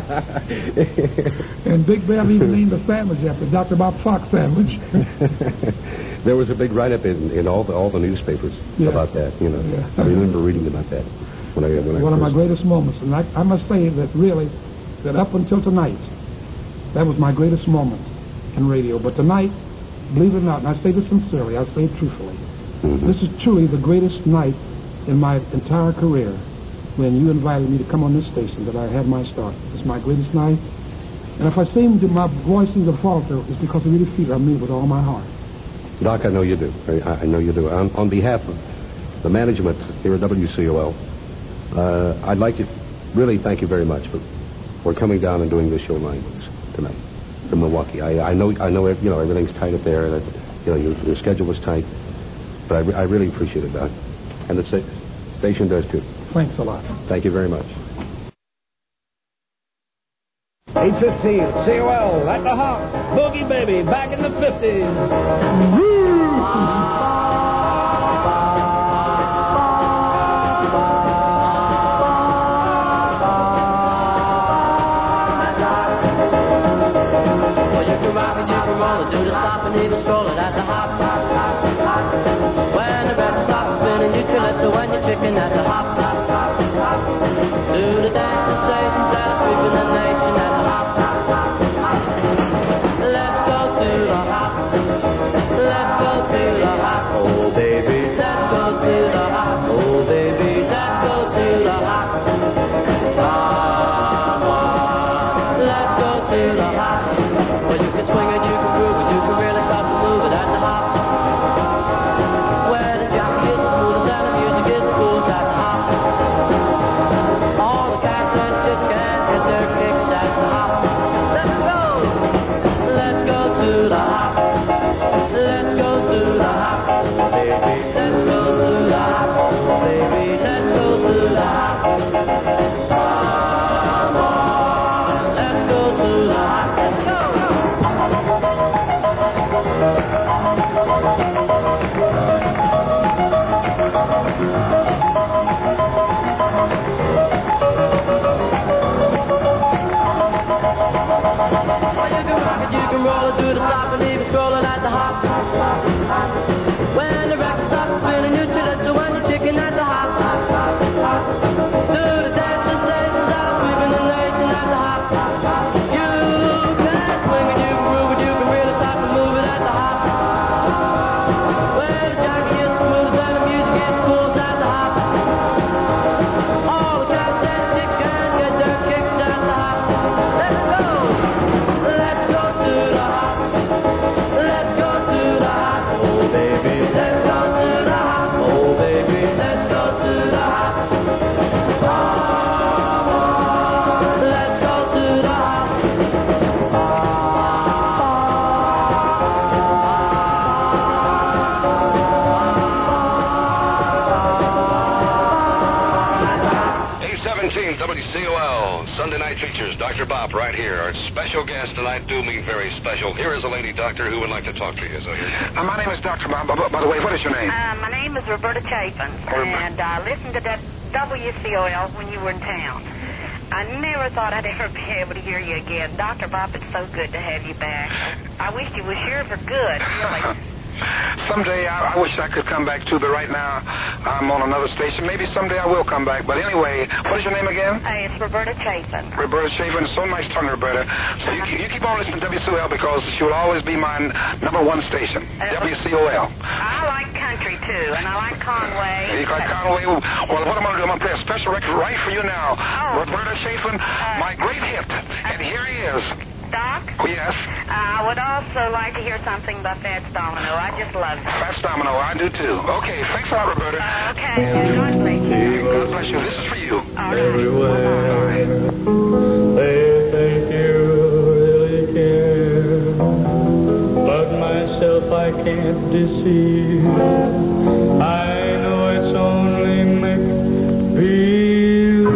And Big Bear even named the sandwich after Dr. Bob Fox sandwich. There was a big write-up in all the newspapers about that. You know, I remember reading about that when I one of my greatest moments, and I must say that really, that up until tonight, that was my greatest moment in radio. But tonight, believe it or not, and I say this sincerely, I say it truthfully, this is truly the greatest night in my entire career when you invited me to come on this station that I had my start. It's my greatest night. And if I seem to, my voice seems to falter, it's because I really feel I mean it with all my heart. Doc, I know you do. I know you do. On behalf of the management here at WCOL, I'd like to really thank you very much for coming down and doing this show line tonight from Milwaukee. I know everything's tight up there. That your schedule was tight, but I really appreciate it, Doc, and the station does too. Thanks a lot. Thank you very much. 8:15, COL at the Hop. Boogie Baby, back in the 50s. Do the stop and even stroll it at the Hop. When the record stops spinning, you can let the when you're chicken at the Hop. Do the dancing stations that are sweeping the nation at the Hop. Let's go to the Hop. Let's go to the Hop. Oh baby, let's go to the Hop. Oh baby, let's go to the Hop. Come on, let's go to the Hop. Well, you can swing it, you can groove it, you can really stop and move it at the Hop. Where the jockey is the smoothest and the music is the coolest at the Hop. All the cats and chicks can get their kicks at the Hop. Let's go! Let's go to the Hop. Let's go to the Hop. Baby, let's go to the Hop. Baby, let's go to the Hop. Come on, let's go to the Hop. Let's go! You can roll it, do the stop and even scrolling at the Hop. When the record stops spinning, you chill it to when you're chicken at the Hop. Do the dancing stations out, sweeping the nation at the Hop. You can swing it, you can groove it, you can really stop and move it at the Hop. Where the jockey is smooth and the music is cool at the Hop. All the cats and chicks can get their kicks at the Hop. Let's go! Let's go to the Hop. Let's go to the Hop. Oh baby, let's go to the Hop. Oh baby, let's go to the Hop. Come on, let's go to the Hop. WCOL, Sunday night features Dr. Bob right here. Our special guest tonight, do mean very special. Here is a lady doctor who would like to talk to you. So here. My name is Dr. Bob. By the way, what is your name? My name is Roberta Chapin, and I listened to that WCOL when you were in town. I never thought I'd ever be able to hear you again. Dr. Bob, it's so good to have you back. I wish you was here for good, really. Someday I wish I could come back too, but right now I'm on another station. Maybe someday I will come back. But anyway, what is your name again? It's Roberta Chapin. Roberta Chapin. So nice talking to Roberta. So you keep on listening to WCOL because she will always be my number one station, WCOL. I like country too, and I like Conway. You like Conway? Well, what I'm going to do, I'm going to play a special record right for you now. Roberta Chapin, my great hit. And here he is. Doc? Oh, yes? I would also like to hear something by Fats Domino. I just love it. Fats Domino, I do too. Okay, thanks a lot, Roberta. Okay, God bless you. God bless you. This is for you. Everywhere they think you really care, but myself I can't deceive. I know it's only make-believe.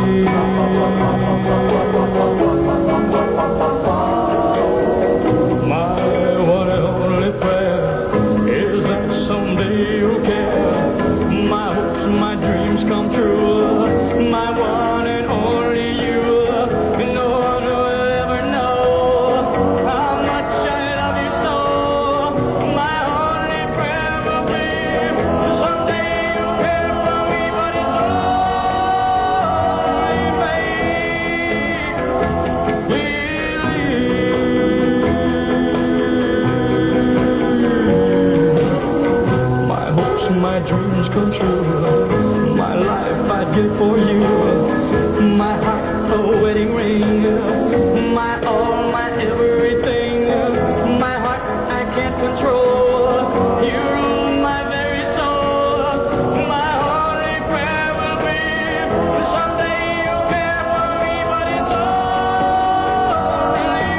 My one and only prayer is that someday you'll care. My hopes, my here for you. My heart, a wedding ring. My all, my everything. My heart, I can't control. You rule my very soul. My only prayer will be someday you'll care for me, but it's only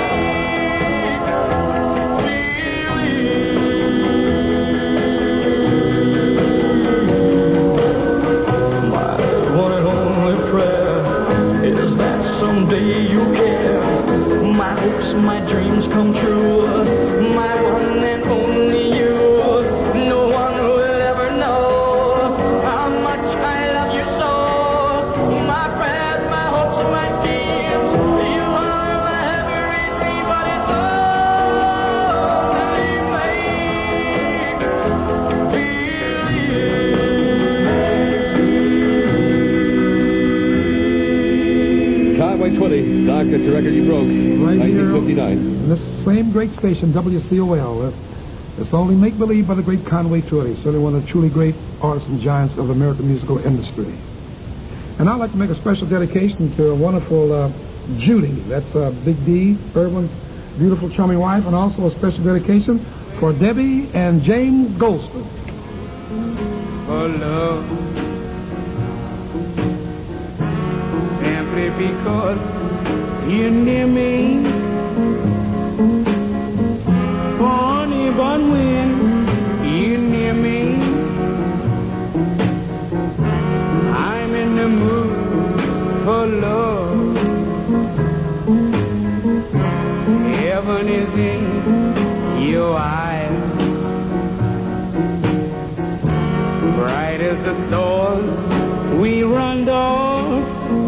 my one and only prayer is that someday you care. My hopes, my dreams come true. My one and only you. No one will ever know how much I love you so. My prayers, my hopes, and my schemes. You are my everything, but it's only Conway 20. Doc, that's the record you broke. Right here. 1959. This same great station, WCOL. It's only make-believe by the great Conway Twitty, certainly one of the truly great artists and giants of the American musical industry. And I'd like to make a special dedication to a wonderful Judy. That's Big D, Irwin's beautiful, charming wife, and also a special dedication for Debbie and James Goldston. for love. Simply because you're near me. Funny, but when you're near me, I'm in the mood for love. Heaven is in your eyes, bright as the stars we run off.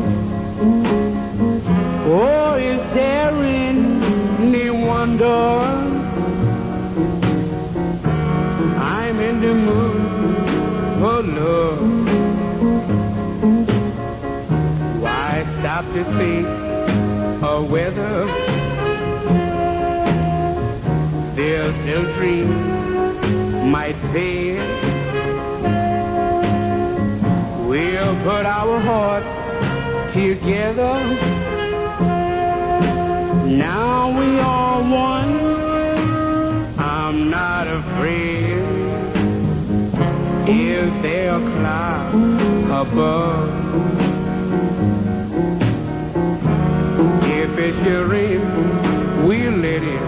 Oh, is there any wonder? I'm in the mood for love. Why stop to think of whether this little dream might fade? We'll put our hearts together. Now we are one. I'm not afraid. Is there a cloud above? If it should rain, we'll let it.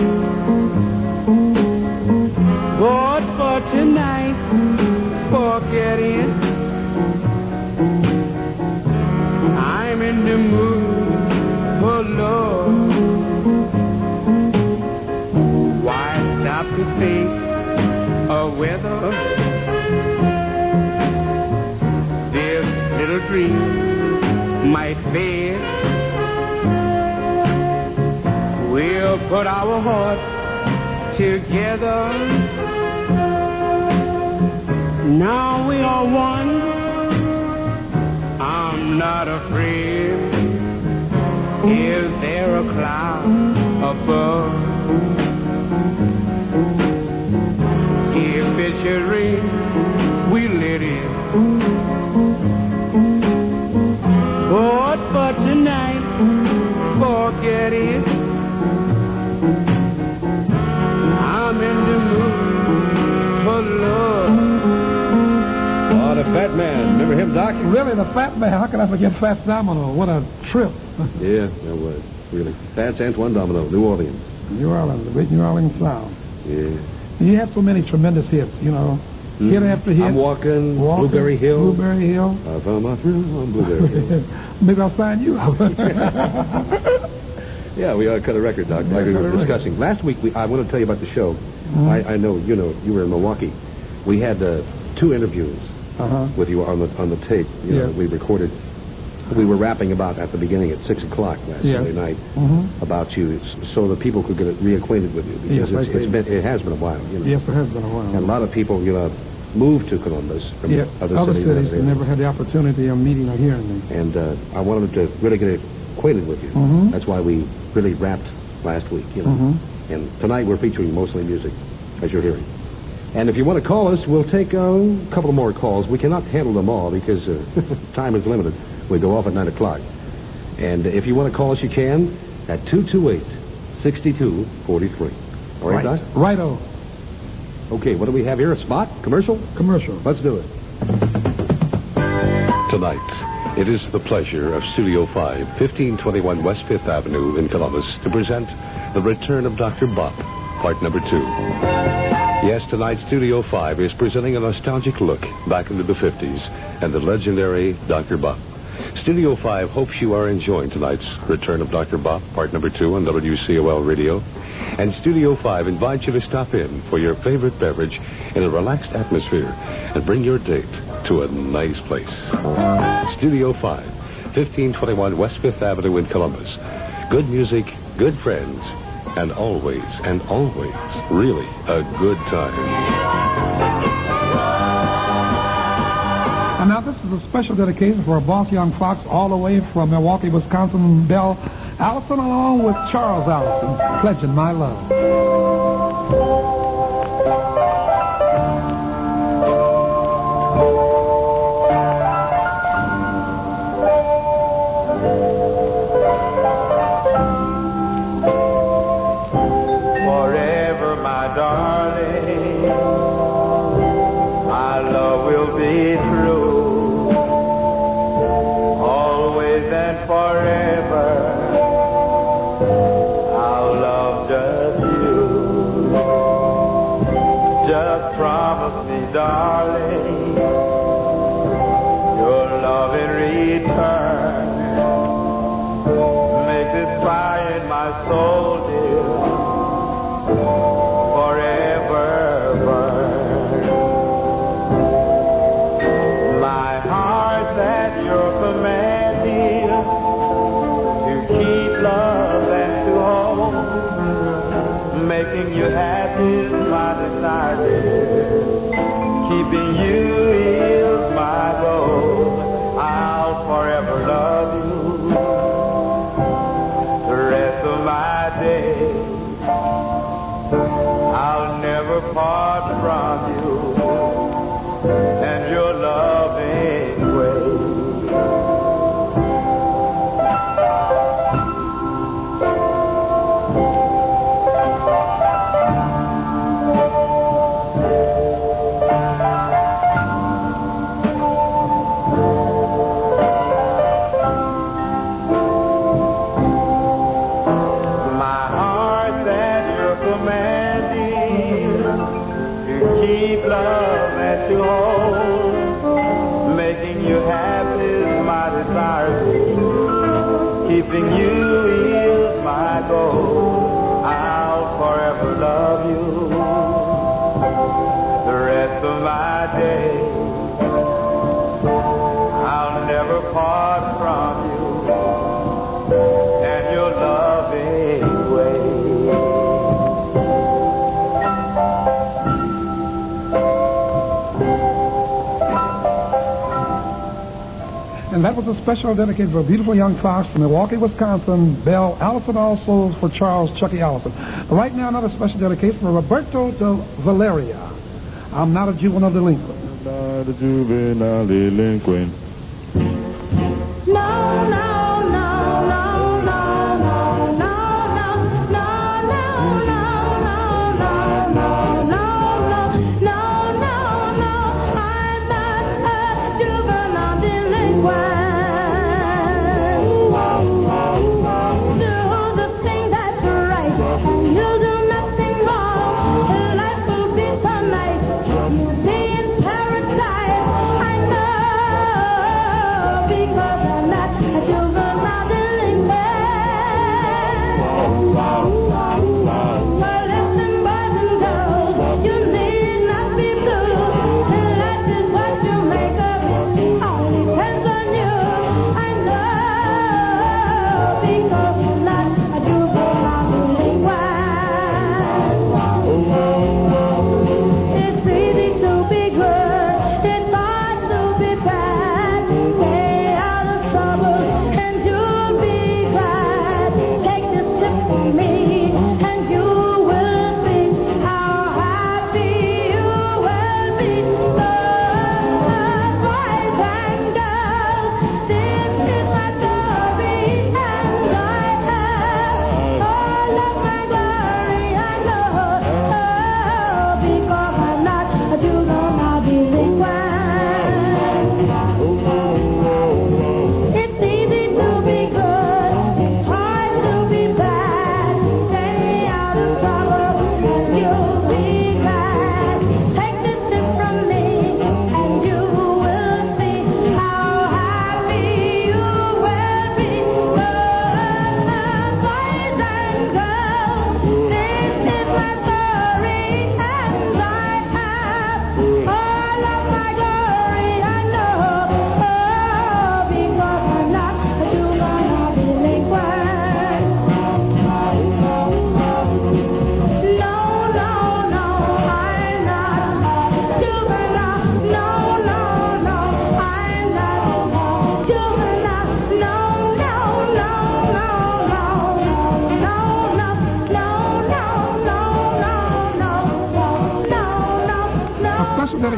But for tonight, forget it. I'm in the mood for love. Why stop to think of whether this little dream might fade? We'll put our hearts together. Now we are one. I'm not afraid. Is there a cloud above? If it should rain, we let it. But for tonight, forget it. I'm in the mood for love. Oh, the Fat Man. Remember him, Doc? Really, the Fat Man. How can I forget Fats Domino? What a trip. Yeah, that was. Really. Fats Antoine Domino, New Orleans. New Orleans, the great New Orleans sound. Yeah. He had so many tremendous hits, you know. Hit after hit. I'm walking Blueberry Hill. Blueberry Hill. I found my thrill on Blueberry Hill. Maybe I'll sign you out. Yeah, we cut a record, Doc, like we were discussing. Last week, I want to tell you about the show. I know, you were in Milwaukee. We had 2 interviews with you on the tape. You know, we recorded. We were rapping about at the beginning at 6 o'clock last Sunday night about you, so that people could get reacquainted with you, because it has been a while. You know. Yes, it has been a while. And a lot of people, moved to Columbus from other cities and never had the opportunity of meeting or hearing them. And I wanted to really get acquainted with you. That's why we really rapped last week. You know. And tonight we're featuring mostly music, as you're hearing. And if you want to call us, we'll take a couple of more calls. We cannot handle them all because time is limited. We go off at 9 o'clock. And if you want to call us, you can at 228-6243. All right, Doc? Righto. Okay, what do we have here? A spot? Commercial? Commercial. Let's do it. Tonight, it is the pleasure of Studio 5, 1521 West 5th Avenue in Columbus, to present The Return of Dr. Bop, part number 2. Yes, tonight, Studio 5 is presenting a nostalgic look back into the 50s and the legendary Dr. Bop. Studio 5 hopes you are enjoying tonight's Return of Dr. Bop, part number 2 on WCOL Radio. And Studio 5 invites you to stop in for your favorite beverage in a relaxed atmosphere and bring your date to a nice place. Studio 5, 1521 West 5th Avenue in Columbus. Good music, good friends, and always, really a good time. And now this is a special dedication for a boss young fox all the way from Milwaukee, Wisconsin, Belle Allison, along with Charles Allison, pledging my love. Forever, my darling, my love will be true. Always and forever, I'll love just you. Just promise me, darling, your love in return makes it fire in my soul, dear, forever burn. My heart's at your command, dear, to keep love and to hold. Making you happy is my desire, dear. Keeping you is my goal. I'll forever love you the rest of my days. I'll never part from you and your loving ways. My heart's at your command, dear, to keep love and to hold. Making you happy is my desire, dear. Keeping you is my goal. I'll forever love you the rest of my days. I'll never part from you and your loving ways. And that was a special dedicated for a beautiful young fox from Milwaukee, Wisconsin, Belle Allison, also for Charles Chucky Allison. Right now, another special dedication for Roberto de Valeria. I'm not a juvenile delinquent. Not a juvenile delinquent. No, no, no, no, no, no, no, no, no, no, no, no, no, no, no, no, I'm not a juvenile delinquent. Do the thing that's right, and you'll do nothing wrong. Life will be so nice, you'll be in paradise. I know.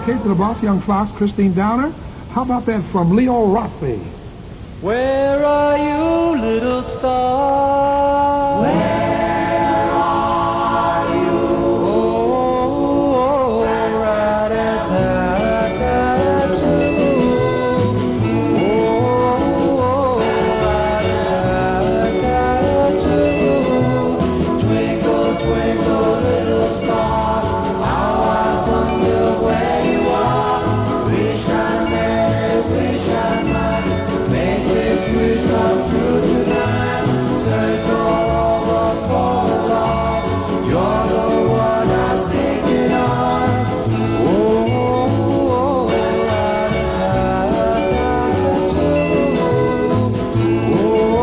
dedicated to the boss, Young Fox, Christine Downer. How about that from Leo Rossi? Where are you, little star? Where are you? Oh, right at Tattoo. Oh, right at Tattoo. Twinkle, twinkle, little star, how I wonder where you are. Wish I may, wish I might, make this wish come true tonight. Search all over for a love, you're the one I'm thinking of. Oh, right at Tattoo. Oh,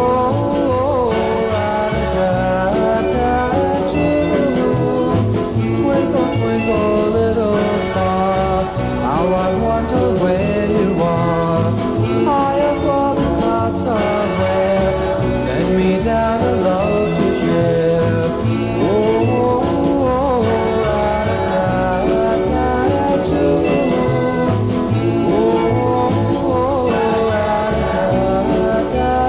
right at Tattoo. Twinkle, twinkle, little star, how I wonder where you are. High above the clouds somewhere, send me down a love to share. Oh, right at Tattoo. Oh, right at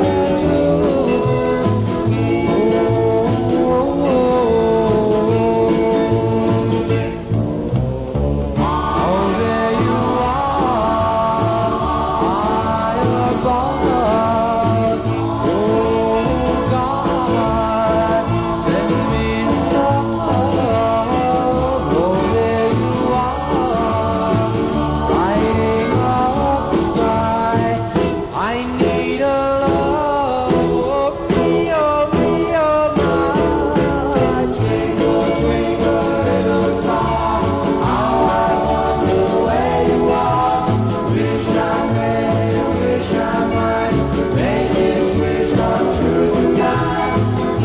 Oh, there you are, high above us. Oh, God, send me some love. Oh, there you are, lighting up the sky. I need a love. Oh, me, my. Twinkle, twinkle, little star, how I wonder where you are. Wish I may, wish I might, make this wish come true tonight. Oh,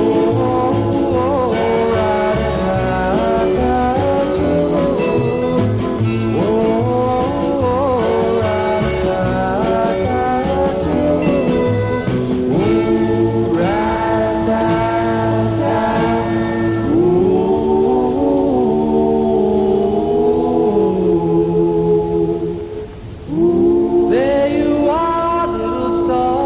right at Tattoo. Oh, right at Tattoo. Oh, right at Tattoo. There you are, little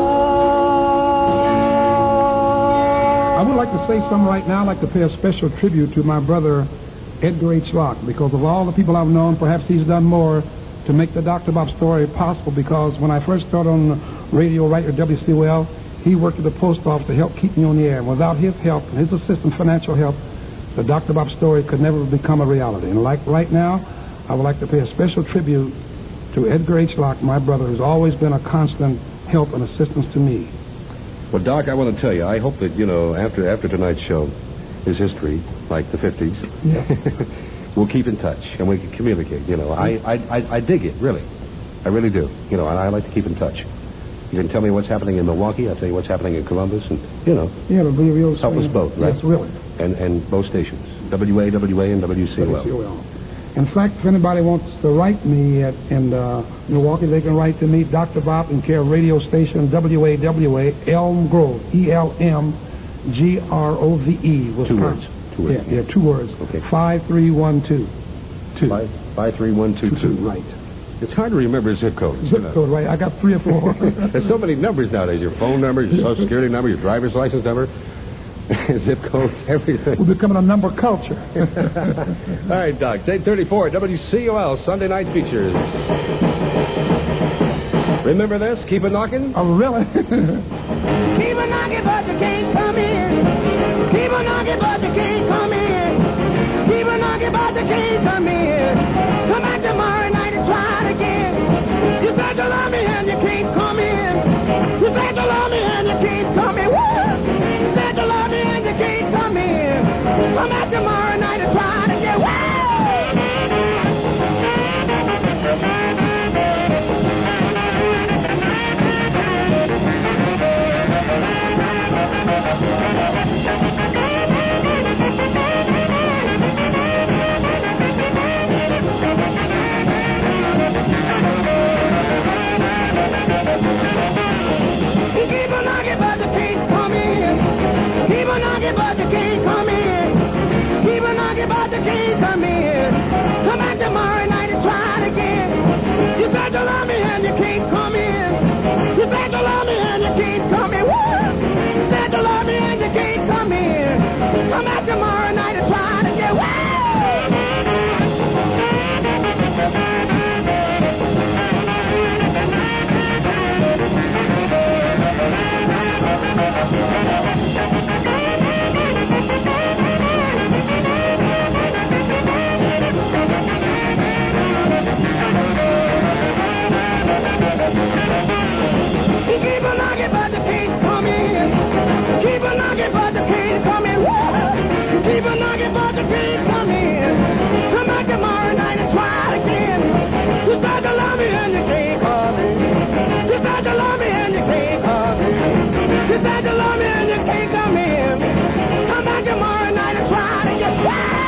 star. I would like to say something right now. I'd like to pay a special tribute to my brother, Edgar H. Locke, because of all the people I've known, perhaps he's done more to make the Dr. Bob story possible, because when I first started on the radio right at WCOL, he worked at the post office to help keep me on the air. And without his help and his assistance, financial help, the Dr. Bob story could never become a reality. And like right now, I would like to pay a special tribute to Edgar H. Locke, my brother, who's always been a constant help and assistance to me. Well, Doc, I want to tell you, I hope that, after tonight's show is history, like the 50s, we'll keep in touch and we can communicate. I dig it, really. I really do. And I like to keep in touch. You can tell me what's happening in Milwaukee. I'll tell you what's happening in Columbus. And, Yeah, it'll be real help us both, right? Yes, really. And both stations, WAWA and WCOL. WCOL. In fact, if anybody wants to write me in Milwaukee, they can write to me, Dr. Bob, in care of radio station WAWA, Elm Grove, ELMGROVE. Two words. Yeah, 2 words. Okay. 53122. 53122. Right. It's hard to remember zip codes. Zip code, right. I got 3 or 4. There's so many numbers nowadays. Your phone number, your social security number, your driver's license number, zip codes, everything. We're becoming a number culture. All right, Doc. It's 8:34, WCOL, Sunday Night Features. Remember this? Keep it knocking? Oh, really? Keep a knocking, but you can't come in. Keep a knocking, but you can't come in. Keep a knocking, but you can't come in. Come back tomorrow night and try it again. You said you love me and you can't come in. You said you love me and you can't come in. Woo! You said you love me and you can't come in. Come back tomorrow night and try it again. Woo! said you love me and you can't come in. Come back tomorrow night and try to get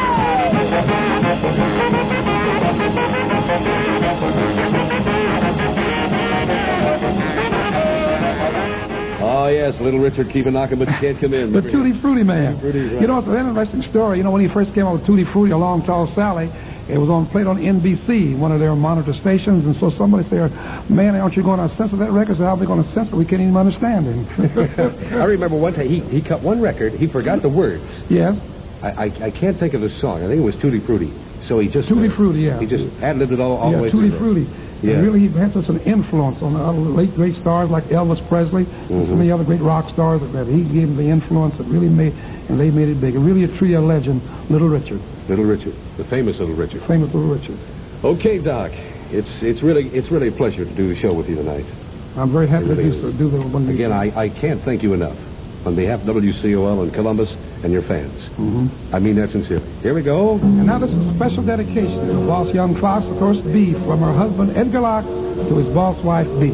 Oh, yes, Little Richard, keep on knocking, but you can't come in. The Tutti Frutti Man. Frutti, right. You know, it's an interesting story. You know, when he first came out with Tutti Frutti, Along Tall Sally, it was played on NBC, one of their monitor stations, and so somebody said, man, aren't you going to censor that record? I said, how are we going to censor it? We can't even understand him. I remember one time he cut one record, he forgot the words. Yes. I can't think of the song. I think it was Tutti Frutti. So he just... Tutti Frutti, yeah. He just ad-libbed it all the way Tutti through. Frutti. Yeah. And really, he had such an influence on the other late great stars like Elvis Presley and so many other great rock stars that he gave them the influence that really made, and they made it big. And really a trio legend, Little Richard. Little Richard, the famous Little Richard. Famous Little Richard. Okay, Doc. It's really a pleasure to do the show with you tonight. I'm very happy to do the one. Again, I can't thank you enough on behalf of WCOL and Columbus and your fans. I mean that sincerely. Here we go. And now this is a special dedication to boss Young Fox, of course, B, from her husband Edgar Locke to his boss wife B.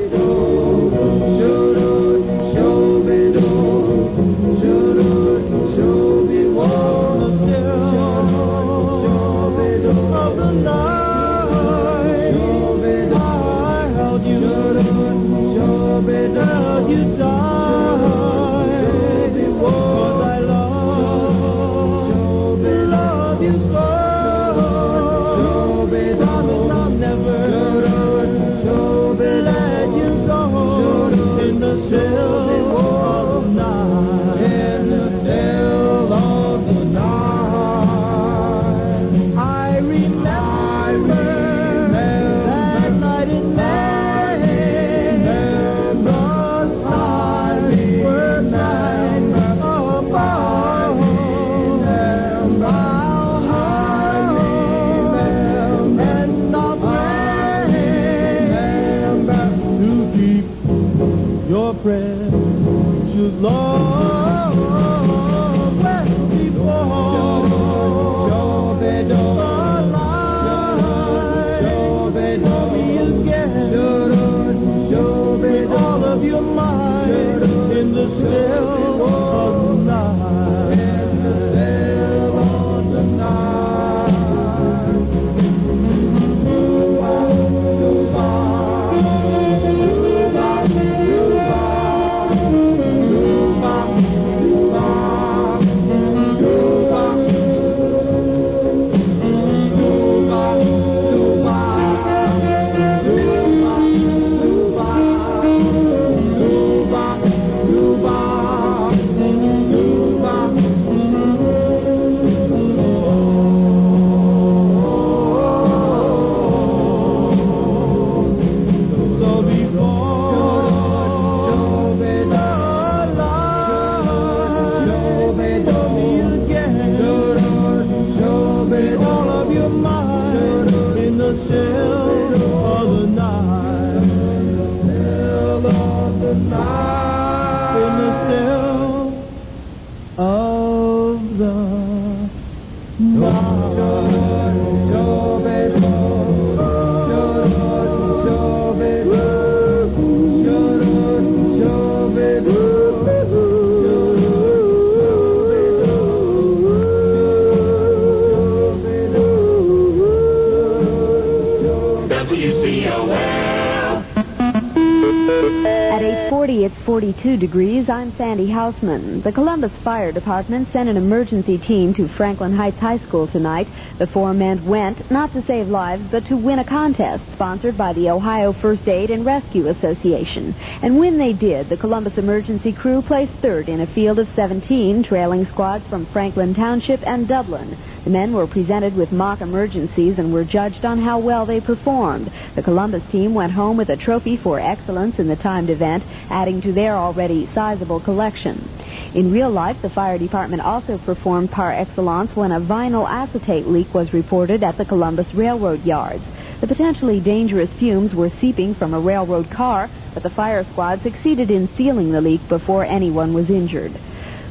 At 8:40, it's 42 degrees. I'm Sandy Houseman. The Columbus Fire Department sent an emergency team to Franklin Heights High School tonight. The four men went, not to save lives, but to win a contest sponsored by the Ohio First Aid and Rescue Association. And when they did, the Columbus emergency crew placed third in a field of 17, trailing squads from Franklin Township and Dublin. The men were presented with mock emergencies and were judged on how well they performed. The Columbus team went home with a trophy for excellence in the timed event, adding to their already sizable collection. In real life, the fire department also performed par excellence when a vinyl acetate leak was reported at the Columbus railroad yards. The potentially dangerous fumes were seeping from a railroad car, but the fire squad succeeded in sealing the leak before anyone was injured.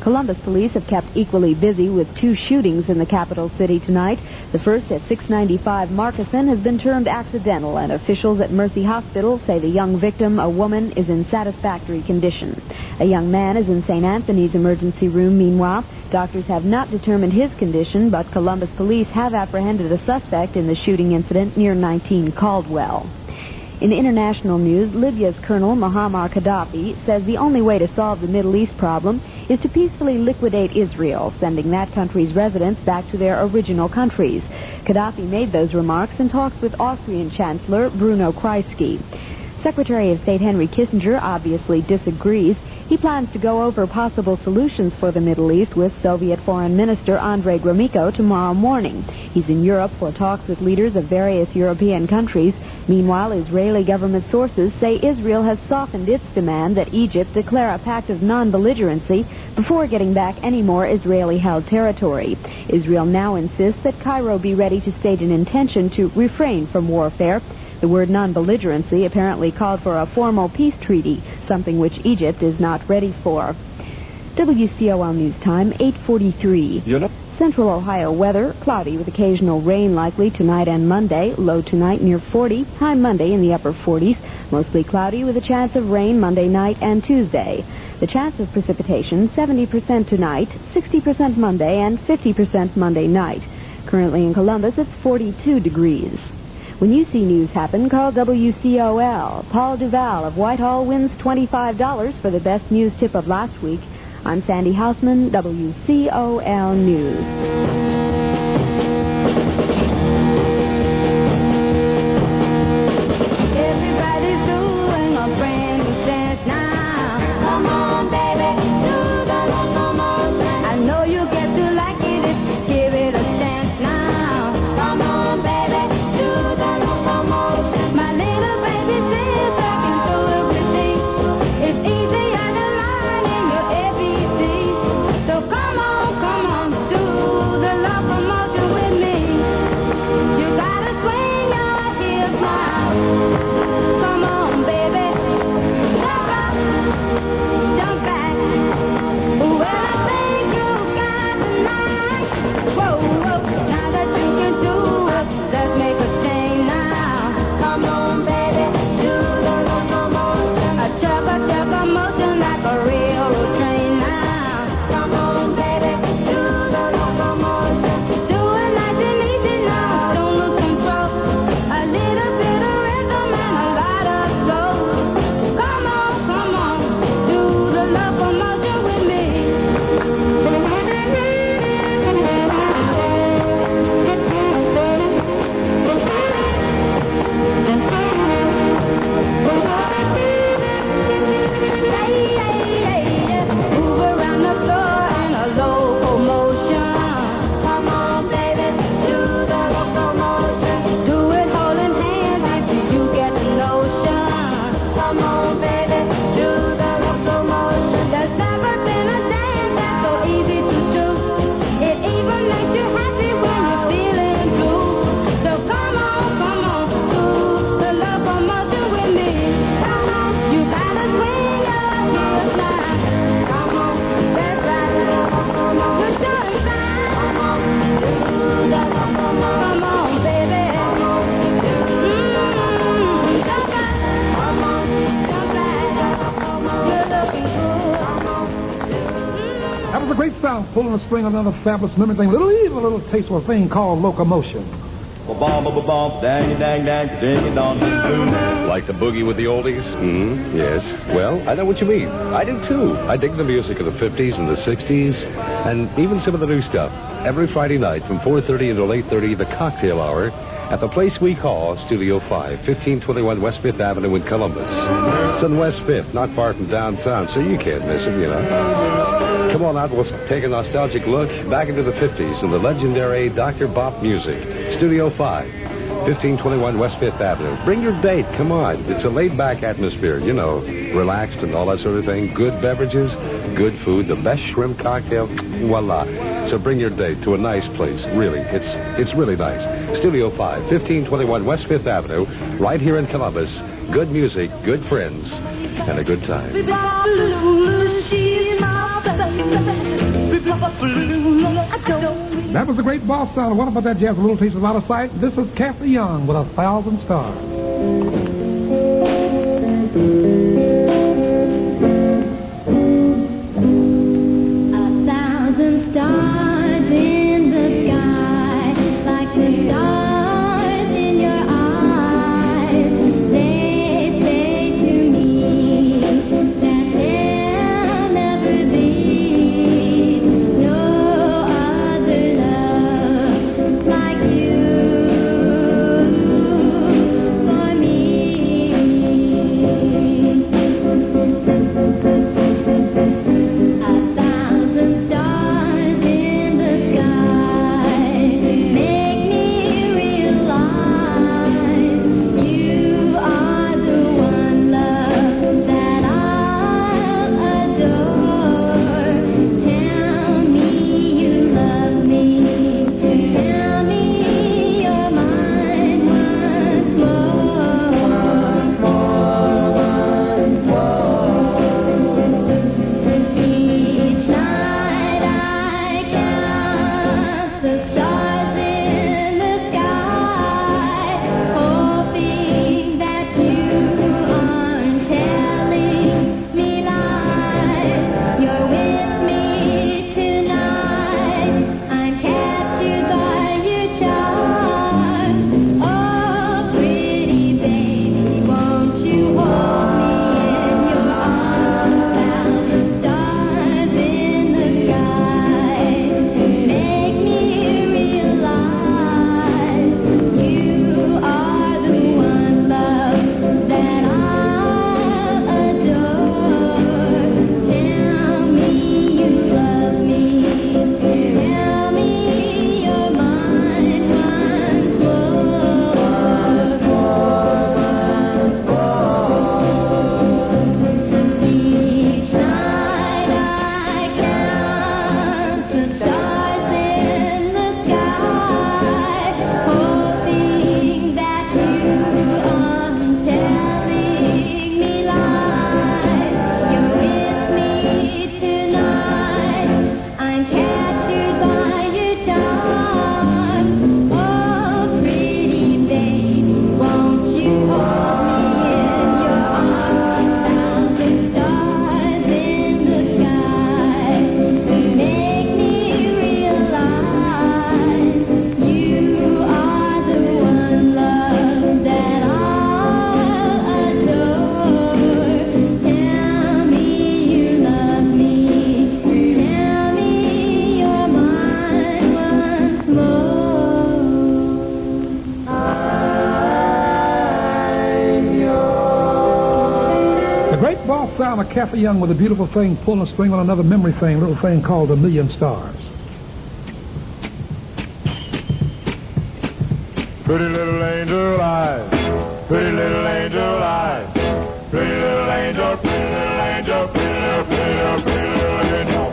Columbus police have kept equally busy with 2 shootings in the capital city tonight. The first at 695 Markeson has been termed accidental, and officials at Mercy Hospital say the young victim, a woman, is in satisfactory condition. A young man is in St. Anthony's emergency room. Meanwhile, doctors have not determined his condition, but Columbus police have apprehended a suspect in the shooting incident near 19 Caldwell. In international news, Libya's Colonel Muammar Gaddafi says the only way to solve the Middle East problem is to peacefully liquidate Israel, sending that country's residents back to their original countries. Gaddafi made those remarks in talks with Austrian Chancellor Bruno Kreisky. Secretary of State Henry Kissinger obviously disagrees. He plans to go over possible solutions for the Middle East with Soviet Foreign Minister Andrei Gromyko tomorrow morning. He's in Europe for talks with leaders of various European countries. Meanwhile, Israeli government sources say Israel has softened its demand that Egypt declare a pact of non-belligerency before getting back any more Israeli-held territory. Israel now insists that Cairo be ready to state an intention to refrain from warfare. The word non-belligerency apparently called for a formal peace treaty, something which Egypt is not ready for. WCOL News Time, 8:43. Central Ohio weather, cloudy with occasional rain likely tonight and Monday. Low tonight near 40, high Monday in the upper 40s. Mostly cloudy with a chance of rain Monday night and Tuesday. The chance of precipitation, 70% tonight, 60% Monday, and 50% Monday night. Currently in Columbus, it's 42 degrees. When you see news happen, call WCOL. Paul Duval of Whitehall wins $25 for the best news tip of last week. I'm Sandy Hausman, WCOL News. Pulling the string on another fabulous memory thing, even a little taste of a thing called locomotion. Like the boogie with the oldies? Yes. Well, I know what you mean. I do, too. I dig the music of the 50s and the 60s, and even some of the new stuff. Every Friday night from 4:30 until 8:30, the cocktail hour at the place we call Studio 5, 1521 West 5th Avenue in Columbus. It's on West 5th, not far from downtown, so you can't miss it, you know. Come on out, we'll take a nostalgic look back into the 50s and the legendary Dr. Bop music. Studio 5, 1521 West 5th Avenue. Bring your date, come on. It's a laid-back atmosphere, you know, relaxed and all that sort of thing. Good beverages, good food, the best shrimp cocktail, voila. So bring your date to a nice place, really. It's really nice. Studio 5, 1521 West 5th Avenue, right here in Columbus. Good music, good friends, and a good time. That was the great boss sound. What about that jazz? A little taste of out of sight. This is Kathy Young with 1,000 Stars. 1,000 stars in the sky, like the stars in your eyes. They say to me that there'll never be no other love like you for me. 1,000 stars in the sky make me realize you are the one love that I'll adore. Tell me you love me. Tell me you're mine once more. Each night I count the stars in the sky, hoping that you aren't telling me lies. You're with me tonight. I'm captured by your charm. Oh, pretty baby, won't you hold me in your arms? 1,000 stars in the sky make me realize you are the one love that I'll adore. Tell me you love me. Tell me you're mine once more. Each night I count the stars in the sky, hoping that you aren't telling me lies. You're with me tonight. I'm captured by your charm. Oh, pretty baby, won't you hold me in your arms? 1,000 stars in the sky make me realize you are the one love that I'll adore. Tell me you love me. Tell me you're mine once more. The great boss sound of Kathy Young with a beautiful thing pulling a string on another memory thing, a little thing called 1,000,000 Stars. Pretty little angel eyes, pretty little angel eyes, pretty little angel, pretty little angel, pretty little, pretty little, pretty little angel.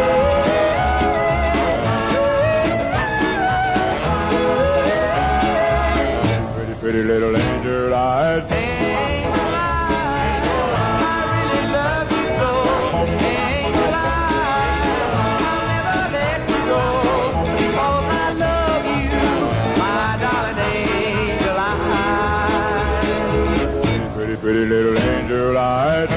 Pretty little angel eyes. Pretty little angel eyes.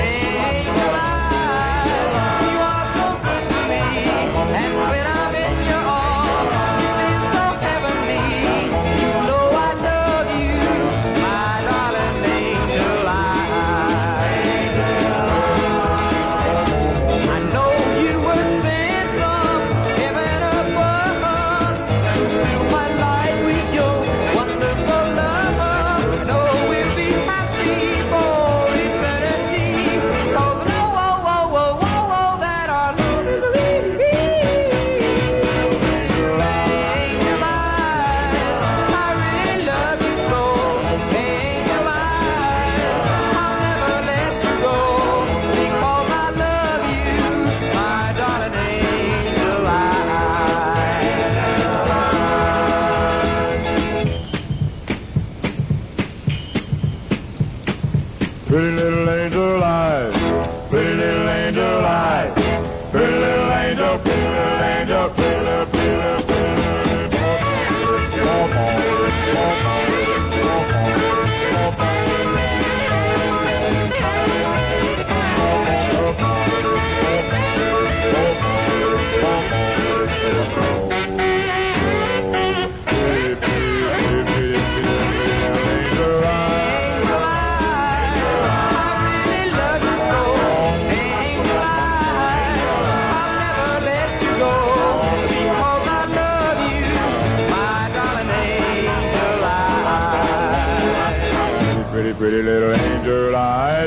Pretty little angel eyes, pretty little angel eyes, pretty little angel, pretty little angel. Pretty little angel eyes.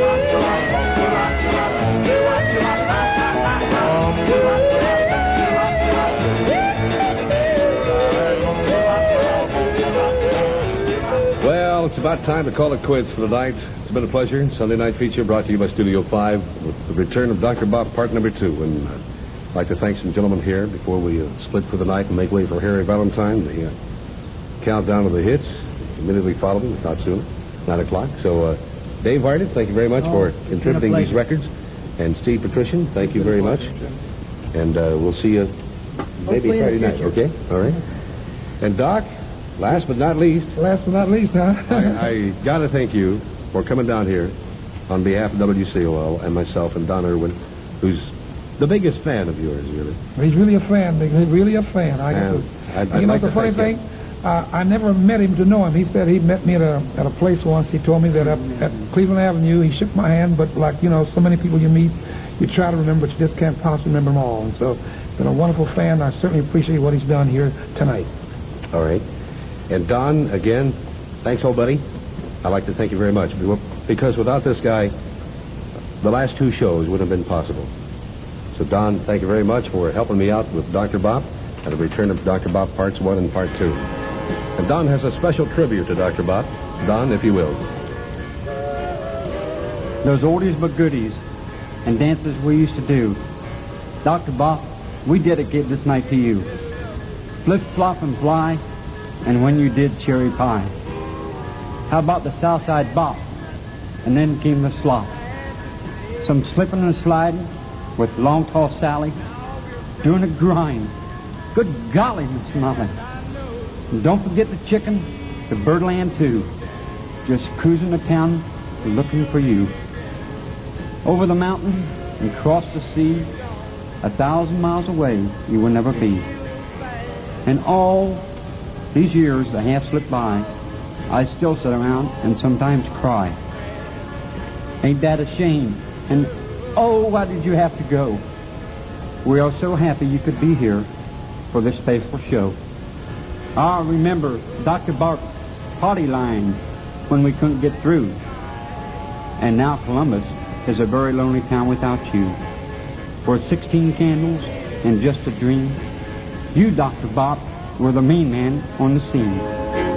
Well, it's about time to call it quits for the night. It's been a pleasure. Sunday night feature brought to you by Studio 5 with the return of Dr. Bob, part number 2. And I'd like to thank some gentlemen here before we split for the night and make way for Harry Valentine. The countdown of the hits immediately following, if not sooner. 9 o'clock. So, Dave Hardin, thank you very much for contributing these records. And Steve Patrician, thank you very much. And we'll see you maybe Friday night, okay? All right. And Doc, last but not least. Last but not least, huh? I got to thank you for coming down here on behalf of WCOL and myself and Don Irwin, who's the biggest fan of yours, really. He's really a fan. He's really a fan. I'd you know like the to funny thank thing? I never met him to know him. He said he met me at a place once. He told me that up at Cleveland Avenue, he shook my hand, but like, you know, so many people you meet, you try to remember, but you just can't possibly remember them all. And so, been a wonderful fan. I certainly appreciate what he's done here tonight. All right. And Don, again, thanks, old buddy. I'd like to thank you very much, because without this guy, the last 2 shows wouldn't have been possible. So, Don, thank you very much for helping me out with Dr. Bob and the return of Dr. Bob Parts 1 and Part 2. And Don has a special tribute to Dr. Bob. Don, if you will. Those oldies but goodies and dances we used to do. Dr. Bob, we dedicate this night to you. Flip, flop, and fly, and when you did, cherry pie. How about the Southside Bop? And then came the slop. Some slipping and sliding with Long Tall Sally doing a grind. Good golly, Miss Molly. And don't forget the chicken, the Birdland too. Just cruising the town looking for you. Over the mountain and across the sea, 1,000 miles away you will never be. And all these years that have slipped by, I still sit around and sometimes cry. Ain't that a shame? And oh, why did you have to go? We are so happy you could be here for this faithful show. I remember Dr. Bart's party line when we couldn't get through. And now Columbus is a very lonely town without you. For 16 candles and just a dream, you, Dr. Bob, were the main man on the scene.